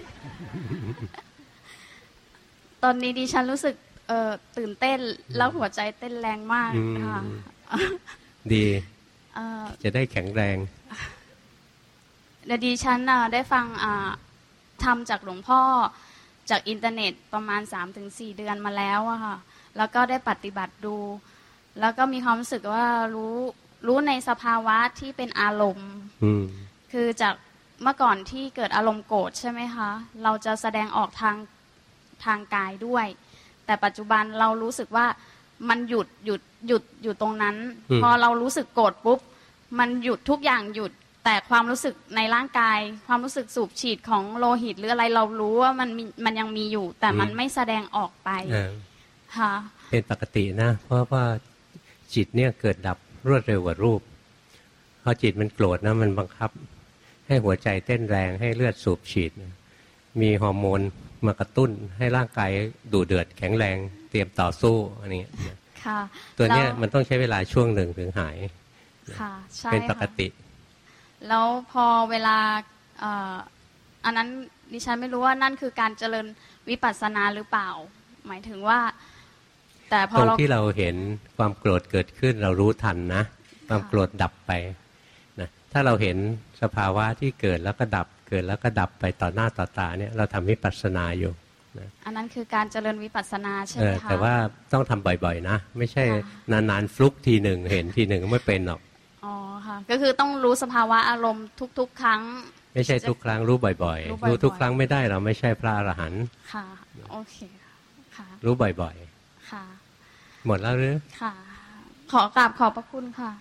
ตอนนี้ดิฉันรู้สึกตื่นเต้นแล้วหัวใจเต้นแรงมากค่ะดีจะได้แข็งแรงเดี๋ยวดิฉันได้ฟังทำจากหลวงพ่อจากอินเทอร์เน็ตประมาณ สามถึงสี่ เดือนมาแล้วอะค่ะแล้วก็ได้ปฏิบัติดูแล้วก็มีความรู้สึกว่ารู้รู้ในสภาวะที่เป็นอารมณ์คือจากเมื่อก่อนที่เกิดอารมณ์โกรธใช่ไหมคะเราจะแสดงออกทางทางกายด้วยแต่ปัจจุบันเรารู้สึกว่ามันหยุดหยุดหยุดอยู่ตรงนั้นพอเรารู้สึกโกรธปุ๊บมันหยุดทุกอย่างหยุดแต่ความรู้สึกในร่างกายความรู้สึกสูบฉีดของโลหิตหรืออะไรเรารู้ว่ามันมันยังมีอยู่แต่มันไม่แสดงออกไปค่ะเป็นปกตินะเพราะว่าจิตเนี่ยเกิดดับรวดเร็วกว่ารูปพอจิตมันโกรธนะมันบังคับให้หัวใจเต้นแรงให้เลือดสูบฉีดมีฮอร์โมนมากระตุ้นให้ร่างกายดูเดือดแข็งแรงเตรียมต่อสู้อันนี้ตัวนี้มันต้องใช้เวลาช่วงหนึ่งถึงหายเป็นปกติแล้วพอเวลาอันนั้นดิฉันไม่รู้ว่านั่นคือการเจริญวิปัสสนาหรือเปล่าหมายถึงว่าแต่พอตรงที่เราเห็นความโกรธเกิดขึ้นเรารู้ทันนะความโกรธดับไปนะถ้าเราเห็นสภาวะที่เกิดแล้วก็ดับเกิดแล้วก็ดับไปต่อหน้าต่อตาเนี่ยเราทำวิปัสสนาอยู่นะอันนั้นคือการเจริญวิปัสสนาใช่ไหมคะแต่ว่าต้องทำบ่อยๆนะไม่ใช่นานๆฟลุกทีหนึ่งเห็นทีหนึ่งไม่เป็นหรอกอ๋อค่ะก็คือต้องรู้สภาวะอารมณ์ทุกๆครั้งไม่ใช่ทุกครั้งรู้บ่อยๆรู้ทุกครั้งไม่ได้เราไม่ใช่พระอรหันต์ค่ะโอเคค่ะรู้บ่อยๆค่ะหมดแล้วหรือค่ะขอกราบขอบพระคุณค่ะ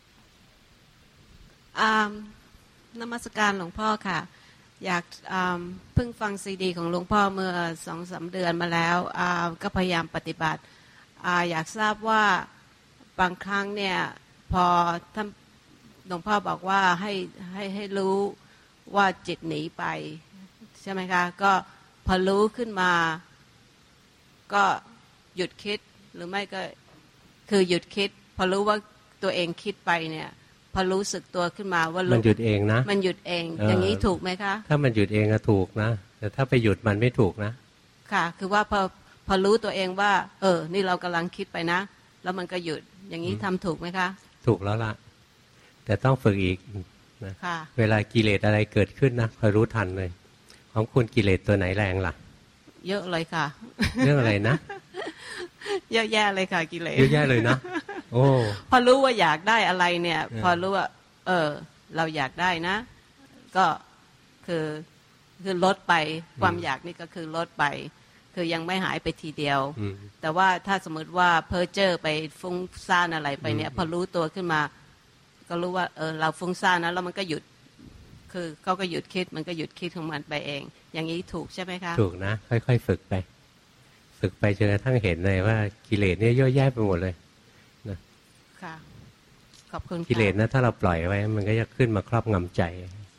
นมัสการหลวงพ่อค่ะอยากเพิ่งฟังซีดีของหลวงพ่อเมื่อสองสามเดือนมาแล้วก็พยายามปฏิบัติอยากทราบว่าบางครั้งเนี่ยพอท่านหลวงพ่อบอกว่าให้ให้ให้รู้ว่าจิตหนีไปใช่ไหมคะก็พอรู้ขึ้นมาก็หยุดคิดหรือไม่ก็คือหยุดคิดพอรู้ว่าตัวเองคิดไปเนี่ยพอรู้สึกตัวขึ้นมาว่ามันหยุดเองนะมันหยุดเองอย่างนี้ถูกไหมคะถ้ามันหยุดเองก็ถูกนะแต่ถ้าไปหยุดมันไม่ถูกนะค่ะคือว่าพอพอรู้ตัวเองว่าเออนี่เรากำลังคิดไปนะแล้วมันก็หยุดอย่างนี้ทำถูกไหมคะถูกแล้วล่ะแต่ต้องฝึกอีกนะเวลากิเลสอะไรเกิดขึ้นนะคอยรู้ทันเลยของคุณกิเลสตัวไหนแรงล่ะเยอะเลยค่ะเรื่องอะไรนะเยอะแยะเลยค่ะกิเลสเยอะแยะเลยนะโอ้พอรู้ว่าอยากได้อะไรเนี่ยพอรู้ว่าเออเราอยากได้นะก็คือคือลดไปความอยากนี่ก็คือลดไปคือยังไม่หายไปทีเดียวแต่ว่าถ้าสมมติว่าเพ้อเจ้อไปฟุ้งซ่านอะไรไปเนี่ยพอรู้ตัวขึ้นมาก็รู้ว่าเออเราฟุ้งซ่านนะแล้วมันก็หยุดคือเขาก็หยุดคิดมันก็หยุดคิดของมันไปเองอย่างนี้ถูกใช่ไหมคะถูกนะค่อยๆฝึกไปฝึกไปจนกระทั่งเห็นเลยว่ากิเลสเนี่ยเยอะแยะไปหมดเลยนะค่ะขอบคุณกิเลสนะถ้าเราปล่อยไว้มันก็จะขึ้นมาครอบงำใจ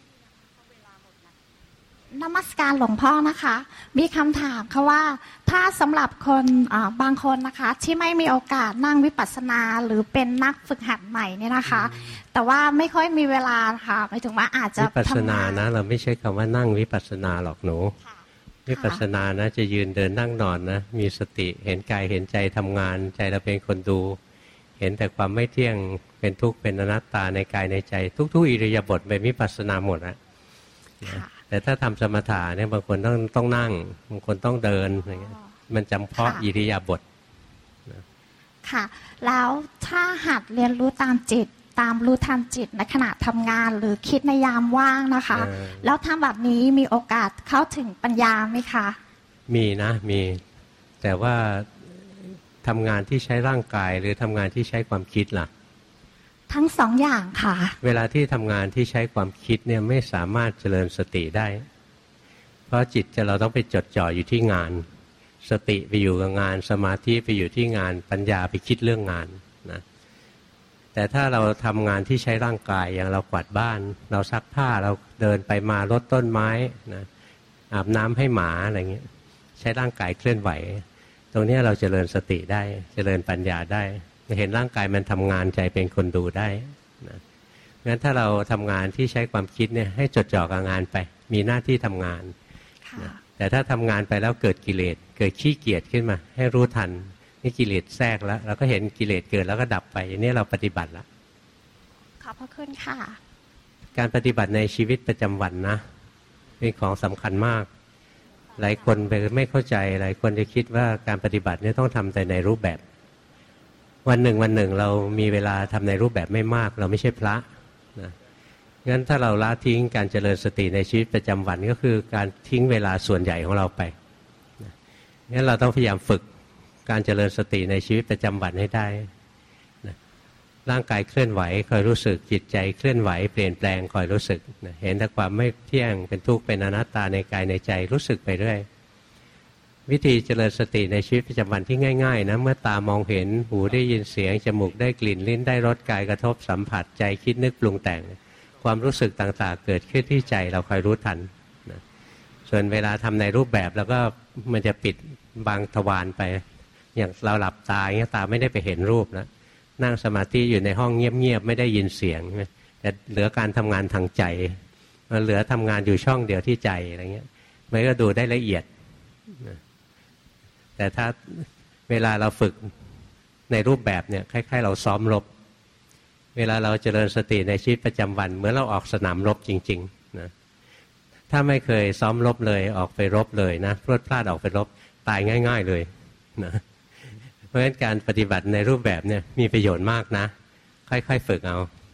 นมัสการหลวงพ่อนะคะมีคำถามค่ะว่าถ้าสำหรับคนบางคนนะคะที่ไม่มีโอกาสนั่งวิปัสสนาหรือเป็นนักฝึกหัดใหม่เนี่ยนะคะแต่ว่าไม่ค่อยมีเวลาค่ะหมายถึงว่าอาจจะวิปัสสนานะเราไม่ใช่คำว่านั่งวิปัสสนาหรอกหนูวิปัสสนานะจะยืนเดินนั่งนอนนะมีสติเห็นกายเห็นใจทำงานใจเราเป็นคนดูเห็นแต่ความไม่เที่ยงเป็นทุกข์เป็นอนัตตาในกายในใจทุกๆอิริยาบถเป็นวิปัสสนาหมดนะแต่ถ้าทำสมถะเนี่ยบางคนต้องต้องนั่งบางคนต้องเดินอย่างเงี้ยมันจำเพาะอิริยาบถค่ะแล้วถ้าหัดเรียนรู้ตามจิตตามรู้ทันจิตในขณะทำงานหรือคิดในยามว่างนะคะแล้วทำแบบนี้มีโอกาสเข้าถึงปัญญาไหมคะมีนะมีแต่ว่าทำงานที่ใช้ร่างกายหรือทำงานที่ใช้ความคิดล่ะทั้งสองอย่างค่ะเวลาที่ทำงานที่ใช้ความคิดเนี่ยไม่สามารถเจริญสติได้เพราะจิตจะเราต้องไปจดจ่ออยู่ที่งานสติไปอยู่กับงานสมาธิไปอยู่ที่งานปัญญาไปคิดเรื่องงานนะแต่ถ้าเราทำงานที่ใช้ร่างกายอย่างเรากวาดบ้านเราซักผ้าเราเดินไปมารดต้นไม้นะอาบน้ำให้หมาอะไรเงี้ยใช้ร่างกายเคลื่อนไหวตรงนี้เราเจริญสติได้เจริญปัญญาได้เห็นร่างกายมันทำงานใจเป็นคนดูได้นะงั้นถ้าเราทำงานที่ใช้ความคิดเนี่ยให้จดจ่อกับงานไปมีหน้าที่ทำงานนะแต่ถ้าทำงานไปแล้วเกิดกิเลสเกิดขี้เกียจขึ้นมาให้รู้ทันนี่กิเลสแทรกแล้วเราก็เห็นกิเลสเกิดแล้วก็ดับไปอันนี้เราปฏิบัติแล้วขอบพระคุณค่ะการปฏิบัติในชีวิตประจำวันนะเป็นของสำคัญมากหลายคนไปไม่เข้าใจหลายคนจะคิดว่าการปฏิบัติเนี่ยต้องทำแต่ในรูปแบบวันหนึ่งวันหนึ่งเรามีเวลาทำในรูปแบบไม่มากเราไม่ใช่พระนะงั้นถ้าเราละทิ้งการเจริญสติในชีวิตประจำวันก็คือการทิ้งเวลาส่วนใหญ่ของเราไปนะงั้นเราต้องพยายามฝึกการเจริญสติในชีวิตประจำวันให้ได้นะร่างกายเคลื่อนไหวคอยรู้สึกจิตใจเคลื่อนไหวเปลี่ยนแปลงคอยรู้สึกนะเห็นแต่ความไม่เที่ยงเป็นทุกข์เป็นอนัตตาในกายในใจรู้สึกไปเรื่อยวิธีเจริญสติในชีวิตประจำวันที่ง่ายๆนะเมื่อตามองเห็นหูได้ยินเสียงจมูกได้กลิ่นลิ้นได้รสกายกระทบสัมผัสใจคิดนึกปรุงแต่งความรู้สึกต่างๆเกิดขึ้นที่ใจเราคอยรู้ทันนะส่วนเวลาทำในรูปแบบแล้วก็มันจะปิดบางทวารไปอย่างเราหลับตาเงี้ยตาไม่ได้ไปเห็นรูปนะนั่งสมาธิอยู่ในห้องเงียบๆไม่ได้ยินเสียงแต่เหลือการทำงานทางใจมันเหลือทำงานอยู่ช่องเดียวที่ใจอะไรเงี้ยมันก็ดูได้ละเอียดนะแต่ถ้าเวลาเราฝึกในรูปแบบเนี่ยคล้ายๆเราซ้อมรบเวลาเราเจริญสติในชีวิตประจำวันเหมือนเราออกสนามรบจริงๆนะถ้าไม่เคยซ้อมรบเลยออกไปรบเลยนะพลาดพลาดออกไปรบตายง่ายๆเลยนะเพราะฉะนั้นการปฏิบัติในรูปแบบเนี่ยมีประโยชน์มากนะค่อยๆฝึกเอา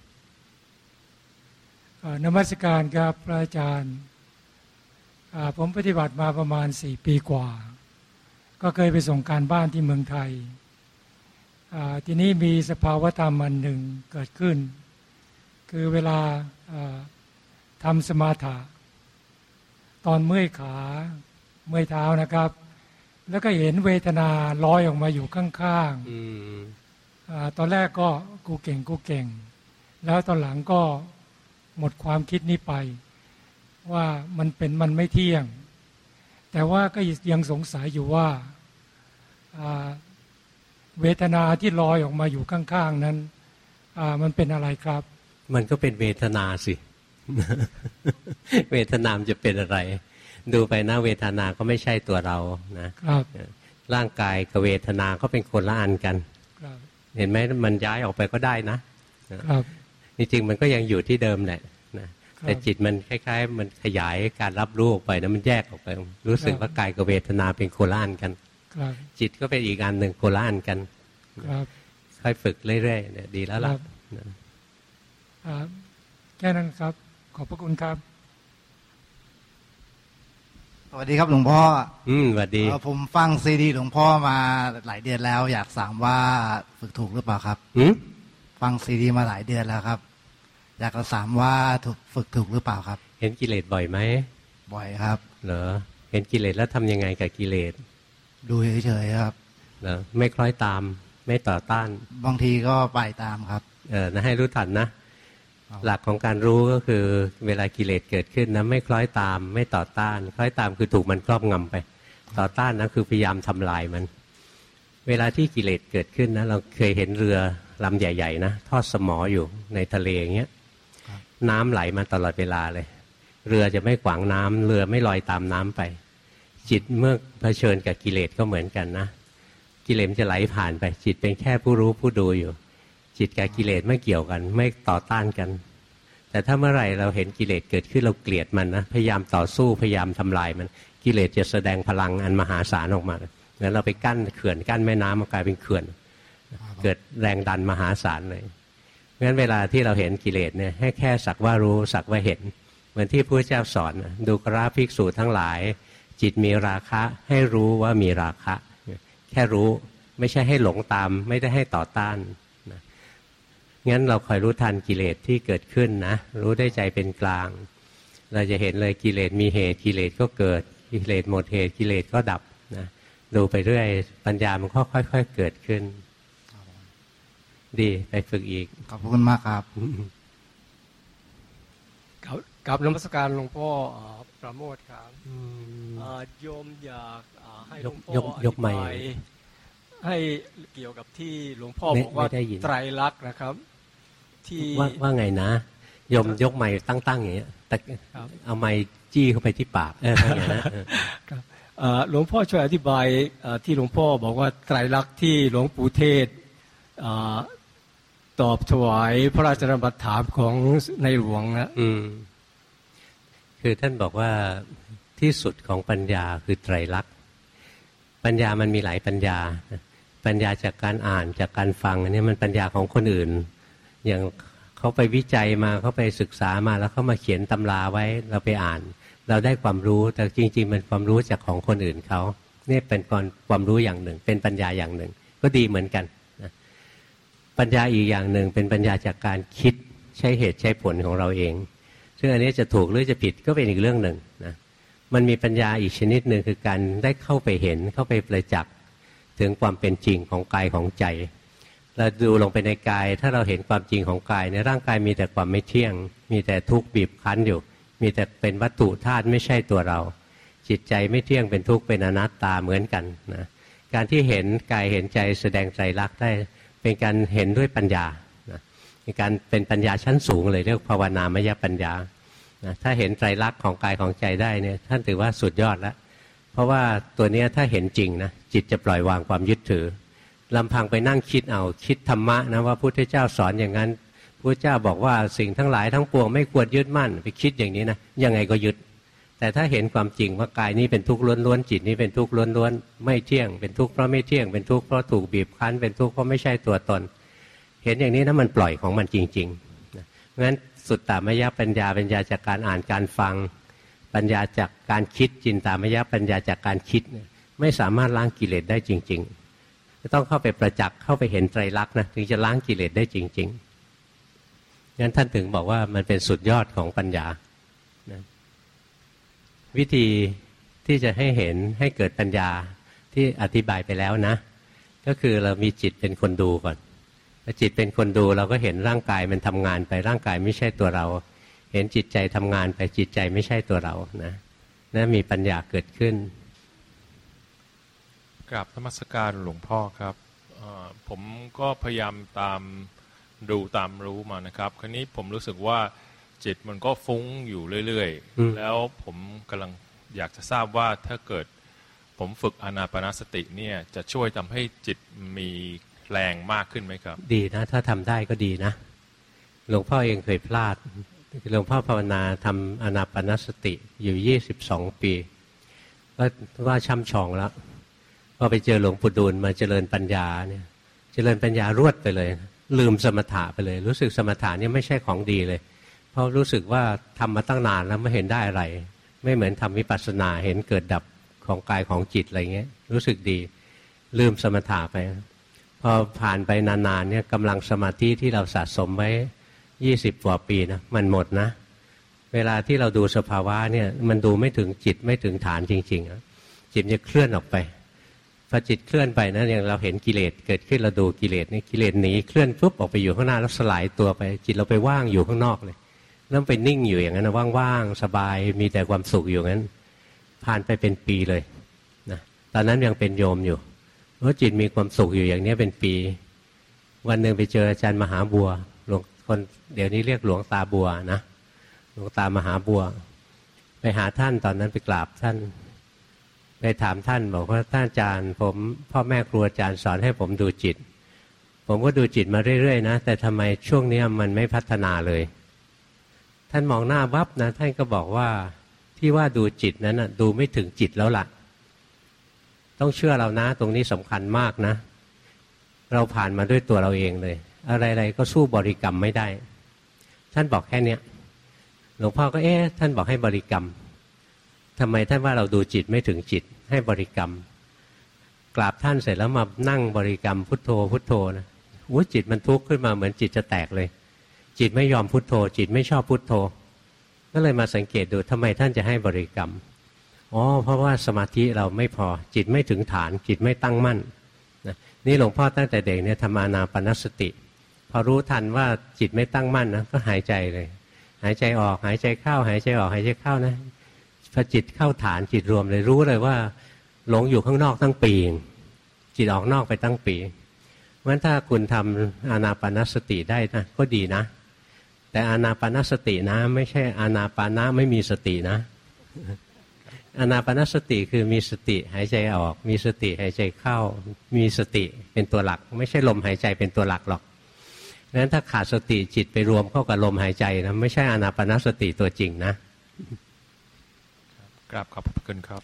นมัสการครับพระอาจารย์ผมปฏิบัติมาประมาณสี่ปีกว่าก็เคยไปส่งการบ้านที่เมืองไทยทีนี้มีสภาวธรรมอันหนึ่งเกิดขึ้นคือเวลาทำสมาธิตอนเมื่อยขาเมื่อยเท้านะครับแล้วก็เห็นเวทนาลอยออกมาอยู่ข้างๆตอนแรกก็กูเก่งกูเก่งแล้วตอนหลังก็หมดความคิดนี้ไปว่ามันเป็นมันไม่เที่ยงแต่ว่าก็ยังสงสัยอยู่ว่าเวทนาที่ลอยออกมาอยู่ข้างๆนั้นมันเป็นอะไรครับมันก็เป็นเวทนาสิ เวทนามจะเป็นอะไรดูไปนะเวทนาก็ไม่ใช่ตัวเรานะครับร่างกายกับเวทนาก็เป็นคนละอันกันเห็นไหมมันย้ายออกไปก็ได้นะครับจริงๆมันก็ยังอยู่ที่เดิมแหละนะแต่จิตมันคล้ายๆมันขยายการรับรู้ออกไปนะมันแยกออกไปรู้สึกว่ากายกับเวทนาเป็นโคละอันกันจิตก็เป็นอีกอันหนึ่งโคละอันกันค่อยฝึกเรื่อยๆเนี่ยดีแล้วล่ะแค่นั้นครับขอบพระคุณครับสวัสดีครับหลวงพ่ออืมสวัสดีผมฟังซีดีหลวงพ่อมาหลายเดือนแล้วอยากถามว่าฝึกถูกหรือเปล่าครับอืมฟังซีดีมาหลายเดือนแล้วครับอยากจะถามว่าถูกฝึกถูกหรือเปล่าครับเห็นกิเลสบ่อยไหมบ่อยครับเหรอเห็นกิเลสแล้วทำยังไงกับกิเลสดูเฉยๆครับเหรอไม่คล้อยตามไม่ต่อต้านบางทีก็ไปตามครับเออนะให้รู้ทันนะหลักของการรู้ก็คือเวลากิเลสเกิดขึ้นนะไม่คล้อยตามไม่ต่อต้านคล้อยตามคือถูกมันครอบงำไปต่อต้านนะคือพยายามทำลายมันเวลาที่กิเลสเกิดขึ้นนะเราเคยเห็นเรือลำใหญ่ๆนะทอดสมออยู่ในทะเลอย่างเงี้ยน้ำไหลมาตลอดเวลาเลยเรือจะไม่ขวางน้ำเรือไม่ลอยตามน้ำไปจิตเมื่อเผชิญกับกิเลสก็เหมือนกันนะกิเลสจะไหลผ่านไปจิตเป็นแค่ผู้รู้ผู้ดูอยู่จิตกับกิเลสไม่เกี่ยวกันไม่ต่อต้านกันแต่ถ้าเมื่อไหร่เราเห็นกิเลสเกิดขึ้นเราเกลียดมันนะพยายามต่อสู้พยายามทำลายมันกิเลสจะแสดงพลังอันมหาศาลออกมางั้นเราไปกั้นเขื่อนกั้นแม่น้ำมันกลายเป็นเขื่อนเกิดแรงดันมหาศาลเลยงั้นเวลาที่เราเห็นกิเลสเนี่ยให้แค่สักว่ารู้สักว่าเห็นเหมือนที่พระเจ้าสอนดูกราภิกษุทั้งหลายจิตมีราคะให้รู้ว่ามีราคะแค่รู้ไม่ใช่ให้หลงตามไม่ได้ให้ต่อต้านนะงั้นเราคอยรู้ทันกิเลสที่เกิดขึ้นนะรู้ได้ใจเป็นกลางเราจะเห็นเลยกิเลสมีเหตุกิเลสก็เกิดกิเลสหมดเหตุกิเลสก็ดับนะดูไปเรื่อยปัญญามันก็ค่อยๆเกิดขึ้นดีไปฝึกอีกขอบคุณมากครับกับนมัสการหลวงพ่อประโมทครับโยมอยากให้หลวงพ่อยกไมค์ให้เกี่ยวกับที่หลวงพ่อบอกว่าไตรลักษณ์นะครับที่ว่าว่าไงนะโยมยกไมค์ตั้งๆอย่างเงี้ยแต่เอาไมค์จี้เข้าไปที่ปากเอออย่างนั้นนะหลวงพ่อช่วยอธิบายที่หลวงพ่อบอกว่าไตรลักษณ์ที่หลวงปู่เทศตอบถวายพระราชดำรัสถามของในหลวงนะอืมคือท่านบอกว่าที่สุดของปัญญาคือไตรลักษณ์ปัญญามันมีหลายปัญญาปัญญาจากการอ่านจากการฟังอันนี้มันปัญญาของคนอื่นอย่างเขาไปวิจัยมาเขาไปศึกษามาแล้วเขามาเขียนตำราไว้เราไปอ่านเราได้ความรู้แต่จริงๆมันความรู้จากของคนอื่นเขานี่เป็นความรู้อย่างหนึ่งเป็นปัญญาอย่างหนึ่งก็ดีเหมือนกันนะปัญญาอีกอย่างหนึ่งเป็นปัญญาจากการคิดใช้เหตุใช้ผลของเราเองซึ่งอันนี้จะถูกหรือจะผิดก็เป็นอีกเรื่องหนึ่งนะมันมีปัญญาอีกชนิดหนึ่งคือการได้เข้าไปเห็นเข้าไปประจักษ์ถึงความเป็นจริงของกายของใจเราดูลงไปในกายถ้าเราเห็นความจริงของกายในร่างกายมีแต่ความไม่เที่ยงมีแต่ทุกข์บีบคั้นอยู่มีแต่เป็นวัตถุธาตุไม่ใช่ตัวเราจิตใจไม่เที่ยงเป็นทุกข์เป็นอนัตตาเหมือนกันนะการที่เห็นกายเห็นใจแสดงไตรลักษณ์ได้เป็นการเห็นด้วยปัญญานะเป็นการเป็นปัญญาชั้นสูงเลยเรียกภาวนามยปัญญานะถ้าเห็นไตรลักษณ์ของกายของใจได้เนี่ยท่านถือว่าสุดยอดแล้วเพราะว่าตัวนี้ถ้าเห็นจริงนะจิตจะปล่อยวางความยึดถือลำพังไปนั่งคิดเอาคิดธรรมะนะว่าพุทธเจ้าสอนอย่างนั้นพุทธเจ้าบอกว่าสิ่งทั้งหลายทั้งปวงไม่ควรยึดมั่นไปคิดอย่างนี้นะยังไงก็ยึดแต่ถ้าเห็นความจริงว่ากายนี้เป็นทุกข์ล้วนๆจิตนี้เป็นทุกข์ล้วนๆไม่เที่ยงเป็นทุกข์เพราะไม่เที่ยงเป็นทุกข์เพราะถูกบีบคั้นเป็นทุกข์เพราะไม่ใช่ตัวตนเห็นอย่างนี้นะมันปล่อยของมันจริงๆนะงั้นสุตตามยปัญญาปัญญาจากการอ่านการฟังปัญญาจากการคิดจินตามยปัญญาจากการคิดไม่สามารถล้างกิเลสได้จริงๆต้องเข้าไปประจักษ์เข้าไปเห็นไตรลักษณ์นะถึงจะล้างกิเลสได้จริงๆงั้นท่านถึงบอกว่ามันเป็นสุดยอดของปัญญานะวิธีที่จะให้เห็นให้เกิดปัญญาที่อธิบายไปแล้วนะก็คือเรามีจิตเป็นคนดูก่อนจิตเป็นคนดูเราก็เห็นร่างกายมันทำงานไปร่างกายไม่ใช่ตัวเราเห็นจิตใจทำงานไปจิตใจไม่ใช่ตัวเรานะนั่นมีปัญญาเกิดขึ้นกราบนมัสการหลวงพ่อครับผมก็พยายามตามดูตามรู้มานะครับคราวนี้ผมรู้สึกว่าจิตมันก็ฟุ้งอยู่เรื่อยๆแล้วผมกำลังอยากจะทราบว่าถ้าเกิดผมฝึกอานาปานสติเนี่ยจะช่วยทำให้จิตมีแรงมากขึ้นไหมครับดีนะถ้าทำได้ก็ดีนะหลวงพ่อเองเคยพลาดหลวงพ่อภาวนาทำอานาปานสติอยู่ยี่สิบสองปีก็ว่าช่ำชองแล้วพอไปเจอหลวงปู่ดูลมาเจริญปัญญาเนี่ยเจริญปัญญารวดไปเลยลืมสมถะไปเลยรู้สึกสมถะนี่ไม่ใช่ของดีเลยเพราะรู้สึกว่าทำมาตั้งนานแล้วไม่เห็นได้อะไรไม่เหมือนทำวิปัสสนาเห็นเกิดดับของกายของจิตอะไรเงี้ยรู้สึกดีลืมสมถะไปพอผ่านไปนานๆเนี่ยกำลังสมาธิที่เราสะสมไว้ยี่สิบกว่าปีนะมันหมดนะเวลาที่เราดูสภาวะเนี่ยมันดูไม่ถึงจิตไม่ถึงฐานจริงๆจิตจะเคลื่อนออกไปพอจิตเคลื่อนไปนะอย่างเราเห็นกิเลสเกิดขึ้นเราดูกิเลสนี่กิเลสหนีเคลื่อนปุ๊บออกไปอยู่ข้างหน้าแล้วสลายตัวไปจิตเราไปว่างอยู่ข้างนอกเลยแล้วไปนิ่งอยู่อย่างนั้นนะว่างๆสบายมีแต่ความสุขอยู่งั้นผ่านไปเป็นปีเลยนะตอนนั้นยังเป็นโยมอยู่เพราะจิตมีความสุขอยู่อย่างนี้เป็นปีวันหนึ่งไปเจออาจารย์มหาบัวหลวงคนเดี๋ยวนี้เรียกหลวงตาบัวนะหลวงตามหาบัวไปหาท่านตอนนั้นไปกราบท่านไปถามท่านบอกว่าท่านอาจารย์ผมพ่อแม่ครูอาจารย์สอนให้ผมดูจิตผมก็ดูจิตมาเรื่อยๆนะแต่ทำไมช่วงนี้มันไม่พัฒนาเลยท่านมองหน้าวับนะท่านก็บอกว่าที่ว่าดูจิตนั้นนะดูไม่ถึงจิตแล้วล่ะต้องเชื่อเรานะตรงนี้สำคัญมากนะเราผ่านมาด้วยตัวเราเองเลยอะไรๆก็สู้บริกรรมไม่ได้ท่านบอกแค่เนี้ยหลวงพ่อก็เอ๊ะท่านบอกให้บริกรรมทำไมท่านว่าเราดูจิตไม่ถึงจิตให้บริกรรมกราบท่านเสร็จแล้วมานั่งบริกรรมพุทโธพุทโธนะวุ้จิตมันทุกข์ขึ้นมาเหมือนจิตจะแตกเลยจิตไม่ยอมพุทโธจิตไม่ชอบพุทโธก็เลยมาสังเกตดูทำไมท่านจะให้บริกรรมอ๋อเพราะว่าสมาธิเราไม่พอจิตไม่ถึงฐานจิตไม่ตั้งมั่นนะนี่หลวงพ่อตั้งแต่เด็กเนี่ยทำอานาปานสติพอรู้ทันว่าจิตไม่ตั้งมั่นนะก็หายใจเลยหายใจออกหายใจเข้าหายใจออกหายใจเข้านะพอจิตเข้าฐานจิตรวมเลยรู้เลยว่าหลงอยู่ข้างนอกตั้งปีจิตออกนอกไปตั้งปีเพราะฉะนั้นถ้าคุณทำอานาปานสติได้นะก็ดีนะแต่อานาปานสตินะไม่ใช่อานาปานะไม่มีสตินะอานาปานสติคือมีสติหายใจออกมีสติหายใจเข้ามีสติเป็นตัวหลักไม่ใช่ลมหายใจเป็นตัวหลักหรอกงั้นถ้าขาดสติจิตไปรวมเข้ากับลมหายใจนะไม่ใช่อานาปานสติตัวจริงนะกราบขอบคุณครับ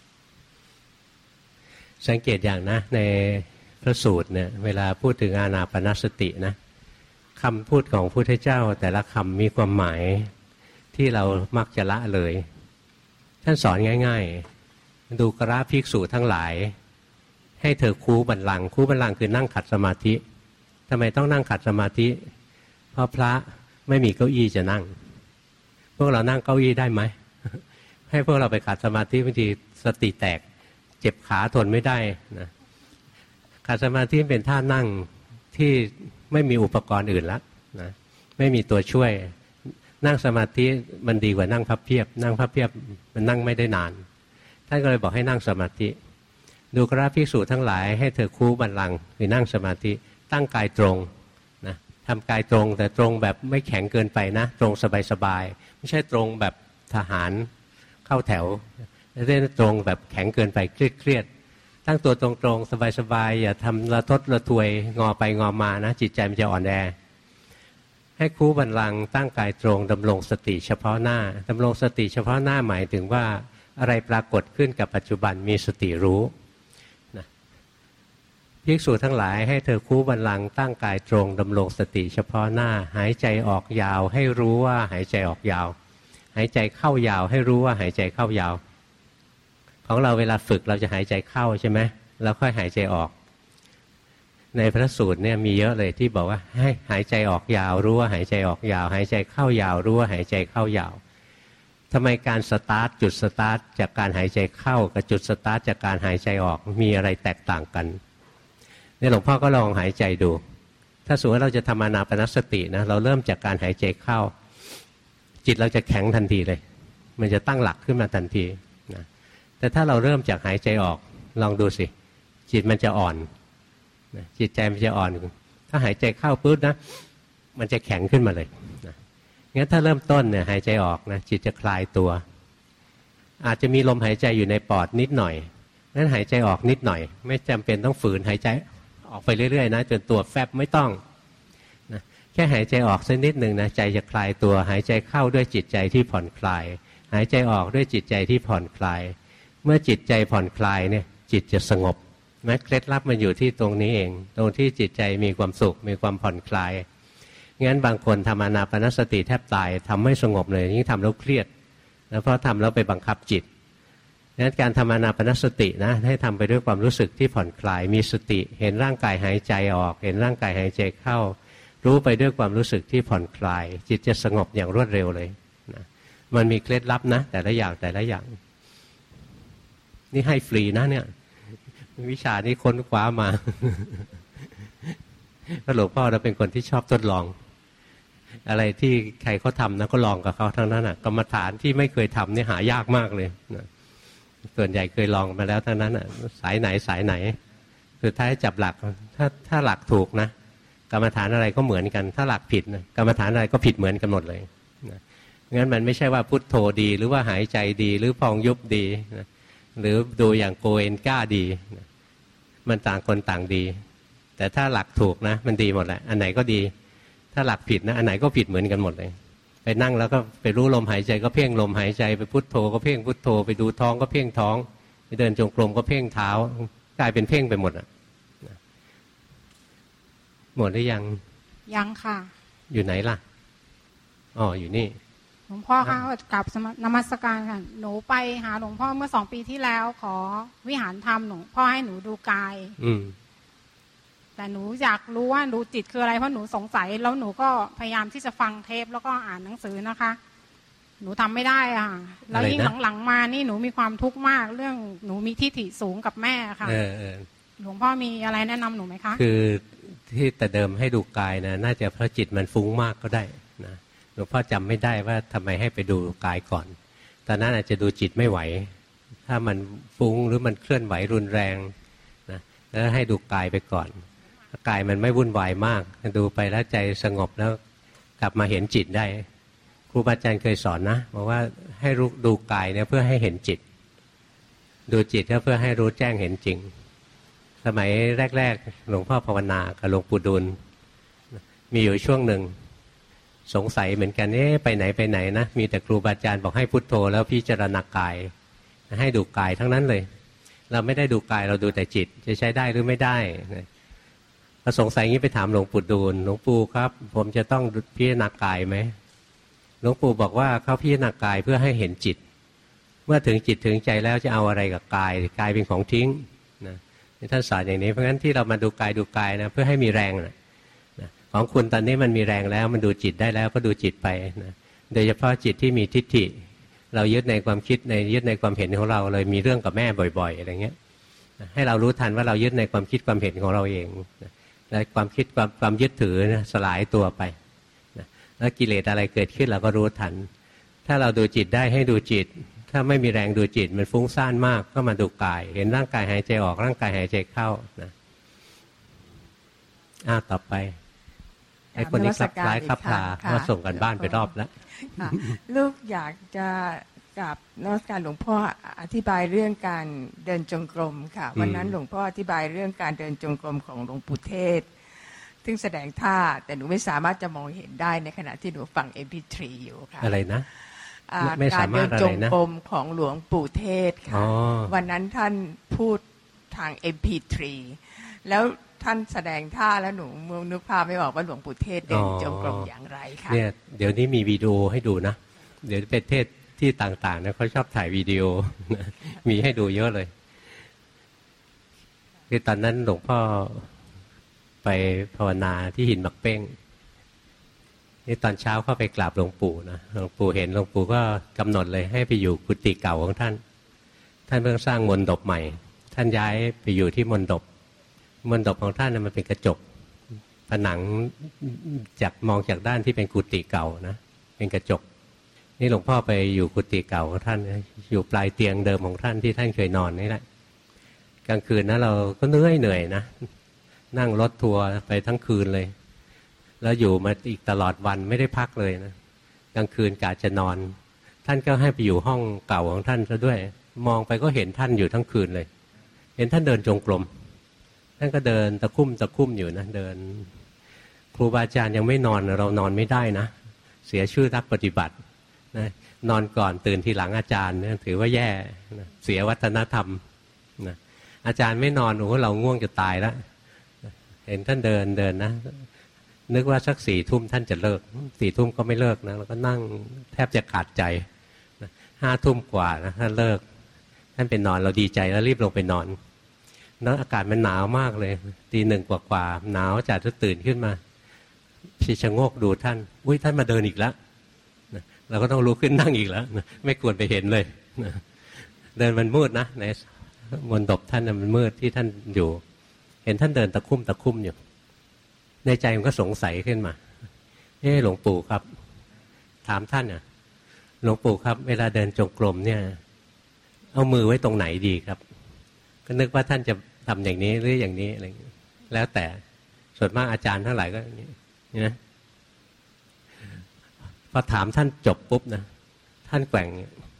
สังเกตอย่างนะในพระสูตรเนี่ยเวลาพูดถึงอานาปานสตินะคำพูดของพระพุทธเจ้าแต่ละคำมีความหมายที่เรามักจะละเลยท่านสอนง่ายๆดูกราภิกษุทั้งหลายให้เธอคูบัลลังก์คูบัลลังก์คือนั่งขัดสมาธิทำไมต้องนั่งขัดสมาธิเพราะพระไม่มีเก้าอี้จะนั่งพวกเรานั่งเก้าอี้ได้ไหมให้พวกเราไปขัดสมาธิบางทีสติแตกเจ็บขาทนไม่ได้นะขัดสมาธิเป็นท่านั่งที่ไม่มีอุปกรณ์อื่นแล้วนะไม่มีตัวช่วยนั่งสมาธิมันดีกว่านั่งพับเพียบนั่งพับเพียบมันนั่งไม่ได้นานท่านก็เลยบอกให้นั่งสมาธิดูกราภิกษุทั้งหลายให้เธอคูบัลลังก์คือนั่งสมาธิตั้งกายตรงนะทำกายตรงแต่ตรงแบบไม่แข็งเกินไปนะตรงสบายๆไม่ใช่ตรงแบบทหารเข้าแถวไม่ได้ตรงแบบแข็งเกินไปเครียดๆตั้งตัวตรงๆสบายๆอย่าทำระทดระทวยงอไปงอมานะจิตใจมันจะอ่อนแอให้คูบัลลังก์ตั้งกายตรงดำรงสติเฉพาะหน้าดำรงสติเฉพาะหน้าหมายถึงว่าอะไรปรากฏขึ้นกับปัจจุบันมีสติรู้นะภิกษุทั้งหลายให้เธอคูบัลลังก์ตั้งกายตรงดำรงสติเฉพาะหน้าหายใจออกยาวให้รู้ว่าหายใจออกยาวหายใจเข้ายาวให้รู้ว่าหายใจเข้ายาวของเราเวลาฝึกเราจะหายใจเข้าใช่ไหมแล้วค่อยหายใจออกในพระสูตรเนี่ยมีเยอะเลยที่บอกว่าให้หายใจออกยาวรู้ว่าหายใจออกยาวหายใจเข้ายาวรู้ว่าหายใจเข้ายาวทำไมการสตาร์ทจุดสตาร์ทจากการหายใจเข้ากับจุดสตาร์ทจากการหายใจออกมีอะไรแตกต่างกันเนี่ยหลวงพ่อก็ลองหายใจดูถ้าสมมติว่าเราจะทำอานาปานสตินะเราเริ่มจากการหายใจเข้าจิตเราจะแข็งทันทีเลยมันจะตั้งหลักขึ้นมาทันทีนะแต่ถ้าเราเริ่มจากหายใจออกลองดูสิจิตมันจะอ่อนนะจิตใจมันจะอ่อนถ้าหายใจเข้าปุ๊บนะมันจะแข็งขึ้นมาเลยนะงั้นถ้าเริ่มต้นเนี่ยหายใจออกนะจิตจะคลายตัวอาจจะมีลมหายใจอยู่ในปอดนิดหน่อยนั้นหายใจออกนิดหน่อยไม่จำเป็นต้องฝืนหายใจออกไปเรื่อยๆนะจนตัวแฟบไม่ต้องนะแค่หายใจออกสักนิดหนึ่งนะใจจะคลายตัวหายใจเข้าด้วยจิตใจที่ผ่อนคลายหายใจออกด้วยจิตใจที่ผ่อนคลายเมื่อจิตใจผ่อนคลายเนี่ยจิตจะสงบแม้เคล็ดลับมันอยู่ที่ตรงนี้เองตรงที่จิตใจมีความสุขมีความผ่อนคลายงั้นบางคนทำอานาปานสติแทบตายทำไม่สงบเลยยิ่งทำแล้วเครียดแล้วเพราะทำแล้วไปบังคับจิตงั้นการทำอานาปานสตินะให้ทำไปด้วยความรู้สึกที่ผ่อนคลายมีสติเห็นร่างกายหายใจออกเห็นร่างกายหายใจเข้ารู้ไปด้วยความรู้สึกที่ผ่อนคลายจิตจะสงบอย่างรวดเร็วเลยนะมันมีเคล็ดลับนะแต่ละอย่างแต่ละอย่างนี่ให้ฟรีนะเนี่ยวิชานี้ค้นคว้ามาหลวงพ่อเราเป็นคนที่ชอบทดลองอะไรที่ใครเขาทำนะก็ลองกับเขาทั้งนั้นอ่ะกรรมฐานที่ไม่เคยทำนี่หายากมากเลยนะส่วนใหญ่เคยลองมาแล้วทั้งนั้นอ่ะสายไหนสายไหนสุดท้ายจับหลักถ้าถ้าหลักถูกนะกรรมฐานอะไรก็เหมือนกันถ้าหลักผิดนะกรรมฐานอะไรก็ผิดเหมือนกันหมดเลยนะงั้นมันไม่ใช่ว่าพุทโธดีหรือว่าหายใจดีหรือพองยุบดีนะหรือดูอย่างโกเอนก้าดีนะมันต่างคนต่างดีแต่ถ้าหลักถูกนะมันดีหมดแหละอันไหนก็ดีถ้าหลักผิดนะอันไหนก็ผิดเหมือนกันหมดเลยไปนั่งแล้วก็ไปรู้ลมหายใจก็เพ่งลมหายใจไปพุทโธก็เพ่งพุทโธไปดูท้องก็เพ่งท้องไปเดินจงกรมก็เพ่งเท้ากลายเป็นเพ่งไปหมดอ่ะหมดหรือยังยังค่ะอยู่ไหนล่ะอ๋ออยู่นี่หลวงพ่อคะกลับนมัสการค่ะหนูไปหาหลวงพ่อเมื่อสองปีที่แล้วขอวิหารธรรมหลวงพ่อให้หนูดูกายอืมแต่หนูอยากรู้ว่าดูจิตคืออะไรเพราะหนูสงสัยแล้วหนูก็พยายามที่จะฟังเทปแล้วก็อ่านหนังสือนะคะหนูทำไม่ได้อ่ะแล้วยิ่งหลังๆมานี่หนูมีความทุกข์มากเรื่องหนูมีทิฏฐิสูงกับแม่ค่ะหลวงพ่อมีอะไรแนะนำหนูไหมคะคือที่แต่เดิมให้ดูกายนะน่าจะเพราะจิตมันฟุ้งมากก็ได้นะหลวงพ่อจำไม่ได้ว่าทำไมให้ไปดูกายก่อนตอนนั้นอาจจะดูจิตไม่ไหวถ้ามันฟุ้งหรือมันเคลื่อนไหวรุนแรงนะแล้วให้ดูกายไปก่อนกายมันไม่วุ่นวายมากดูไปแล้วใจสงบแล้วกลับมาเห็นจิตได้ครูบาอาจารย์เคยสอนนะบอกว่าให้รู้ดูกายเนี่ยเพื่อให้เห็นจิตดูจิตก็เพื่อให้รู้แจ้งเห็นจริงสมัยแรกๆหลวงพ่อภาวนากับหลวงปู่ดูลมีอยู่ช่วงหนึ่งสงสัยเหมือนกันเอ๊ะไปไหนไปไหนนะมีแต่ครูบาอาจารย์บอกให้พุทโธแล้วพิจารณากายให้ดูกายทั้งนั้นเลยเราไม่ได้ดูกายเราดูแต่จิตจะใช้ได้หรือไม่ได้พอสงสัยงี้ไปถามหลวงปู่ดูลหลวงปู่ครับผมจะต้องพิจารณากายไหมหลวงปู่บอกว่าเขาพิจารณากายเพื่อให้เห็นจิตเมื่อถึงจิตถึงใจแล้วจะเอาอะไรกับกายกายเป็นของทิ้งนะท่านสอนอย่างนี้เพราะงั้นที่เรามาดูกายดูกายนะเพื่อให้มีแรงนะของคุณตอนนี้มันมีแรงแล้วมันดูจิตได้แล้วก็ดูจิตไปนะโดยเฉพาะจิตที่มีทิฏฐิเรายึดในความคิดในยึดในความเห็นของเราเลยมีเรื่องกับแม่บ่อยๆอะไรเงี้ยให้เรารู้ทันว่าเรายึดในความคิดความเห็นของเราเองและความคิดความความยึดถือนะสลายตัวไปนะแล้วกิเลสอะไรเกิดขึ้นเราก็รู้ทันถ้าเราดูจิตได้ให้ดูจิตถ้าไม่มีแรงดูจิตมันฟุ้งซ่านมากก็มาดูกายเห็นร่างกายหายใจออกร่างกายหายใจเข้านะอ้าต่อไปไอ้คนนี้คลับคล้ายคลับคลาก็ส่งกันบ้านไปรอบแล้วลูกอยากจะกับนมัสการหลวงพ่ออธิบายเรื่องการเดินจงกรมค่ะวันนั้นหลวงพ่ออธิบายเรื่องการเดินจงกรมของหลวงปู่เทศซึ่งแสดงท่าแต่หนูไม่สามารถจะมองเห็นได้ในขณะที่หนูฟัง เอ็ม พี ทรี อยู่ค่ะอะไรนะการเดินจงกรมของหลวงปู่เทศค่ะวันนั้นท่านพูดทาง เอ็ม พี ทรี แล้วท่านแสดงท่าแล้วหนูนึกภาพไม่ออกว่าหลวงปู่เทศเดินจงกรมอย่างไรค่ะเนี่ยเดี๋ยวนี้มีวิดีโอให้ดูนะเดี๋ยวไปเทศที่ต่างๆนะเขาชอบถ่ายวิดีโอมีให้ดูเยอะเลยคือตอนนั้นหลวงพ่อไปภาวนาที่หินหมักเป้งนี่ตอนเช้าเข้าไปกราบหลวงปู่นะหลวงปู่เห็นหลวงปู่ก็กำหนดเลยให้ไปอยู่กุฏิเก่าของท่านท่านเพิ่งสร้างมณฑปใหม่ท่านย้ายไปอยู่ที่มณฑปมณฑปของท่านมันเป็นกระจกผนังจากมองจากด้านที่เป็นกุฏิเก่านะเป็นกระจกนี่หลวงพ่อไปอยู่กุฏิเก่าของท่านอยู่ปลายเตียงเดิมของท่านที่ท่านเคยนอนนี่แหละกลางคืนนะเราก็เหนื่อยเหนื่อยนะนั่งรถทัวร์ไปทั้งคืนเลยแล้วอยู่มาอีกตลอดวันไม่ได้พักเลยนะกลางคืนกะจะนอนท่านก็ให้ไปอยู่ห้องเก่าของท่านซะด้วยมองไปก็เห็นท่านอยู่ทั้งคืนเลยเห็นท่านเดินจงกรมท่านก็เดินตะคุ่มตะคุ่มอยู่นะเดินครูบาอาจารย์ยังไม่นอนเรานอนไม่ได้นะเสียชื่อนักปฏิบัตินะนอนก่อนตื่นทีหลังอาจารย์นะถือว่าแย่นะเสียวัฒนธรรมนะอาจารย์ไม่นอนโอ้เราง่วงจะตายแล้วเห็นท่านเดินเดินนะนึกว่าสักสี่ทุ่มท่านจะเลิกสี่ทุ่มก็ไม่เลิกนะเราก็นั่งแทบจะขาดใจห้าทุ่มกว่านะท่านเลิกท่านไปนอนเราดีใจแล้วรีบลงไปนอนแล้วอากาศมันหนาวมากเลยตีหนึ่งกว่าๆหนาวจัดจะตื่นขึ้นมาพี่ชะโงกดูท่านอุ้ยท่านมาเดินอีกแล้วเราก็ต้องลุกขึ้นนั่งอีกแล้วไม่ควรไปเห็นเลยเดินมันมืดนะในมณฑปท่านมันมืดที่ท่านอยู่เห็นท่านเดินตะคุ่มตะคุ่มอยู่ในใจมันก็สงสัยขึ้นมาเออหลวงปู่ครับถามท่านอ่ะหลวงปู่ครับเวลาเดินจงกรมเนี่ยเอามือไว้ตรงไหนดีครับก็นึกว่าท่านจะทำอย่างนี้หรืออย่างนี้อะไรแล้วแต่ส่วนมากอาจารย์ทั้งหลายก็อย่างนี้นะพอถามท่านจบปุ๊บนะท่านแกว่ง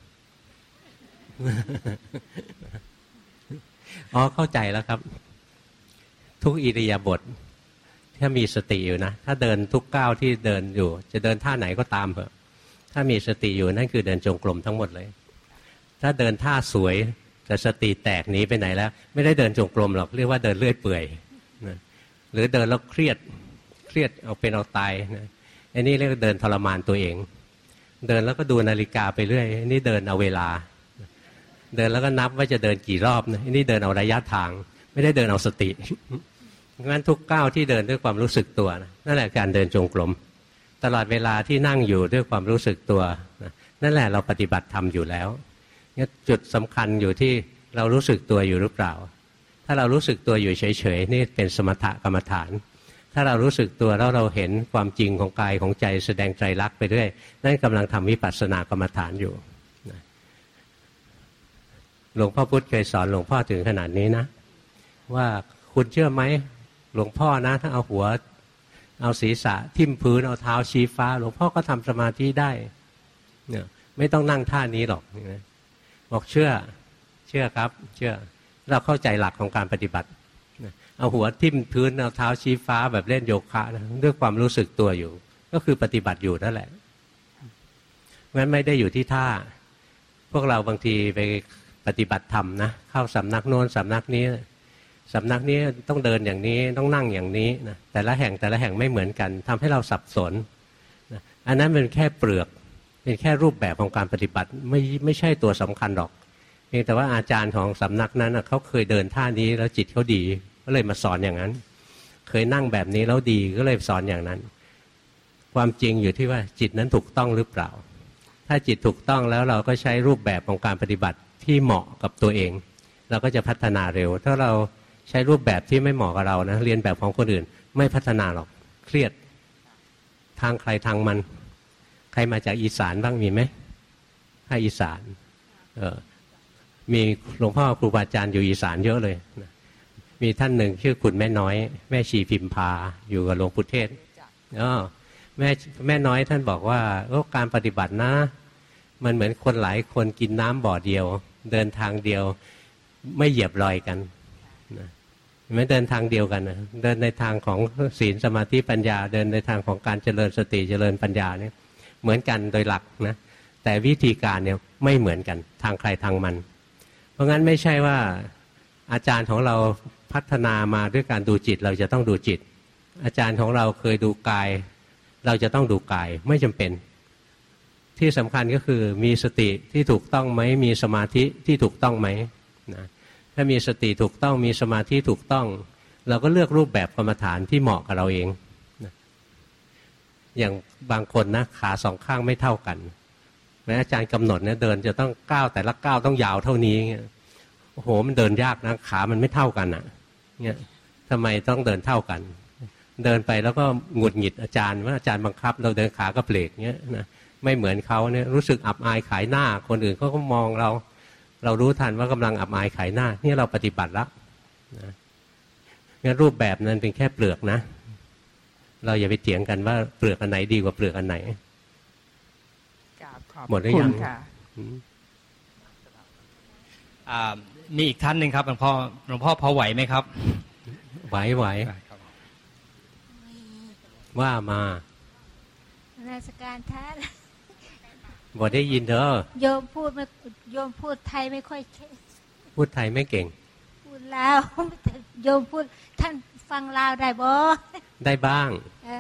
อ๋อเข้าใจแล้วครับทุกอิริยาบถถ้ามีสติอยู่นะถ้าเดินทุกก้าวที่เดินอยู่จะเดินท่าไหนก็ตามเถอะถ้ามีสติอยู่นั่นคือเดินจงกรมทั้งหมดเลยถ้าเดินท่าสวยแต่สติแตกหนีไปไหนแล้วไม่ได้เดินจงกรมหรอกเรียกว่าเดินเลื่อยเปื่อยนะหรือเดินแล้วเครียดเครียดเอาเป็นเอาตายนะอันนี้เรียกว่าเดินทรมานตัวเองเดินแล้วก็ดูนาฬิกาไปเรื่อยอันนี้เดินเอาเวลาเดินแล้วก็นับว่าจะเดินกี่รอบนะอันนี้เดินเอาระยะทางไม่ได้เดินเอาสติงั้นทุกก้าวที่เดินด้วยความรู้สึกตัวนะนั่นแหละการเดินจงกรมตลอดเวลาที่นั่งอยู่ด้วยความรู้สึกตัวนะนั่นแหละเราปฏิบัติธรรมอยู่แล้วเนี่ยจุดสำคัญอยู่ที่เรารู้สึกตัวอยู่หรือเปล่าถ้าเรารู้สึกตัวอยู่เฉยๆนี่เป็นสมถกรรมฐานถ้าเรารู้สึกตัวแล้วเราเห็นความจริงของกายของใจแสดงไตรลักษณ์ไปด้วยนั่นกำลังทำวิปัสสนากรรมฐานอยู่หลวงพ่อพุธเคยสอนหลวงพ่อถึงขนาดนี้นะว่าคุณเชื่อไหมหลวงพ่อนะถ้าเอาหัวเอาศีรษะทิ่มพื้นเอาเท้าชี้ฟ้าหลวงพ่อก็ทำสมาธิได้เนี่ยไม่ต้องนั่งท่านี้หรอกบอกเชื่อเชื่อครับเชื่อเราเข้าใจหลักของการปฏิบัติเอาหัวทิ่มพื้นเอาเท้าชี้ฟ้าแบบเล่นโยคะนะด้วยความรู้สึกตัวอยู่ก็คือปฏิบัติอยู่นั่นแหละงั้นไม่ได้อยู่ที่ท่าพวกเราบางทีไปปฏิบัติธรรมนะเข้าสำนักโน้นสำนักนี้สำนักนี้ต้องเดินอย่างนี้ต้องนั่งอย่างนี้นะแต่ละแห่งแต่ละแห่งไม่เหมือนกันทำให้เราสับสนนะอันนั้นเป็นแค่เปลือกเป็นแค่รูปแบบของการปฏิบัติไม่ไม่ใช่ตัวสำคัญหรอกเพียงแต่ว่าอาจารย์ของสำนักนั้นนะเขาเคยเดินท่านี้แล้วจิตเขาดีก็เลยมาสอนอย่างนั้นเคยนั่งแบบนี้แล้วดีก็เลยสอนอย่างนั้นความจริงอยู่ที่ว่าจิตนั้นถูกต้องหรือเปล่าถ้าจิตถูกต้องแล้วเราก็ใช้รูปแบบของการปฏิบัติที่เหมาะกับตัวเองเราก็จะพัฒนาเร็วถ้าเราใช้รูปแบบที่ไม่เหมาะกับเรานะเรียนแบบของคนอื่นไม่พัฒนาหรอกเครียดทางใครทางมันใครมาจากอีสานบ้างมีไหมภาคอีสานเออมีหลวงพ่อครูบาอาจารย์อยู่อีสานเยอะเลยมีท่านหนึ่งชื่อคุณแม่น้อยแม่ชีพิมพาอยู่กับหลวงปู่เทศอ๋อแม่แม่น้อยท่านบอกว่าการปฏิบัตินะมันเหมือนคนหลายคนกินน้ำบ่อเดียวเดินทางเดียวไม่เหยียบรอยกันนะไม่เดินทางเดียวกันนะเดินในทางของศีลสมาธิปัญญาเดินในทางของการเจริญสติเจริญปัญญาเนี่ยเหมือนกันโดยหลักนะแต่วิธีการเนี่ยไม่เหมือนกันทางใครทางมันเพราะงั้นไม่ใช่ว่าอาจารย์ของเราพัฒนามาด้วยการดูจิตเราจะต้องดูจิตอาจารย์ของเราเคยดูกายเราจะต้องดูกายไม่จำเป็นที่สำคัญก็คือมีสติที่ถูกต้องไหมมีสมาธิที่ถูกต้องไหมนะถ้ามีสติถูกต้องมีสมาธิถูกต้องเราก็เลือกรูปแบบกรรมฐานที่เหมาะกับเราเองนะอย่างบางคนนะขาสองข้างไม่เท่ากันแม้อาจารย์กำหนดเนี่ยเดินจะต้องก้าวแต่ละก้าวต้องยาวเท่านี้เงี้ยโอ้โหมันเดินยากนะขามันไม่เท่ากันอ่ะเนี่ยทำไมต้องเดินเท่ากันเดินไปแล้วก็หงุดหงิดอาจารย์ว่าอาจารย์บังคับเราเดินขาก็เปลกเงี้ยนะไม่เหมือนเขาเนี่ยรู้สึกอับอายขายหน้าคนอื่นเขาก็มองเราเรารู้ทันว่ากำลังอับอายขายหน้านี่เราปฏิบัติแล้วนะงั้นรูปแบบนั้นเป็นแค่เปลือกนะเราอย่าไปเถียงกันว่าเปลือกอันไหนดีกว่าเปลือกอันไหนหมดหรือยังมีอีกท่านหนึ่งครับหลวงพ่อหลวงพ่อพอไหวไหมครับไหวไหวว่ามาราชการท่านบอกได้ยินเด้อโยมพูดไม่โยมพูดไทยไม่ค่อยเก่งพูดไทยไม่เก่งพูดลาวโยมพูดท่านฟังลาวได้บ่ได้บ้าง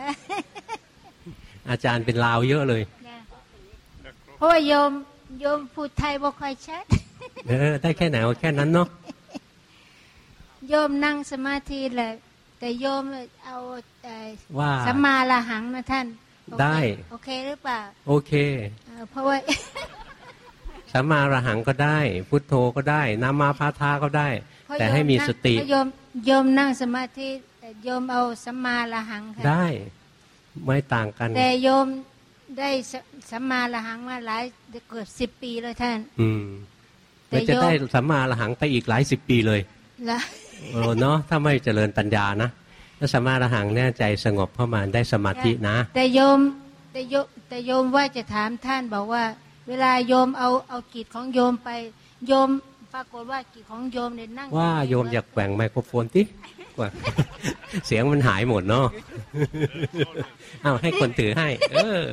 อาจารย์เป็นลาวเยอะเลยเพราะว่าโยมโยมพูดไทยบ่ค่อยชัดเออได้แค่ไหนเอาแค่นั้นเนาะโยมนั่งสมาธิแหละแต่โยมเอาว่าสัมมาละหังนะท่านได้โอเคหรือเปล่าโอเคเพราะว่าสัมมาละหังก็ได้พุทโธก็ได้นามาพาทาก็ได้แต่ให้มีสติโยมโยมนั่งสมาธิโยมเอาสัมมาละหังค่ะได้ไม่ต่างกันแต่โยมได้สัมมาละหังมาหลายเกือบสิบปีเลยท่านอืมแต่จะได้สัมมาละหังไปอีกหลายสิบปีเลยละโอ้เนาะถ้าไม่เจริญปัญญานะถ้าสัมมาละหังแน่ใจสงบเข้ามาได้สมาธินะแต่โยมแต่โยมแต่โยมว่าจะถามท่านบอกว่าเวลาโยมเอาเอาจิตของโยมไปโยมปรากฏว่าจิตของโยมเนี่ยนั่งว่าโยมอยากแกว่งไมโครโฟนติกว่าเสียงมันหายหมดเนาะอ้าวให้คนถือให้เออ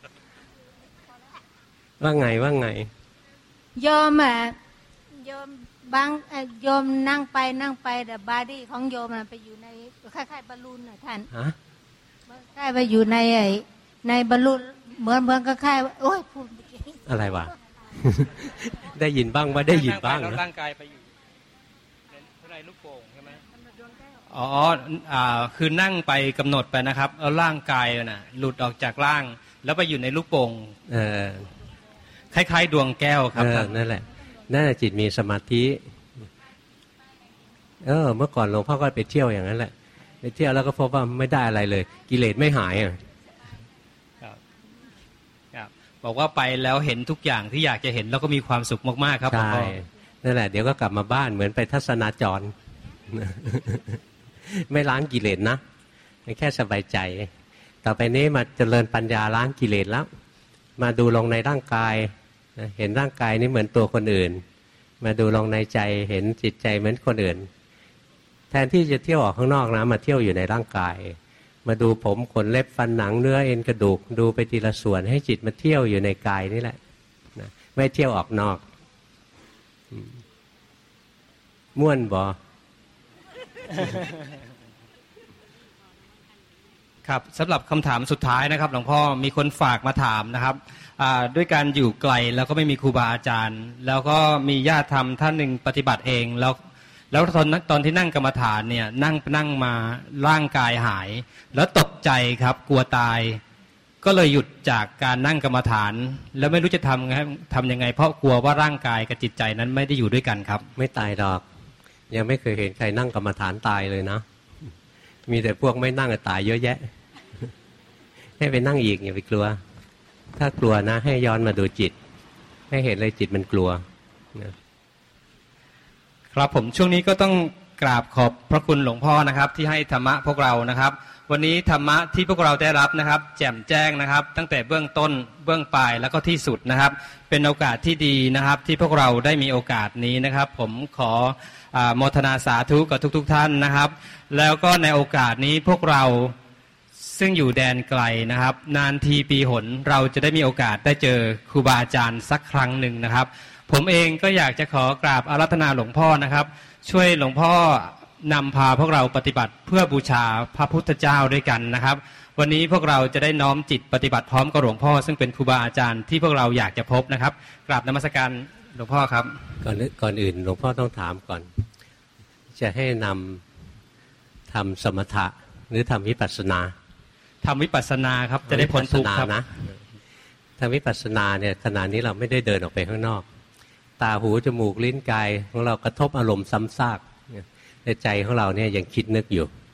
ว่าไงว่าไงโยมอ่ะโยมบางโยมนั่งไปนั่งไปแต่บอดี้ของโยมไปอยู่ในคล้ายๆบอลลูนน่ะท่านฮะคล้ายไปอยู่ในไอ้ในบอลลูนเหมือนเหมือนคล้ายๆโอ้ยพูดอะไรวะได้ยินบ้างว่าได้ยินบ้างนะร่างกายไปอยู่ในลูกโป่งใช่ไหมอ๋ออ่าคือนั่งไปกำหนดไปนะครับแล้วร่างกายน่ะหลุดออกจากร่างแล้วไปอยู่ในลูกโป่งเออคล้ายๆดวงแก้วครับนั่นแหละนั่นแหละจิตมีสมาธิเออเมื่อก่อนหลวงพ่อก็ไปเที่ยวอย่างนั้นแหละไปเที่ยวแล้วก็พบว่าไม่ได้อะไรเลยกิเลสไม่หายอ่ะบอกว่าไปแล้วเห็นทุกอย่างที่อยากจะเห็นแล้วก็มีความสุขมากๆครับใช่นั่นแหละเดี๋ยวก็กลับมาบ้านเหมือนไปทัศนาจรไม่ล้างกิเลสนะแค่สบายใจต่อไปนี้มาเจริญปัญญาล้างกิเลสแล้วมาดูลงในร่างกายเห็นร่างกายนี้เหมือนตัวคนอื่นมาดูลงในใจเห็นจิตใจเหมือนคนอื่นแทนที่จะเที่ยวออกข้างนอกนะมาเที่ยวอยู่ในร่างกายมาดูผมขนเล็บฟันหนังเนื้อเอ็นกระดูกดูไปทีละส่วนให้จิตมาเที่ยวอยู่ในกายนี่แหละนะไม่เที่ยวออกนอกม่วนบ่ครับสำหรับคำถามสุดท้ายนะครับหลวงพ่อมีคนฝากมาถามนะครับด้วยการอยู่ไกลแล้วก็ไม่มีครูบาอาจารย์แล้วก็มีญาติธรรมท่านหนึ่งปฏิบัติเองแล้วแล้วตอนตอนที่นั่งกรรมฐานเนี่ยนั่งนั่งมาร่างกายหายแล้วตกใจครับกลัวตายก็เลยหยุดจากการนั่งกรรมฐานแล้วไม่รู้จะทำไงทำยังไงเพราะกลัวว่าร่างกายกับจิตใจนั้นไม่ได้อยู่ด้วยกันครับไม่ตายหรอกยังไม่เคยเห็นใครนั่งกรรมฐานตายเลยนะมีแต่พวกไม่นั่งตายเยอะแยะให้ไปนั่งอีกอย่าไปกลัวถ้ากลัวนะให้ย้อนมาดูจิตให้เห็นเลยจิตมันกลัวครับผมช่วงนี้ก็ต้องกราบขอบพระคุณหลวงพ่อนะครับที่ให้ธรรมะพวกเรานะครับวันนี้ธรรมะที่พวกเราได้รับนะครับแจ่มแจ้งนะครับตั้งแต่เบื้องต้นเบื้องปลายแล้วก็ที่สุดนะครับเป็นโอกาสที่ดีนะครับที่พวกเราได้มีโอกาสนี้นะครับผมขอโมทนาสาธุกับทุกๆท่านนะครับแล้วก็ในโอกาสนี้พวกเราซึ่งอยู่แดนไกลนะครับนานทีปีหนเราจะได้มีโอกาสได้เจอครูบาอาจารย์สักครั้งหนึ่งนะครับผมเองก็อยากจะขอกราบอาราธนาหลวงพ่อนะครับช่วยหลวงพ่อนำพาพวกเราปฏิบัติเพื่อบูชาพระพุทธเจ้าด้วยกันนะครับวันนี้พวกเราจะได้น้อมจิตปฏิบัติพร้อมกับหลวงพ่อซึ่งเป็นครูบาอาจารย์ที่พวกเราอยากจะพบนะครับกราบนมัสการหลวงพ่อครับก่อนก่อนอื่นหลวงพ่อต้องถามก่อนจะให้นำทำสมถะหรือทำวิปัสสนาทำวิปัสสนาครับจะได้พ้นทุกข์ครับนะทำวิปัสสนาเนี่ยขณะนี้เราไม่ได้เดินออกไปข้างนอกตาหูจมูกลิ้นกายของเรากระทบอารมณ์ซ้ำซากในใจของเราเนี่ยยังคิดนึกอยู่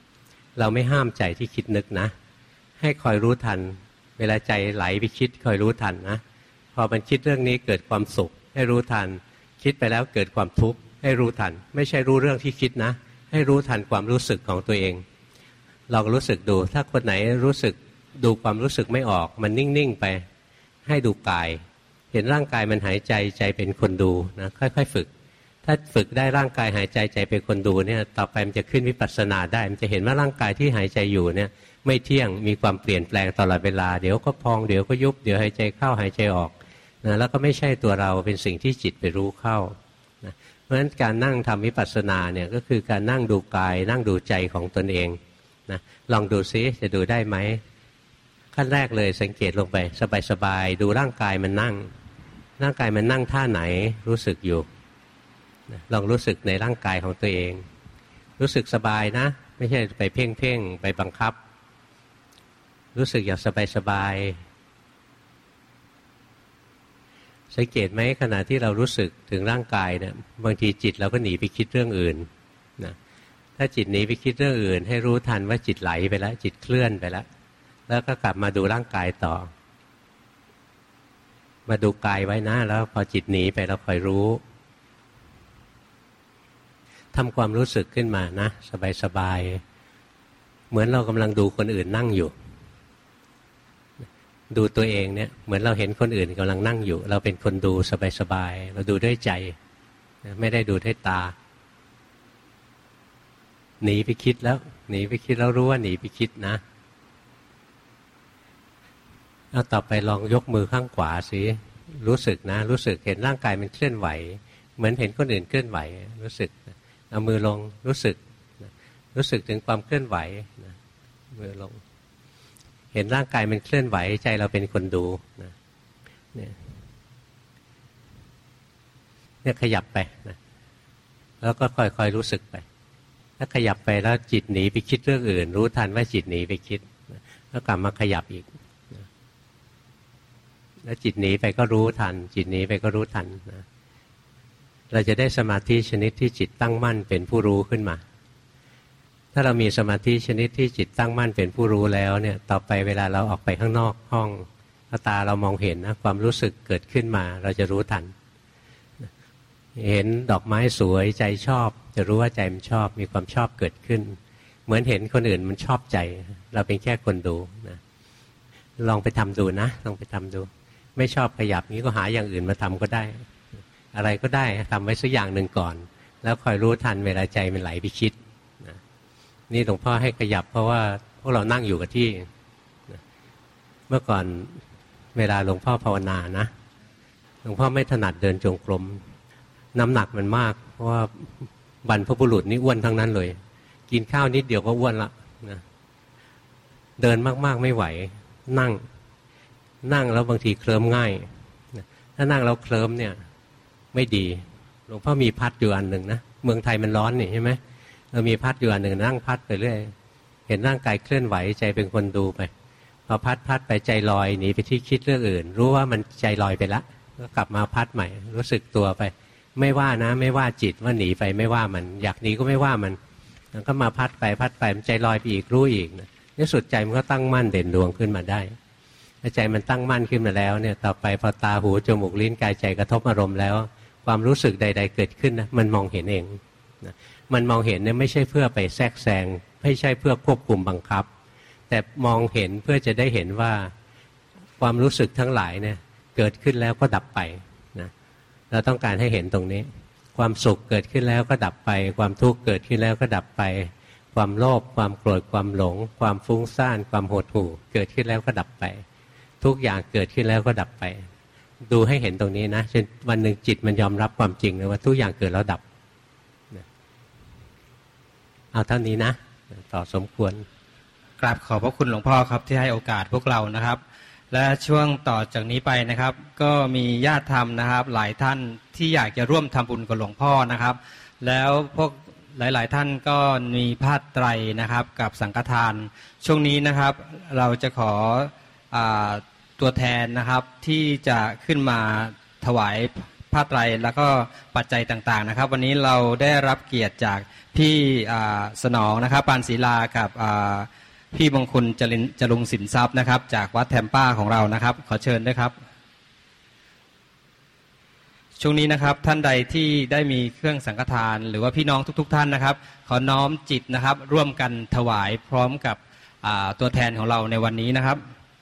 เราไม่ห้ามใจที่คิดนึกนะให้คอยรู้ทันเวลาใจไหลไปคิดคอยรู้ทันนะพอมันคิดเรื่องนี้เกิดความสุขให้รู้ทันคิดไปแล้วเกิดความทุกข์ให้รู้ทันไม่ใช่รู้เรื่องที่คิดนะให้รู้ทันความรู้สึกของตัวเองลองรู้สึกดูถ้าคนไหนรู้สึกดูความรู้สึกไม่ออกมันนิ่งๆไปให้ดูกายเห็นร่างกายมันหายใจใจเป็นคนดูนะค่อยๆฝึกถ้าฝึกได้ร่างกายหายใจใจเป็นคนดูเนี่ยต่อไปมันจะขึ้นวิปัสสนาได้มันจะเห็นว่าร่างกายที่หายใจอยู่เนี่ยไม่เที่ยงมีความเปลี่ยนแปลงตลอดเวลาเดี๋ยวก็พองเดี๋ยวก็ยุบเดี๋ยวหายใจเข้าหายใจออกนะแล้วก็ไม่ใช่ตัวเราเป็นสิ่งที่จิตไปรู้เข้านะเพราะฉะนั้นการนั่งทำวิปัสสนาเนี่ยก็คือการนั่งดูกายนั่งดูใจของตนเองนะลองดูซิจะดูได้ไหมขั้นแรกเลยสังเกตลงไปสบายๆดูร่างกายมันนั่งร่างกายมันนั่งท่าไหนรู้สึกอยู่ลองรู้สึกในร่างกายของตัวเองรู้สึกสบายนะไม่ใช่ไปเพ่งเพ่งไปบังคับรู้สึกอย่างสบายสบายสังเกตไหมขณะที่เรารู้สึกถึงร่างกายเนี่ยบางทีจิตเราก็หนีไปคิดเรื่องอื่นนะถ้าจิตหนีไปคิดเรื่องอื่นให้รู้ทันว่าจิตไหลไปแล้วจิตเคลื่อนไปแล้วแล้วก็กลับมาดูร่างกายต่อมาดูกายไว้นะแล้วพอจิตหนีไปเราคอยรู้ทำความรู้สึกขึ้นมานะสบายๆเหมือนเรากำลังดูคนอื่นนั่งอยู่ดูตัวเองเนี่ยเหมือนเราเห็นคนอื่นกำลังนั่งอยู่เราเป็นคนดูสบายๆเราดูด้วยใจไม่ได้ดูด้วยตาหนีไปคิดแล้วหนีไปคิดแล้วรู้ว่าหนีไปคิดนะเอาต่อไปลองยกมือข้างขวาสิรู้สึกนะรู้สึกเห็นร่างกายมันเคลื่อนไหวเหมือนเห็นคนอื่นเคลื่อนไหวรู้สึกเอามือลงรู้สึกรู้สึกถึงความเคลื่อนไหวมือลงเห็นร่างกายมันเคลื่อนไหวใจเราเป็นคนดูนะเนี่ยเนี่ยขยับไปนะแล้วก็ค่อยๆรู้สึกไปถ้าขยับไปแล้วจิตหนีไปคิดเรื่องอื่นรู้ทันว่าจิตหนีไปคิดแล้วกลับมาขยับอีกแล้วจิตหนีไปก็รู้ทันจิตหนีไปก็รู้ทันนะเราจะได้สมาธิชนิดที่จิตตั้งมั่นเป็นผู้รู้ขึ้นมาถ้าเรามีสมาธิชนิดที่จิตตั้งมั่นเป็นผู้รู้แล้วเนี่ยต่อไปเวลาเราออกไปข้างนอกห้องตาเรามองเห็นนะความรู้สึกเกิดขึ้นมาเราจะรู้ทันเห็นดอกไม้สวยใจชอบจะรู้ว่าใจมันชอบมีความชอบเกิดขึ้นเหมือนเห็นคนอื่นมันชอบใจเราเป็นแค่คนดูนะลองไปทำดูนะลองไปทำดูไม่ชอบขยับนี้ก็หาอย่างอื่นมาทำก็ได้อะไรก็ได้ทำไว้สักอย่างหนึ่งก่อนแล้วคอยรู้ทันเวลาใจมันไหลไปคิดนะนี่หลวงพ่อให้ขยับเพราะว่าพวกเรานั่งอยู่กับที่นะเมื่อก่อนเวลาหลวงพ่อภาวนานะหลวงพ่อไม่ถนัดเดินจงกรมน้ำหนักมันมากเพราะว่าบรรพบุรุษนี่อ้วนทั้งนั้นเลยกินข้าวนิดเดียวก็อ้วนละนะเดินมากๆไม่ไหวนั่งนั่งแล้วบางทีเคลิ้มง่ายถ้านั่งแล้วเคลิ้มเนี่ยไม่ดีหลวงพ่อมีพัดอยู่อันหนึ่งนะเมืองไทยมันร้อนนี่ใช่ไหมเรามีพัดอยู่อันหนึ่งนั่งพัดไปเรื่อยเห็นร่างกายเคลื่อนไหวใจเป็นคนดูไปพอพัดพัดไปใจลอยหนีไปที่คิดเรื่องอื่นรู้ว่ามันใจลอยไปละก็กลับมาพัดใหม่รู้สึกตัวไปไม่ว่านะไม่ว่าจิตว่าหนีไปไม่ว่ามันอยากหนีก็ไม่ว่ามันแล้วก็มาพัดไปพัดไปมันใจลอยไปอีกรู้อีกนะในสุดใจมันก็ตั้งมั่นเด่นดวงขึ้นมาได้ใจมันตั้งมั่นขึ้นมาแล้วเนี่ยต่อไปพอตาหูจมูกลิ้นกายใจกระทบอารมณ์แล้วความรู้สึกใดๆเกิดขึ้นนะมันมองเห็นเองนะมันมองเห็นเนี่ยไม่ใช่เพื่อไปแทรกแซงไม่ใช่เพื่อควบคุมบังคับแต่มองเห็นเพื่อจะได้เห็นว่าความรู้สึกทั้งหลายเนี่ยเกิดขึ้นแล้วก็ดับไปนะเราต้องการให้เห็นตรงนี้ความสุขเกิดขึ้นแล้วก็ดับไปความทุกข์เกิดขึ้นแล้วก็ดับไปความโลภความโกรธความหลงความฟุ้งซ่านความหดหู่เกิดขึ้นแล้วก็ดับไปทุกอย่างเกิดขึ้นแล้วก็ดับไปดูให้เห็นตรงนี้นะจนวันหนึ่งจิตมันยอมรับความจริงเลยว่าทุกอย่างเกิดแล้วดับเอาเท่านี้นะต่อสมควรกราบขอบพระคุณหลวงพ่อครับที่ให้โอกาสพวกเรานะครับและช่วงต่อจากนี้ไปนะครับก็มีญาติธรรมนะครับหลายท่านที่อยากจะร่วมทำบุญกับหลวงพ่อนะครับแล้วพวกหลายๆท่านก็มีผ้าไตรนะครับกับสังฆทานช่วงนี้นะครับเราจะขออ่าตัวแทนนะครับที่จะขึ้นมาถวายผ้าไตรแล้วก็ปัจจัยต่างๆนะครับวันนี้เราได้รับเกียรติจากพี่สนองนะครับปานศิลากับพี่มงคลจริญจรุงสินทรัพย์นะครับจากวัดแทมป้าของเรานะครับขอเชิญด้วยครับช่วงนี้นะครับท่านใดที่ได้มีเครื่องสังฆทานหรือว่าพี่น้องทุกๆท่านนะครับขอน้อมจิตนะครับร่วมกันถวายพร้อมกับตัวแทนของเราในวันนี้นะครับ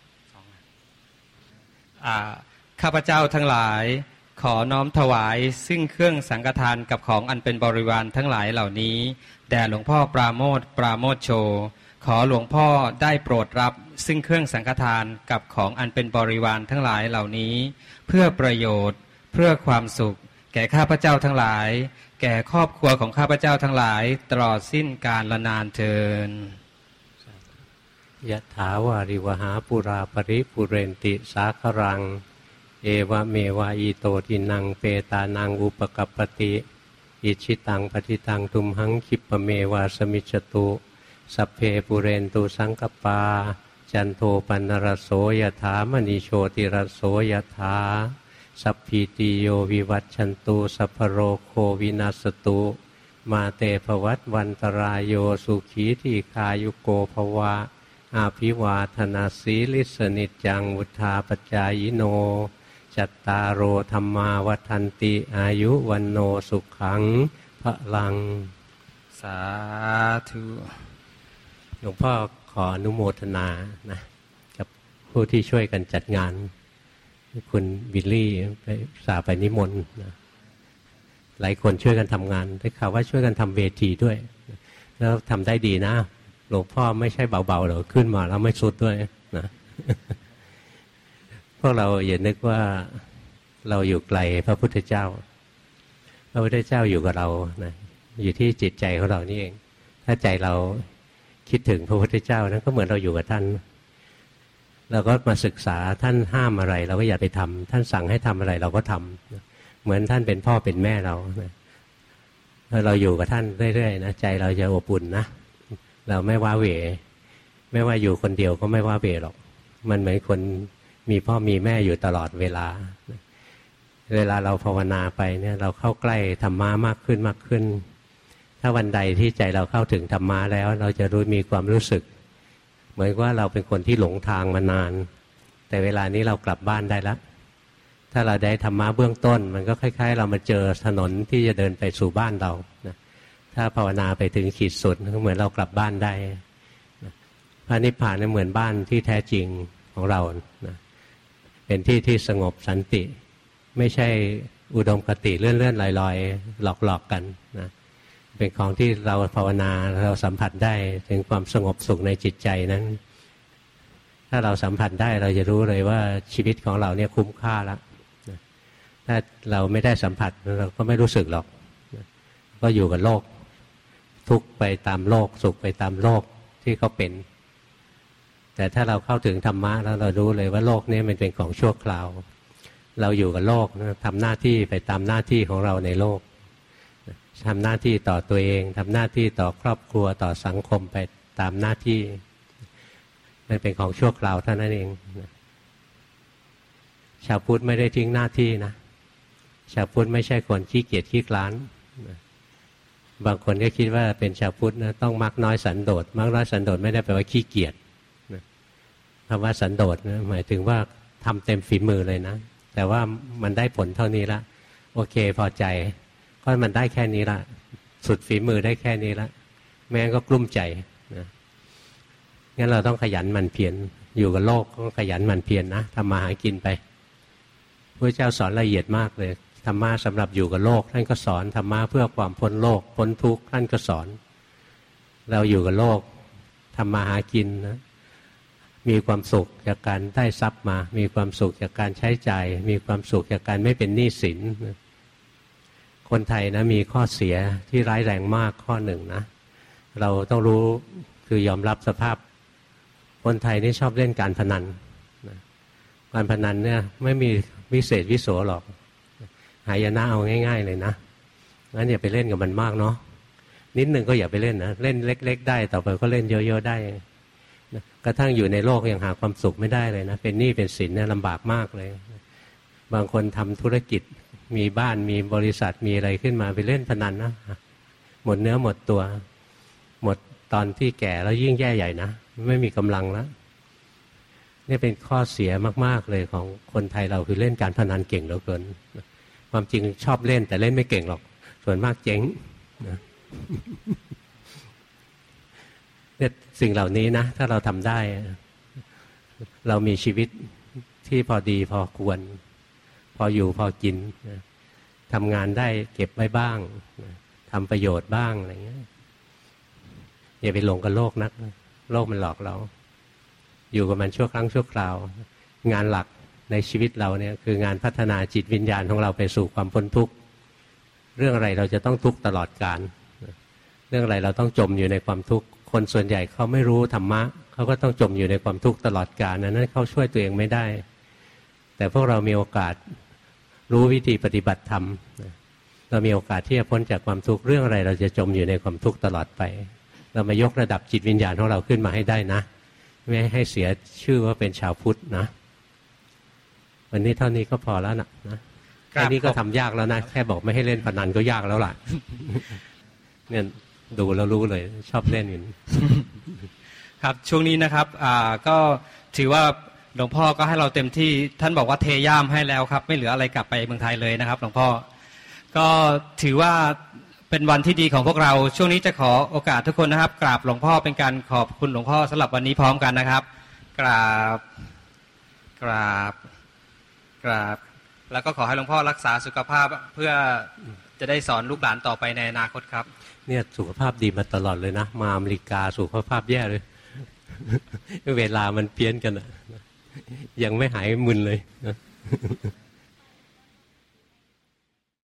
ข้าพเจ้าทั้งหลายขอน้อมถวายซึ่งเครื่องสังฆทานกับของอันเป็นบริวารทั้งหลายเหล่านี้แด่หลวงพ่อปราโมทย์ปราโมทโชขอหลวงพ่อได้โปรดรับซึ่งเครื่องสังฆทานกับของอันเป็นบริวารทั้งหลายเหล่านี้เพื่อประโยชน์เพื่อความสุขแก่ข้าพเจ้าทั้งหลายแก่ครอบครัวของข้าพเจ้าทั้งหลายตลอดสิ้นกาลนานเทอญยะถาวาริวหาปุราปริปุเรนติสาครังเอวะเมวะอิโตทินังเปตานังอุปกัปปติอิชิตังปฏิตังทุมหังคิปเมวะสมิจจตุสัพเพปุเรนตุสังกปาจันโทปนรโสยถามณีโชติรโสยถาสัพพิติโยวิวัชชันตุสัพพโรโควินาศตุมาเตภวัตวันตรายโยสุขีทีคายุโกภวะอาภิวาทนาสีลิสนิจจังวุธาปจายโนจัตตารโอธรรมาวัฏันติอายุวันโนสุขังพลังสาธุหลวงพ่อขออนุโมทนานะกับผู้ที่ช่วยกันจัดงานคุณวิลลี่ไปสาไปนิมนต์นะหลายคนช่วยกันทำงานได้ข่าวว่าช่วยกันทำเวทีด้วยแล้วทำได้ดีนะหลวงพ่อไม่ใช่เบาๆหรอกขึ้นมาแล้วไม่สุดด้วยนะพวกเราอย่านึกว่าเราอยู่ไกลพระพุทธเจ้าพระพุทธเจ้าอยู่กับเรานะอยู่ที่จิตใจของเรานี่เองถ้าใจเราคิดถึงพระพุทธเจ้านั้นก็เหมือนเราอยู่กับท่านเราก็มาศึกษาท่านห้ามอะไรเราก็อย่าไปทำท่านสั่งให้ทำอะไรเราก็ทำเหมือนท่านเป็นพ่อเป็นแม่เราเราอยู่กับท่านเรื่อยๆนะใจเราจะอบอุ่นนะเราไม่ว้าเหวไม่ว่าอยู่คนเดียวก็ไม่ว้าเหวหรอกมันเหมือนคนมีพ่อมีแม่อยู่ตลอดเวลาเวลาเราภาวนาไปเนี่ยเราเข้าใกล้ธรรมะมากขึ้นมากขึ้นถ้าวันใดที่ใจเราเข้าถึงธรรมะแล้วเราจะรู้มีความรู้สึกเหมือนว่าเราเป็นคนที่หลงทางมานานแต่เวลานี้เรากลับบ้านได้แล้วถ้าเราได้ธรรมะเบื้องต้นมันก็คล้ายๆเรามาเจอถนนที่จะเดินไปสู่บ้านเรานะถ้าภาวนาไปถึงขีดสุดก็เหมือนเรากลับบ้านได้นะพระนิพพานเนี่ยเหมือนบ้านที่แท้จริงของเรานะเป็นที่ที่สงบสันติไม่ใช่อุดมคติเลื่อนๆลอยๆหลอกๆกันนะเป็นของที่เราภาวนาเราสัมผัสได้ถึงความสงบสุขในจิตใจนั้นถ้าเราสัมผัสได้เราจะรู้เลยว่าชีวิตของเราเนี่ยคุ้มค่าแล้วถ้าเราไม่ได้สัมผัสเราก็ไม่รู้สึกหรอกก็อยู่กับโลกทุกข์ไปตามโลกสุขไปตามโลกที่เขาเป็นแต่ถ้าเราเข้าถึงธรรมะแล้วเรารู้เลยว่าโลกนี้มันเป็นของชั่วคราวเราอยู่กับโลกทำหน้าที่ไปตามหน้าที่ของเราในโลกทำหน้าที่ต่อตัวเองทำหน้าที่ต่อครอบครัวต่อสังคมไปตามหน้าที่มันเป็นของชั่วคราวเท่านั้นเองชาวพุทธไม่ได้ทิ้งหน้าที่นะชาวพุทธไม่ใช่คนขี้เกียจขี้คลานบางคนก็คิดว่าเป็นชาวพุทธนะต้องมักน้อยสันโดษมักน้อยสันโดษไม่ได้แปลว่าขี้เกียจคำว่าสันโดษนะหมายถึงว่าทำเต็มฝีมือเลยนะแต่ว่ามันได้ผลเท่านี้ละโอเคพอใจก็มันได้แค่นี้ละสุดฝีมือได้แค่นี้ละแม้ก็กลุ้มใจนะงั้นเราต้องขยันหมั่นเพียรอยู่กับโลกต้องขยันหมั่นเพียรนะทำมาหากินไปพระเจ้าสอนละเอียดมากเลยธรรมะสำหรับอยู่กับโลกท่านก็สอนธรรมะเพื่อความพ้นโลกพ้นทุกข์ท่านก็สอนเราอยู่กับโลกทำมาหากินนะมีความสุขจากการได้ทรัพย์มามีความสุขจากการใช้จ่ายมีความสุขจากการไม่เป็นหนี้สินคนไทยนะมีข้อเสียที่ร้ายแรงมากข้อหนึ่งนะเราต้องรู้คือยอมรับสภาพคนไทยนี่ชอบเล่นการพนันการพนันเนี่ยไม่มีวิเศษวิโสหรอกหายนะเอาง่ายๆเลยนะงั้นอย่าไปเล่นกับมันมากเนาะนิดนึงก็อย่าไปเล่นนะเล่นเล็กๆได้ต่อไปก็เล่นเยอะๆได้กระทั่งอยู่ในโลกยังหาความสุขไม่ได้เลยนะเป็นหนี้เป็นสินเนี่ยลำบากมากเลยบางคนทำธุรกิจมีบ้านมีบริษัทมีอะไรขึ้นมาไปเล่นพนันนะหมดเนื้อหมดตัวหมดตอนที่แก่แล้วยิ่งแย่ใหญ่นะไม่มีกำลังแล้วนี่เป็นข้อเสียมากๆเลยของคนไทยเราคือเล่นการพนันเก่งเหลือเกินความจริงชอบเล่นแต่เล่นไม่เก่งหรอกส่วนมากเจ๊งนะเนี่ยสิ่งเหล่านี้นะถ้าเราทำได้เรามีชีวิตที่พอดีพอควรพออยู่พอกินนะทำงานได้เก็บไว้บ้างนะทำประโยชน์บ้างอะไรเงี้ยอย่าไปหลงกับโลกนักโลกมันหลอกเราอยู่กับมันชั่วครั้งชั่วคราวงานหลักในชีวิตเราเนี่ยคืองานพัฒนาจิตวิญญาณของเราไปสู่ความพ้นทุกข์เรื่องอะไรเราจะต้องทุกข์ตลอดกาลเรื่องอะไรเราต้องจมอยู่ในความทุกข์คนส่วนใหญ่เขาไม่รู้ธรรมะเขาก็ต้องจมอยู่ในความทุกข์ตลอดกาลนั้นเขาช่วยตัวเองไม่ได้แต่พวกเรามีโอกาสรู้วิธีปฏิบัติธรรมเรามีโอกาสที่จะพ้นจากความทุกข์เรื่องอะไรเราจะจมอยู่ในความทุกข์ตลอดไปเรามายกระดับจิตวิญญาณของเราขึ้นมาให้ได้นะไม่ให้เสียชื่อว่าเป็นชาวพุทธนะวันนี้เท่านี้ก็พอแล้วนะนะแค่นี้ก็ทำยากแล้วนะแค่บอกไม่ให้เล่นพนันก็ยากแล้วล่ะเนี่ยดูแล้วรู้เลยชอบเล่นอยู่ครับช่วงนี้นะครับอ่าก็ถือว่าหลวงพ่อก็ให้เราเต็มที่ท่านบอกว่าเทย่ามให้แล้วครับไม่เหลืออะไรกลับไปเมืองไทยเลยนะครับหลวงพ่อก็ถือว่าเป็นวันที่ดีของพวกเราช่วงนี้จะขอโอกาสทุกคนนะครับกราบหลวงพ่อเป็นการขอบคุณหลวงพ่อสำหรับวันนี้พร้อมกันนะครับกราบกราบกราบแล้วก็ขอให้หลวงพ่อรักษาสุขภาพเพื่อจะได้สอนลูกหลานต่อไปในอนาคตครับเนี่ยสุขภาพดีมาตลอดเลยนะมาอเมริกาสุขภาพแย่เลยเวลามันเพี้ยนกันยังไม่หายมึนเลย